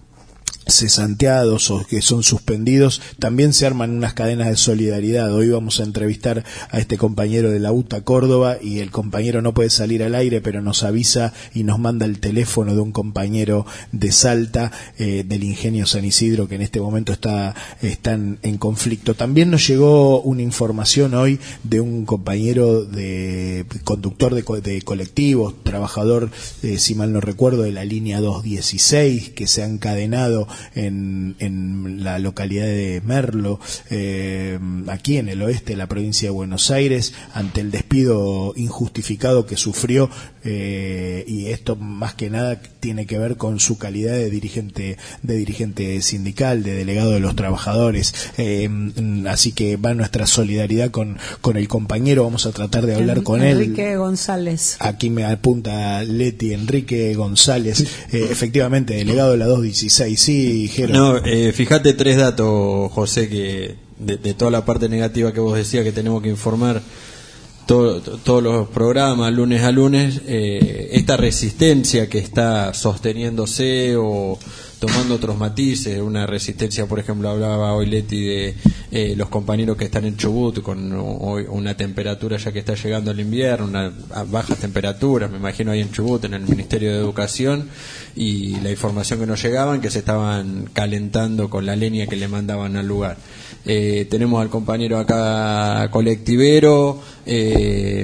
cesanteados o que son suspendidos, también se arman unas cadenas de solidaridad. Hoy vamos a entrevistar a este compañero de la U T A Córdoba, y el compañero no puede salir al aire, pero nos avisa y nos manda el teléfono de un compañero de Salta, eh, del ingenio San Isidro, que en este momento está están en conflicto. También nos llegó una información hoy de un compañero de conductor de, co- de colectivos, trabajador, eh, si mal no recuerdo, de la línea doscientos dieciséis, que se ha encadenado en, en la localidad de Merlo, eh, aquí en el oeste de la provincia de Buenos Aires, ante el despido injustificado que sufrió, eh, y esto más que nada tiene que ver con su calidad de dirigente de dirigente sindical, de delegado de los trabajadores. Eh, así que va nuestra solidaridad con, con el compañero. Vamos a tratar de hablar En- con él. Enrique González. Aquí me apunta Leti, Enrique González, eh, efectivamente, delegado de la doscientos dieciséis. Sí, Jero. No, eh, fíjate tres datos, José, que de, de toda la parte negativa que vos decías que tenemos que informar todo, to- todos los programas, lunes a lunes, eh, esta resistencia que está sosteniéndose o tomando otros matices, una resistencia, por ejemplo, hablaba hoy Leti de eh, los compañeros que están en Chubut con hoy una temperatura ya que está llegando el invierno, una a bajas temperaturas, me imagino ahí en Chubut, en el Ministerio de Educación, y la información que nos llegaban que se estaban calentando con la leña que le mandaban al lugar. Eh, tenemos al compañero acá colectivero, eh,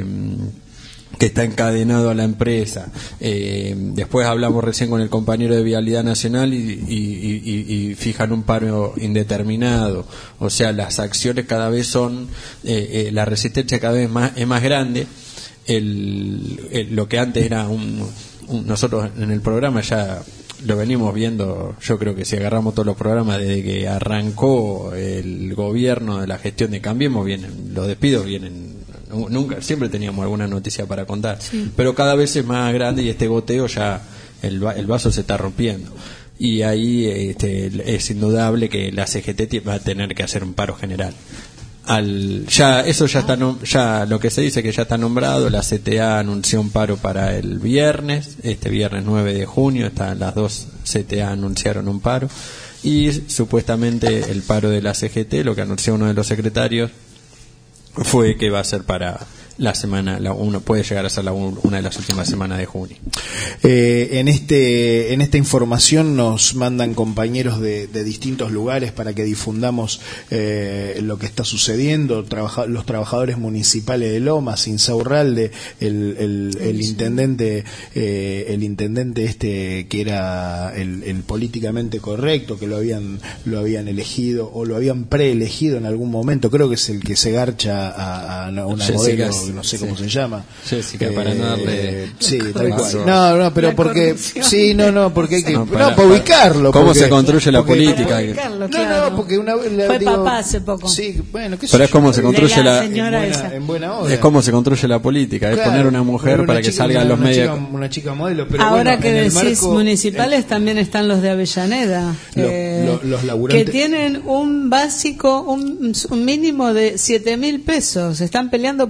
que está encadenado a la empresa. Eh, después hablamos recién con el compañero de Vialidad Nacional y, y, y, y fijan un paro indeterminado. O sea, las acciones cada vez son, eh, eh, la resistencia cada vez más es más grande. El, el, lo que antes era un, un, nosotros en el programa ya lo venimos viendo, yo creo que si agarramos todos los programas desde que arrancó el gobierno de la gestión de Cambiemos, vienen los despidos, vienen nunca, siempre teníamos alguna noticia para contar, sí. Pero cada vez es más grande y este goteo ya el, el vaso se está rompiendo, y ahí este, es indudable que la C G T va a tener que hacer un paro general. Al, ya eso ya está nom- ya lo que se dice que ya está nombrado. La C T A anunció un paro para el viernes, este viernes nueve de junio, están las dos C T A anunciaron un paro, y supuestamente el paro de la C G T, lo que anunció uno de los secretarios, fue que va a ser para la semana, la uno puede llegar a ser la un, una de las últimas semanas de junio. Eh, en este en esta información nos mandan compañeros de, de distintos lugares para que difundamos eh, lo que está sucediendo. Trabaja, los trabajadores municipales de Lomas, Insaurralde, el, el, el intendente eh, el intendente este que era el, el políticamente correcto, que lo habían lo habían elegido o lo habían preelegido en algún momento. Creo que es el que se garcha a, a una Jessica, modelo, no sé sí. cómo se llama. Jessica, para no darle... Sí, tal cual. No, no, pero porque... Sí, no, no, porque hay que... No, para, no para ubicarlo. ¿Cómo porque, se construye la porque, política? Ubicarlo, no, claro. no, porque una vez... Fue digo, papá hace poco. Sí, bueno, qué sé Pero es yo, como se construye la la... señora en, buena, esa. en buena hora. Es como se construye la política, Claro, es poner una mujer una para chica, que salga en una, los una medios. Chica, una chica modelo, pero Ahora bueno, que en el decís marco, municipales, el, también están los de Avellaneda, Lo, eh, lo, los laburantes... que tienen un básico, un, un mínimo de siete mil pesos. Están peleando por un básico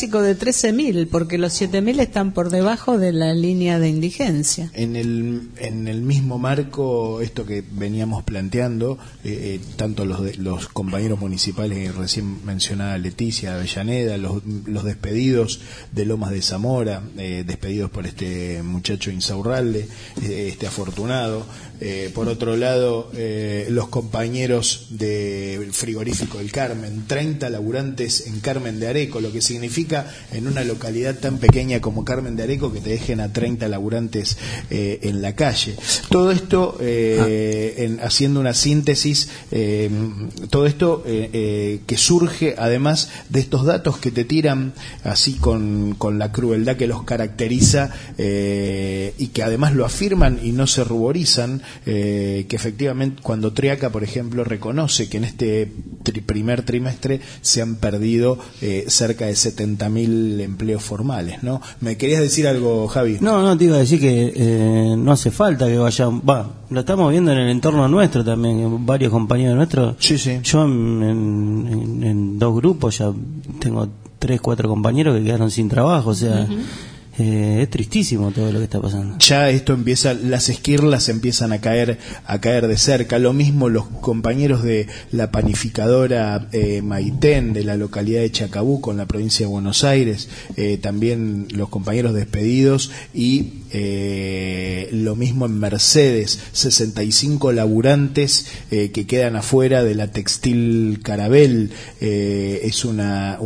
básico de trece mil, porque los siete mil están por debajo de la línea de indigencia. En el, en el mismo marco, esto que veníamos planteando, eh, eh, tanto los, de, los compañeros municipales, recién mencionada Leticia Avellaneda, los, los despedidos de Lomas de Zamora, eh, despedidos por este muchacho Insaurralde, eh, este afortunado. Eh, por otro lado, eh, los compañeros del frigorífico del Carmen, treinta laburantes en Carmen de Areco, lo que significa en una localidad tan pequeña como Carmen de Areco que te dejen a treinta laburantes eh, en la calle. Todo esto, eh, ah. en, haciendo una síntesis, eh, todo esto eh, eh, que surge además de estos datos que te tiran así con, con la crueldad que los caracteriza eh, y que además lo afirman y no se ruborizan. Eh, que efectivamente cuando Triaca, por ejemplo, reconoce que en este tri primer trimestre se han perdido eh, cerca de setenta mil empleos formales, ¿no? ¿Me querías decir algo, Javi? No, no, te iba a decir que eh, no hace falta que vayan, va, lo estamos viendo en el entorno nuestro también, varios compañeros nuestros. Sí, sí. Yo en, en, en dos grupos ya tengo tres, cuatro compañeros que quedaron sin trabajo, o sea... Uh-huh. Eh, es tristísimo todo lo que está pasando. Ya esto empieza, las esquirlas empiezan a caer a caer de cerca. Lo mismo los compañeros de la panificadora eh, Maitén de la localidad de Chacabuco en la provincia de Buenos Aires, eh, también los compañeros despedidos y eh, lo mismo en Mercedes, sesenta y cinco laburantes eh, que quedan afuera de la Textil Carabel. Eh, es una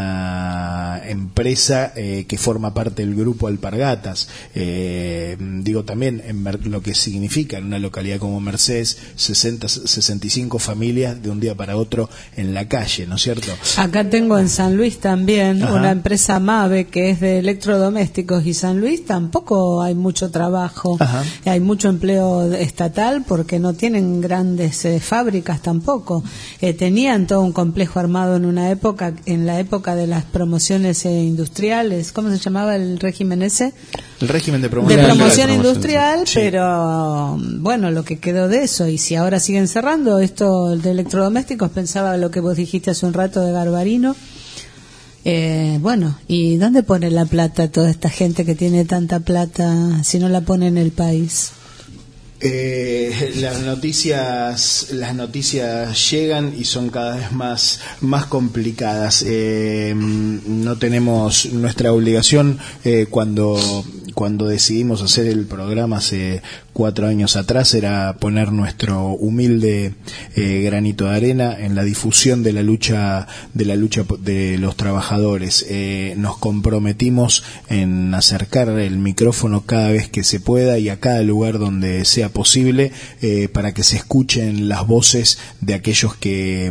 una empresa eh, que forma parte del grupo Grupo Alpargatas, eh, digo también en lo que significa en una localidad como Mercedes, sesenta, sesenta y cinco familias de un día para otro en la calle, ¿no es cierto? Acá tengo en San Luis también Ajá. una empresa MAVE que es de electrodomésticos y San Luis tampoco hay mucho trabajo, Ajá. hay mucho empleo estatal porque no tienen grandes eh, fábricas tampoco, eh, tenían todo un complejo armado en una época, en la época de las promociones eh, industriales, ¿cómo se llamaba el régimen ese? El régimen de promoción, de promoción industrial, sí. Pero bueno, lo que quedó de eso, y si ahora siguen cerrando esto de electrodomésticos, pensaba lo que vos dijiste hace un rato de Garbarino, eh, bueno, ¿y dónde pone la plata toda esta gente que tiene tanta plata si no la pone en el país? Eh, las noticias las noticias llegan y son cada vez más más complicadas. Eh, no tenemos nuestra obligación eh, cuando cuando decidimos hacer el programa hace cuatro años atrás era poner nuestro humilde eh, granito de arena en la difusión de la lucha de la lucha de los trabajadores. Eh, nos comprometimos en acercar el micrófono cada vez que se pueda y a cada lugar donde sea posible eh, para que se escuchen las voces de aquellos que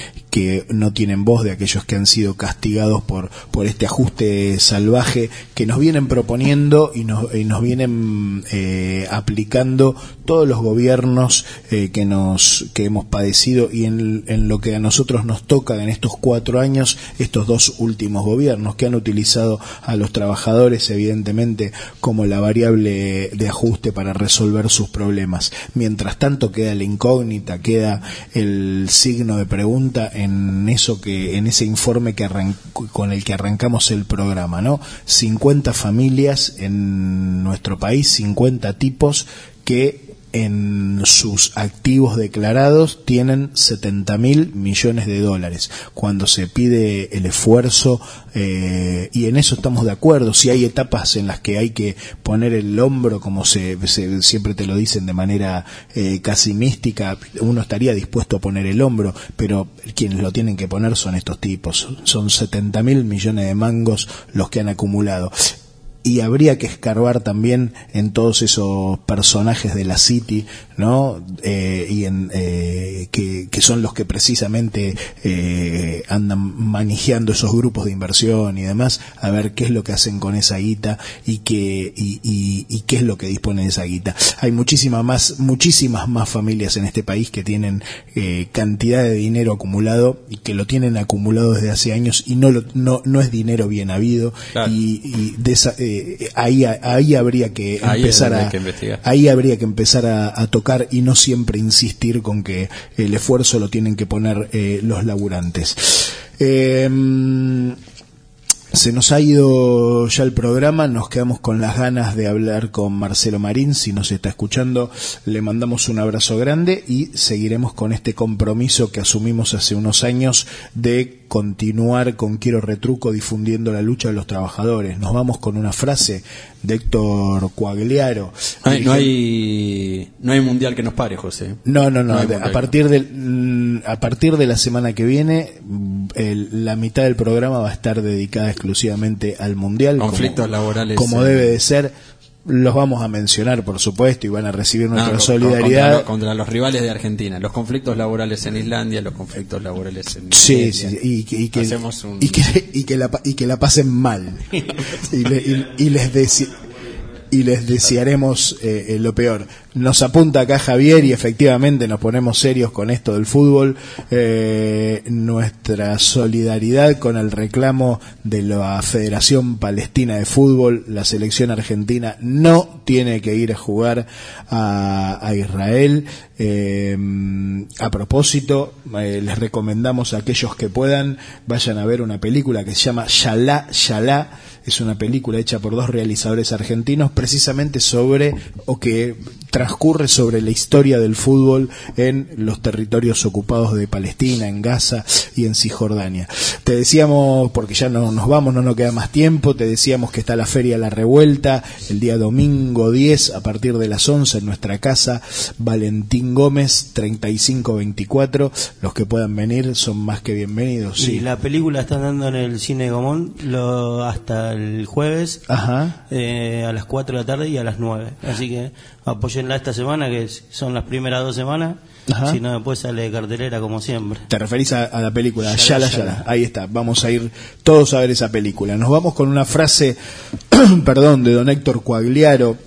que no tienen voz, de aquellos que han sido castigados por por este ajuste salvaje que nos vienen proponiendo y nos, y nos vienen eh, aplicando todos los gobiernos eh, que nos que hemos padecido y en, en lo que a nosotros nos toca en estos cuatro años, estos dos últimos gobiernos que han utilizado a los trabajadores evidentemente como la variable de ajuste para resolver sus problemas. Mientras tanto queda la incógnita, queda el signo de pregunta en eso que en ese informe que arran- con el que arrancamos el programa, ¿no? cincuenta familias en nuestro país, cincuenta tipos que en sus activos declarados tienen setenta mil millones de dólares. Cuando se pide el esfuerzo, eh, y en eso estamos de acuerdo, si hay etapas en las que hay que poner el hombro, como se, se siempre te lo dicen de manera eh, casi mística, uno estaría dispuesto a poner el hombro, pero quienes lo tienen que poner son estos tipos. Son setenta mil millones de mangos los que han acumulado. Y habría que escarbar también en todos esos personajes de la City, ¿no? Eh, y en, eh, que, que son los que precisamente eh, andan manejando esos grupos de inversión y demás, a ver qué es lo que hacen con esa guita y qué y, y, y qué es lo que disponen de esa guita. Hay muchísimas más muchísimas más familias en este país que tienen eh, cantidad de dinero acumulado y que lo tienen acumulado desde hace años y no lo, no no es dinero bien habido. Claro. y, y de esa, eh, ahí ahí habría que ahí empezar a que investigar. ahí habría que empezar a, a tocar y no siempre insistir con que el esfuerzo lo tienen que poner eh, los laburantes. Eh, Se nos ha ido ya el programa, nos quedamos con las ganas de hablar con Marcelo Marín. Si nos está escuchando, le mandamos un abrazo grande y seguiremos con este compromiso que asumimos hace unos años de continuar con Quiero Retruco difundiendo la lucha de los trabajadores. Nos vamos con una frase de Héctor Quagliaro. No hay, no hay, no hay mundial que nos pare, José. No, no, no. No hay de- a mundial. partir de a partir de la semana que viene, el- la mitad del programa va a estar dedicada exclusivamente al mundial. Conflictos como, laborales, como eh. debe de ser. Los vamos a mencionar, por supuesto, y van a recibir nuestra No, con- solidaridad. Contra, contra los rivales de Argentina, los conflictos laborales en Islandia, los conflictos laborales en Sí, Nigeria. sí, y, que- y que, Hacemos un- y, que, y, que la, pa- y que la pasen mal. y, le- y- y les deci- y les desearemos eh, eh, lo peor. Nos apunta acá Javier y efectivamente nos ponemos serios con esto del fútbol. Eh, nuestra solidaridad con el reclamo de la Federación Palestina de Fútbol. La selección argentina no tiene que ir a jugar a, a Israel. Eh, a propósito, eh, les recomendamos a aquellos que puedan, vayan a ver una película que se llama Shalá, Shalá. Es una película hecha por dos realizadores argentinos precisamente sobre, o que transcurre sobre la historia del fútbol en los territorios ocupados de Palestina, en Gaza y en Cisjordania. Te decíamos, porque ya no nos vamos, no nos queda más tiempo, te decíamos que está la Feria La Revuelta el día domingo diez a partir de las once en nuestra casa, Valentín Gómez, treinta y cinco veinticuatro. Los que puedan venir son más que bienvenidos. Y Sí. la película está dando en el Cine Gomón lo, hasta el jueves Ajá. eh, a las cuatro de la tarde y a las nueve. Así que apóyenla esta semana, que es- son las primeras dos semanas. Ajá. Si no, después sale de cartelera como siempre. Te referís a, a la película Yala, Yala, Yala. Yala. Ahí está, vamos a ir todos a ver esa película. Nos vamos con una frase, perdón, de don Héctor Quagliaro,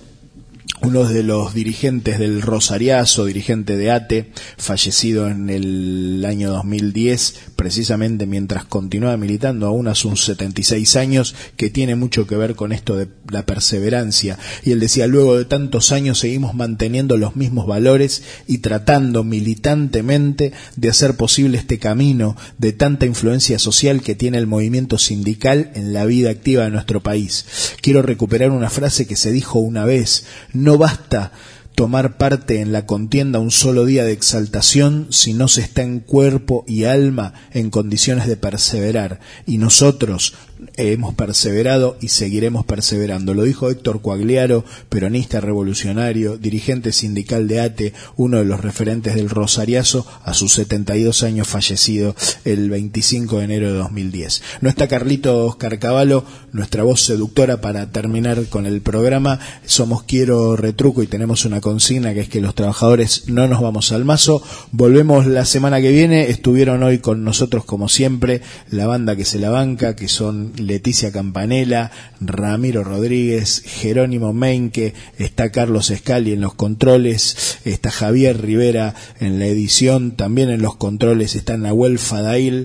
uno de los dirigentes del Rosariazo, dirigente de A T E, fallecido en el año dos mil diez, precisamente mientras continuaba militando, aún a sus setenta y seis años, que tiene mucho que ver con esto de la perseverancia. Y él decía, luego de tantos años seguimos manteniendo los mismos valores y tratando militantemente de hacer posible este camino de tanta influencia social que tiene el movimiento sindical en la vida activa de nuestro país. Quiero recuperar una frase que se dijo una vez: no basta tomar parte en la contienda un solo día de exaltación si no se está en cuerpo y alma en condiciones de perseverar. Y nosotros hemos perseverado y seguiremos perseverando. Lo dijo Héctor Quagliaro, peronista revolucionario, dirigente sindical de A T E, uno de los referentes del Rosariazo, a sus setenta y dos años, fallecido el veinticinco de enero de dos mil diez. No está Carlitos Carcavalo, nuestra voz seductora, para terminar con el programa. Somos Quiero Retruco y tenemos una consigna, que es que los trabajadores no nos vamos al mazo. Volvemos la semana que viene. Estuvieron hoy con nosotros, como siempre, la banda que se la banca, que son Leticia Campanella, Ramiro Rodríguez, Jerónimo Meinke, está Carlos Scali en los controles, está Javier Rivera en la edición, también en los controles está Nahuel Fadail,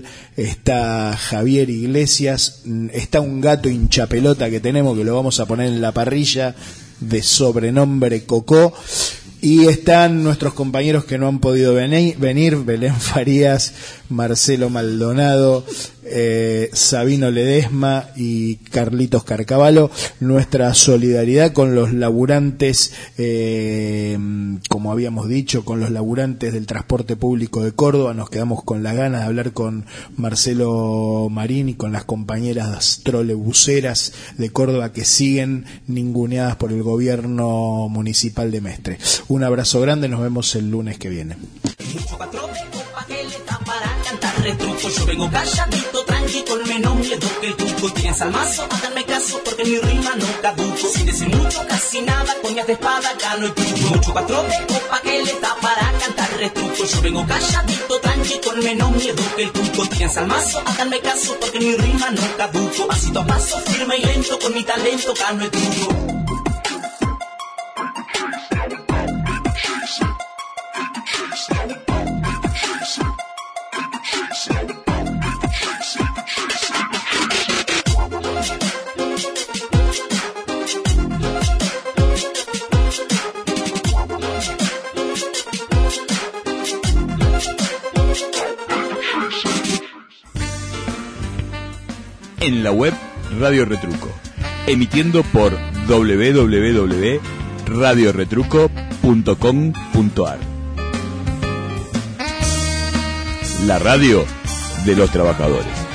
está Javier Iglesias, está un gato hinchapelota que tenemos, que lo vamos a poner en la parrilla, de sobrenombre Cocó. Y están nuestros compañeros que no han podido venir, venir Belén Farías, Marcelo Maldonado, eh, Sabino Ledesma y Carlitos Carcavalo. Nuestra solidaridad con los laburantes, eh, como habíamos dicho, con los laburantes del transporte público de Córdoba. Nos quedamos con las ganas de hablar con Marcelo Marín y con las compañeras trolebuseras de Córdoba que siguen ninguneadas por el gobierno municipal de Mestre. Un abrazo grande, nos vemos el lunes que viene. Mucho patrón de copa que le da para cantar retruco. Yo vengo calladito, tranqui, con menos miedo que el tuco. Tienen salmazo, háganme caso porque mi rima no caduco. Sin decir mucho, casi nada, coñas de espada, gano el truco. Mucho patrón de copa que le da para cantar retruco. Yo vengo calladito, tranqui, con menos miedo que el tuco. Tienen salmazo, háganme caso porque mi rima no caduco. Pasito a paso, firme y lento, con mi talento gano el truco. En la web Radio Retruco, emitiendo por doble u doble u doble u punto radio retruco punto com punto a r. La radio de los trabajadores.